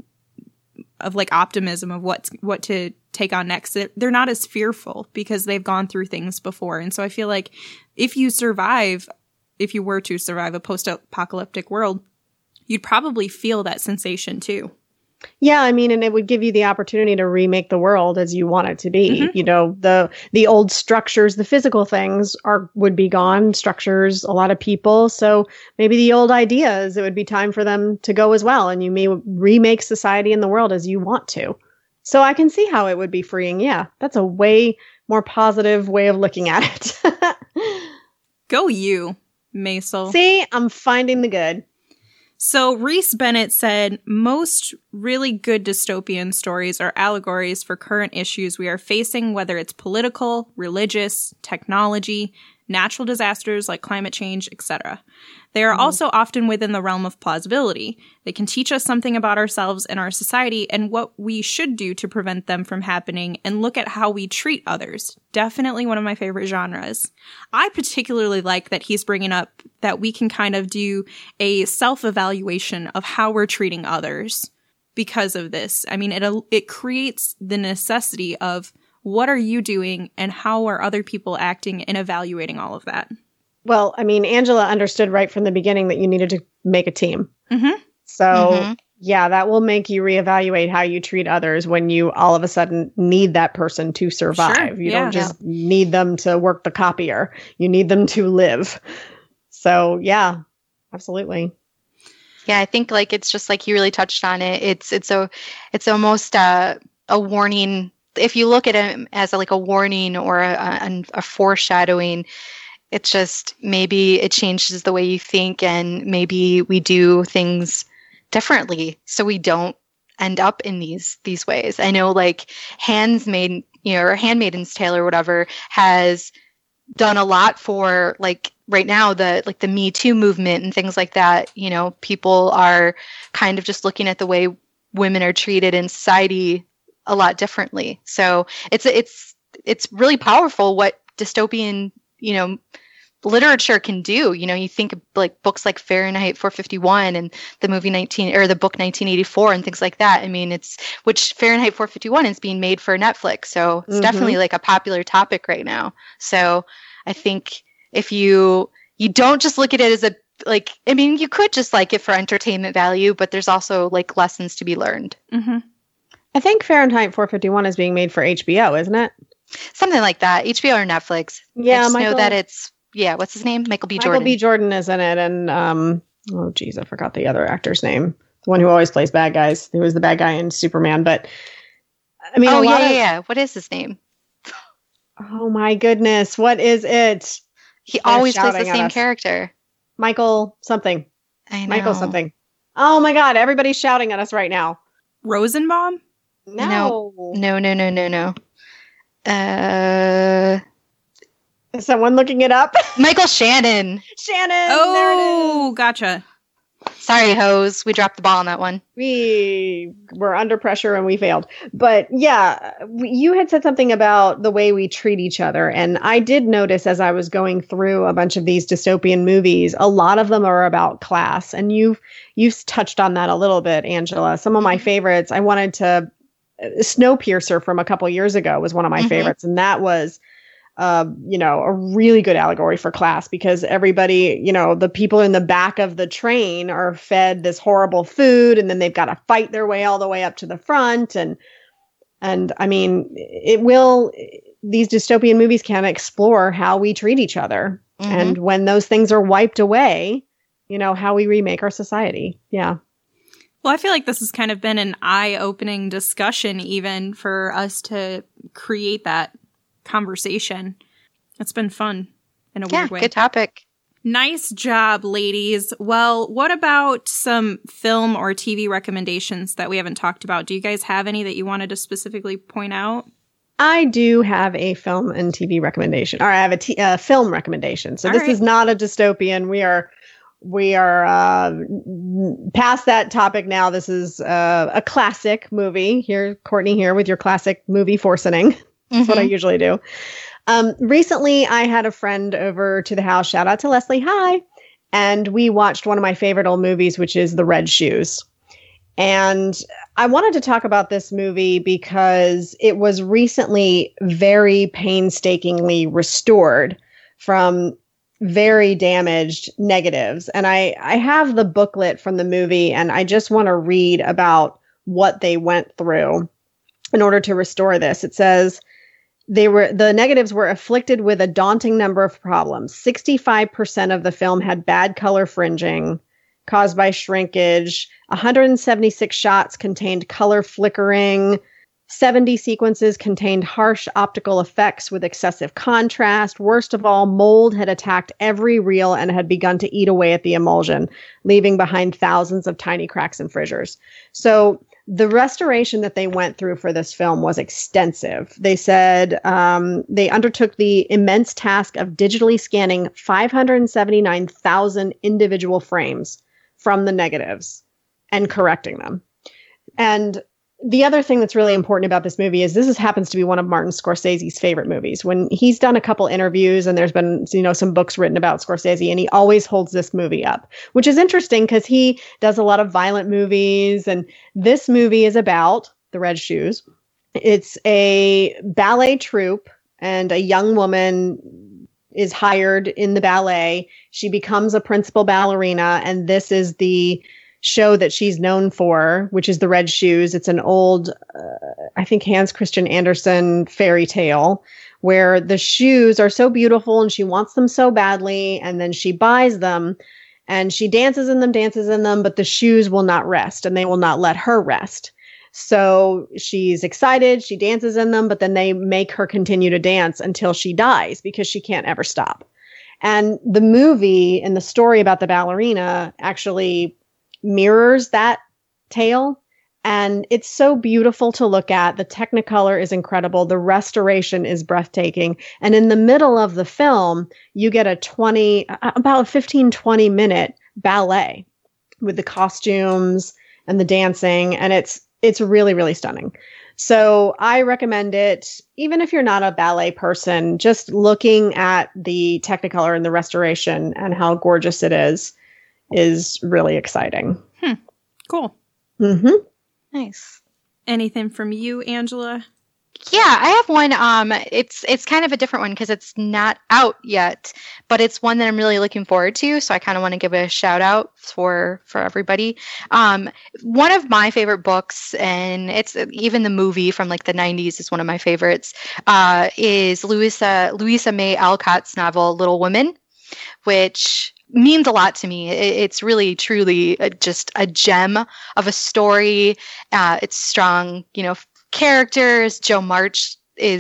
of like optimism of what to take on next. They're not as fearful because they've gone through things before. And so I feel like if you were to survive a post-apocalyptic world, you'd probably feel that sensation too. Yeah, I mean, and it would give you the opportunity to remake the world as you want it to be. You know, the old structures, the physical things would be gone, structures, a lot of people. So maybe the old ideas, it would be time for them to go as well. And you may remake society and the world as you want to. So I can see how it would be freeing. Yeah, that's a way more positive way of looking at it. Go you, Maisel. See, I'm finding the good. So Reese Bennett said, most really good dystopian stories are allegories for current issues we are facing, whether it's political, religious, technology, natural disasters like climate change, etc. They are also often within the realm of plausibility. They can teach us something about ourselves and our society and what we should do to prevent them from happening, and look at how we treat others. Definitely one of my favorite genres. I particularly like that he's bringing up that we can kind of do a self-evaluation of how we're treating others because of this. I mean, it creates the necessity of what are you doing and how are other people acting, and evaluating all of that. Well, I mean, Angela understood right from the beginning that you needed to make a team. So, yeah, that will make you reevaluate how you treat others when you all of a sudden need that person to survive. Sure. You don't just need them to work the copier. You need them to live. So, yeah, absolutely. Yeah, I think like it's just like you really touched on it. It's almost a warning. If you look at it as like a warning or a foreshadowing, it's just maybe it changes the way you think, and maybe we do things differently so we don't end up in these ways. I know like Handmaid's Tale or whatever has done a lot for like right now the Me Too movement and things like that. You know, people are kind of just looking at the way women are treated in society a lot differently. So it's really powerful what dystopian, literature can do. You think of like books like Fahrenheit 451 and the movie the book 1984 and things like that. I mean, which Fahrenheit 451 is being made for Netflix. So it's definitely like a popular topic right now. So I think if you don't just look at it as you could just like it for entertainment value, but there's also like lessons to be learned. I think Fahrenheit 451 is being made for HBO, isn't it? Something like that. HBO or Netflix. Yeah, I just know that it's, what's his name? Michael B. Jordan. Michael B. Jordan is in it. And, I forgot the other actor's name. The one who always plays bad guys. He was the bad guy in Superman. But, I mean, What is his name? Oh, my goodness. What is it? He always plays the same character. Michael something. I know. Michael something. Oh, my God. Everybody's shouting at us right now. Rosenbaum? No. Is someone looking it up? Michael Shannon. Shannon. Oh, there it is. gotcha. Sorry, Hose. We dropped the ball on that one. We were under pressure and we failed. But yeah, you had said something about the way we treat each other. And I did notice as I was going through a bunch of these dystopian movies, a lot of them are about class. And you've touched on that a little bit, Angela. Some of my favorites, I wanted to, Snowpiercer from a couple years ago was one of my favorites. And that was, a really good allegory for class because everybody, the people in the back of the train are fed this horrible food and then they've got to fight their way all the way up to the front. And I mean, these dystopian movies can explore how we treat each other. And when those things are wiped away, how we remake our society. Yeah. Well, I feel like this has kind of been an eye-opening discussion even for us to create that conversation. It's been fun in a weird way. Good topic. Nice job, ladies. Well, what about some film or TV recommendations that we haven't talked about? Do you guys have any that you wanted to specifically point out? I do have a film and TV recommendation, or I have a film recommendation. So this is not a dystopian. We are past that topic now. This is a classic movie. Here, Courtney here with your classic movie forcing. That's what I usually do. Recently, I had a friend over to the house. Shout out to Leslie. Hi. And we watched one of my favorite old movies, which is The Red Shoes. And I wanted to talk about this movie because it was recently very painstakingly restored from very damaged negatives. And I have the booklet from the movie, and I just want to read about what they went through in order to restore this. It says, the negatives were afflicted with a daunting number of problems. 65% of the film had bad color fringing caused by shrinkage. 176 shots contained color flickering. 70 sequences contained harsh optical effects with excessive contrast. Worst of all, mold had attacked every reel and had begun to eat away at the emulsion, leaving behind thousands of tiny cracks and fissures. So the restoration that they went through for this film was extensive. They said they undertook the immense task of digitally scanning 579,000 individual frames from the negatives and correcting them. And the other thing that's really important about this movie is happens to be one of Martin Scorsese's favorite movies. When he's done a couple interviews and there's been, some books written about Scorsese, and he always holds this movie up, which is interesting because he does a lot of violent movies. And this movie is about The Red Shoes. It's a ballet troupe, and a young woman is hired in the ballet. She becomes a principal ballerina, and this is the show that she's known for, which is The Red Shoes. It's an old, I think Hans Christian Andersen fairy tale where the shoes are so beautiful and she wants them so badly. And then she buys them and she dances in them, but the shoes will not rest and they will not let her rest. So she's excited. She dances in them, but then they make her continue to dance until she dies because she can't ever stop. And the movie and the story about the ballerina actually mirrors that tale, and it's so beautiful to look at. The Technicolor is incredible. The restoration is breathtaking. And in the middle of the film, you get about 15-20 minute ballet with the costumes and the dancing, and it's really, really stunning. So I recommend it, even if you're not a ballet person. Just looking at the Technicolor and the restoration and how gorgeous it is really exciting. Cool. Mm-hmm. Nice. Anything from you, Angela? Yeah, I have one. It's kind of a different one because it's not out yet, but it's one that I'm really looking forward to. So I kind of want to give a shout out for everybody. One of my favorite books, and it's even the movie from like the 90s is one of my favorites, is Louisa May Alcott's novel Little Women, which means a lot to me. It's really, truly just a gem of a story. It's strong, characters. Jo March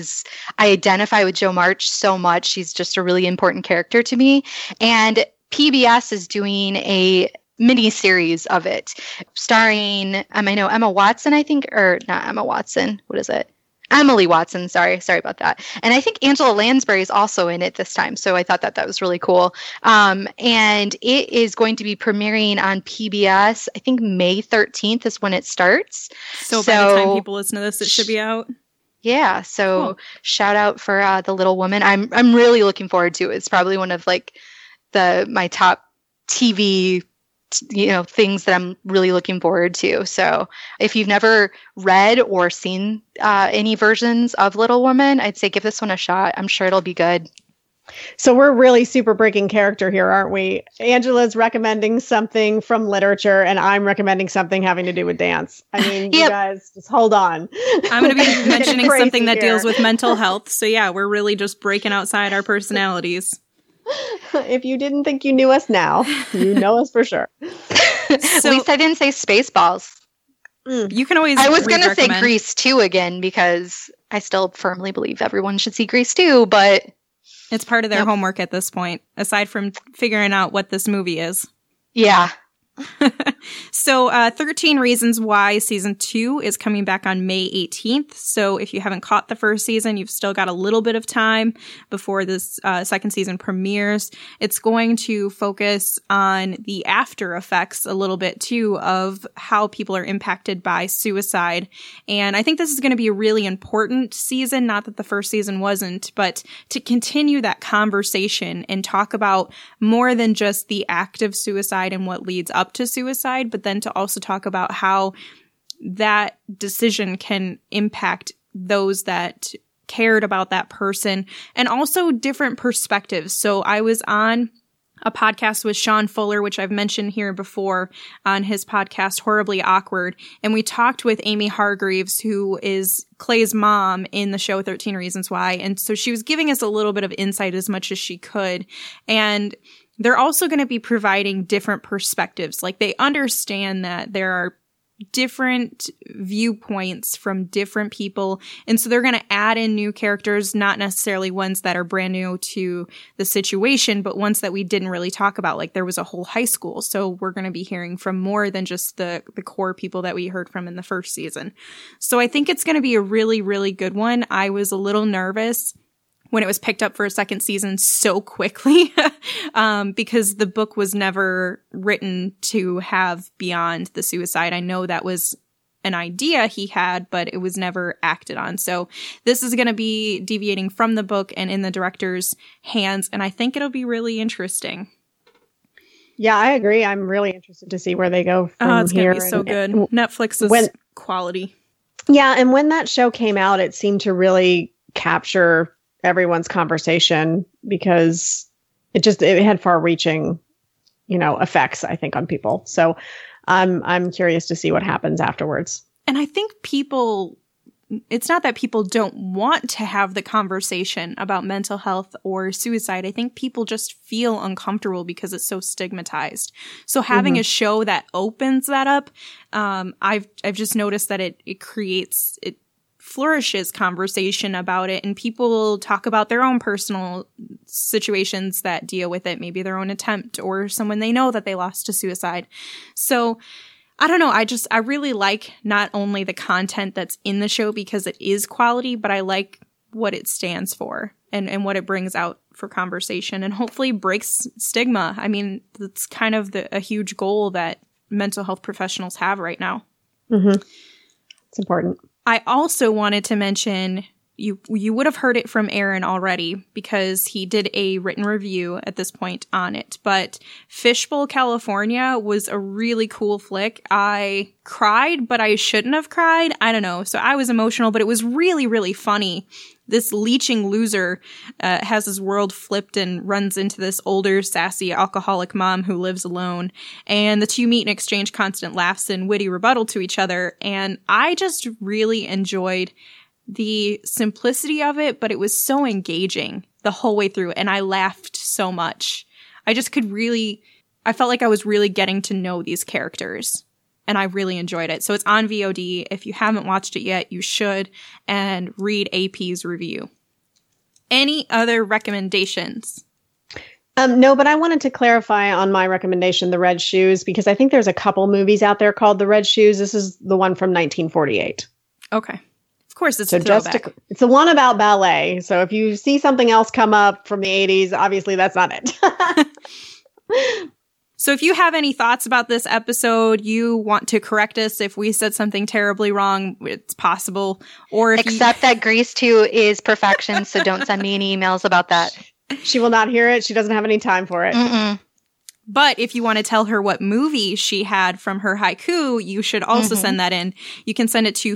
I identify with Jo March so much. She's just a really important character to me. And PBS is doing a mini series of it, starring, Emma Watson, I think, or not Emma Watson. What is it? Emily Watson, sorry about that. And I think Angela Lansbury is also in it this time, so I thought that was really cool. And it is going to be premiering on PBS. I think May 13th is when it starts. So by the time people listen to this, it should be out. Yeah, so cool. Shout out for The Little Woman. I'm really looking forward to it. It's probably one of like my top TV things that I'm really looking forward to. So if you've never read or seen any versions of Little Woman, I'd say give this one a shot. I'm sure it'll be good. So we're really super breaking character here, aren't we? Angela's recommending something from literature and I'm recommending something having to do with dance. I mean, you guys just hold on. I'm going to be mentioning something that deals with mental health. So yeah, we're really just breaking outside our personalities. If you didn't think you knew us now, you know us for sure. At least I didn't say Spaceballs. You can always. I was going to say Grease 2 again because I still firmly believe everyone should see Grease 2, but it's part of their homework at this point, aside from figuring out what this movie is. Yeah. So 13 Reasons Why Season 2 is coming back on May 18th. So if you haven't caught the first season, you've still got a little bit of time before this second season premieres. It's going to focus on the after effects a little bit too of how people are impacted by suicide. And I think this is going to be a really important season, not that the first season wasn't, but to continue that conversation and talk about more than just the act of suicide and what leads up to suicide, but then to also talk about how that decision can impact those that cared about that person and also different perspectives. So I was on a podcast with Sean Fuller, which I've mentioned here before on his podcast, Horribly Awkward. And we talked with Amy Hargreaves, who is Clay's mom in the show 13 Reasons Why. And so she was giving us a little bit of insight as much as she could. And they're also going to be providing different perspectives. Like they understand that there are different viewpoints from different people. And so they're going to add in new characters, not necessarily ones that are brand new to the situation, but ones that we didn't really talk about. Like there was a whole high school. So we're going to be hearing from more than just the core people that we heard from in the first season. So I think it's going to be a really, really good one. I was a little nervous when it was picked up for a second season so quickly, because the book was never written to have beyond the suicide. I know that was an idea he had, but it was never acted on. So this is going to be deviating from the book and in the director's hands, and I think it'll be really interesting. Yeah, I agree. I'm really interested to see where they go from it's here. It's going to be so good. Netflix is quality. Yeah, and when that show came out, it seemed to really capture everyone's conversation because it had far-reaching, effects, I think, on people. So I'm curious to see what happens afterwards. And I think it's not that people don't want to have the conversation about mental health or suicide. I think people just feel uncomfortable because it's so stigmatized. So having a show that opens that up, I've just noticed that it flourishes conversation about it, and people talk about their own personal situations that deal with it, maybe their own attempt or someone they know that they lost to suicide. So I don't know. I really like not only the content that's in the show because it is quality, but I like what it stands for and what it brings out for conversation and hopefully breaks stigma. I mean, that's kind of a huge goal that mental health professionals have right now. Mm-hmm. It's important. I also wanted to mention, you would have heard it from Aaron already because he did a written review at this point on it, but Fishbowl, California was a really cool flick. I cried, but I shouldn't have cried. I don't know. So I was emotional, but it was really, really funny. This leeching loser has his world flipped and runs into this older, sassy, alcoholic mom who lives alone. And the two meet and exchange constant laughs and witty rebuttal to each other. And I just really enjoyed the simplicity of it, but it was so engaging the whole way through. And I laughed so much. I felt like I was really getting to know these characters. And I really enjoyed it. So it's on VOD. If you haven't watched it yet, you should. And read AP's review. Any other recommendations? No, but I wanted to clarify on my recommendation, The Red Shoes, because I think there's a couple movies out there called The Red Shoes. This is the one from 1948. Okay. Of course, it's So a throwback. it's the one about ballet. So if you see something else come up from the 80s, obviously that's not it. So if you have any thoughts about this episode, you want to correct us if we said something terribly wrong, it's possible. Or if Except that Grease 2 is perfection, so don't send me any emails about that. She will not hear it. She doesn't have any time for it. Mm-mm. But if you want to tell her what movie she had from her haiku, you should also send that in. You can send it to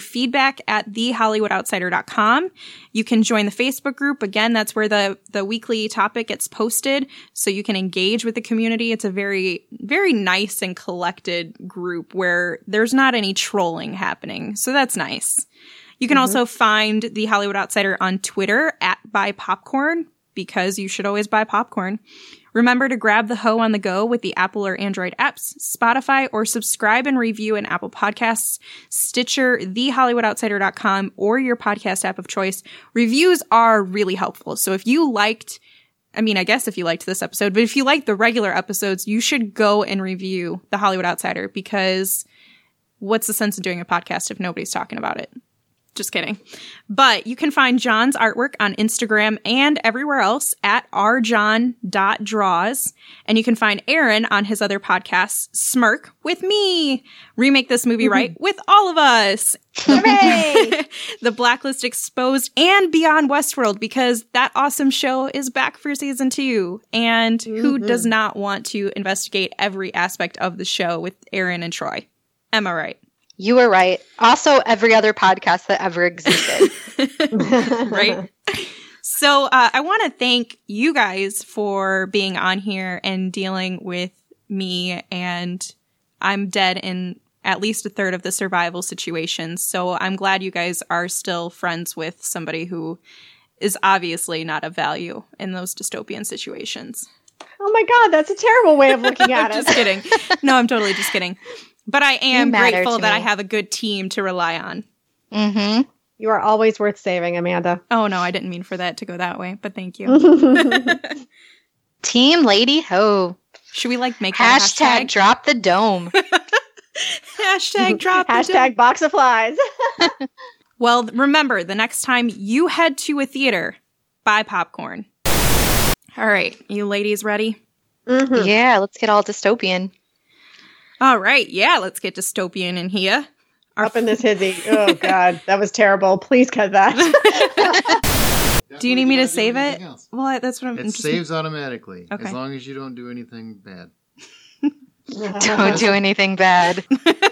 feedback@thehollywoodoutsiders.com. You can join the Facebook group. Again, that's where the weekly topic gets posted, so you can engage with the community. It's a very, very nice and collected group where there's not any trolling happening. So that's nice. You can also find The Hollywood Outsider on Twitter @BuyPopcorn, because you should always buy popcorn. Remember to grab the hoe on the go with the Apple or Android apps, Spotify, or subscribe and review in Apple Podcasts, Stitcher, thehollywoodoutsiders.com, or your podcast app of choice. Reviews are really helpful. So if you liked, I guess if you liked this episode, but if you liked the regular episodes, you should go and review The Hollywood Outsider, because what's the sense of doing a podcast if nobody's talking about it? Just kidding. But you can find John's artwork on Instagram and everywhere else @rjohn.draws. And you can find Aaron on his other podcast, Smirk with Me. Remake This Movie Right with all of us. Hooray! The Blacklist Exposed and Beyond Westworld, because that awesome show is back for season 2. And who does not want to investigate every aspect of the show with Aaron and Troy? Am I right? You were right. Also, every other podcast that ever existed. Right? So I want to thank you guys for being on here and dealing with me, and I'm dead in at least a third of the survival situations. So I'm glad you guys are still friends with somebody who is obviously not of value in those dystopian situations. Oh my God, that's a terrible way of looking at it. Just kidding. No, I'm totally just kidding. But I am grateful that me. I have a good team to rely on. Mm-hmm. You are always worth saving, Amanda. Oh, no, I didn't mean for that to go that way, but thank you. Team Lady Ho. Should we make that a Hashtag drop the dome. Hashtag drop the Hashtag box of flies. Well, remember, the next time you head to a theater, buy popcorn. All right, you ladies ready? Yeah, let's get all dystopian. All right, yeah, let's get dystopian in here. Up in this hizzy. Oh, God, that was terrible. Please cut that. Do you need me to save it? Well, that's what I'm It saves automatically, Okay. as long as you don't do anything bad. Don't do anything bad.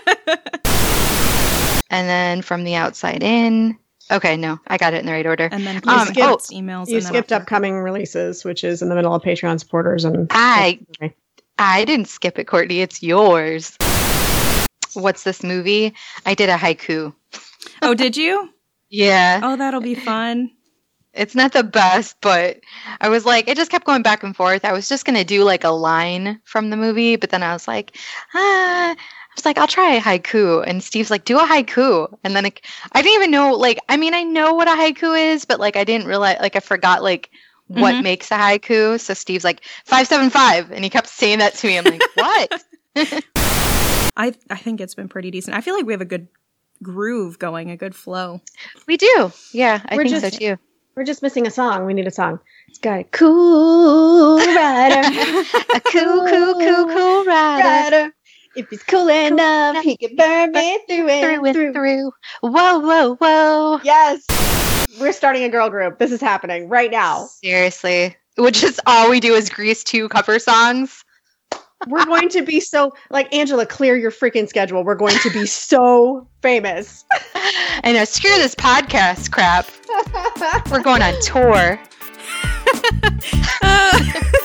And then from the outside in. Okay, no, I got it in the right order. And then You please skipped- emails. You and then skipped after. upcoming releases, which is in the middle of Patreon supporters. And I didn't skip it, Courtney. It's yours. What's this movie? I did a haiku. Oh, did you? Yeah. Oh, that'll be fun. It's not the best, but I was like, it just kept going back and forth. I was just going to do a line from the movie, but then I was like, I'll try a haiku. And Steve's like, do a haiku. And then I didn't even know, I know what a haiku is, but I didn't realize, I forgot what makes a haiku. So Steve's like, 575. And he kept saying that to me. I'm like, what? I think it's been pretty decent. I feel like we have a good groove going, a good flow. We do. Yeah, I We're think just- so too. we're just missing a song. We need a song. It's got a cool rider. A cool rider. If he's cool enough, he can burn me through and through. Whoa. Yes. We're starting a girl group. This is happening right now. Seriously. Which is all we do is Grease 2 cover songs. We're going to be so, Angela, clear your freaking schedule. We're going to be so famous. I know, screw this podcast crap. We're going on tour.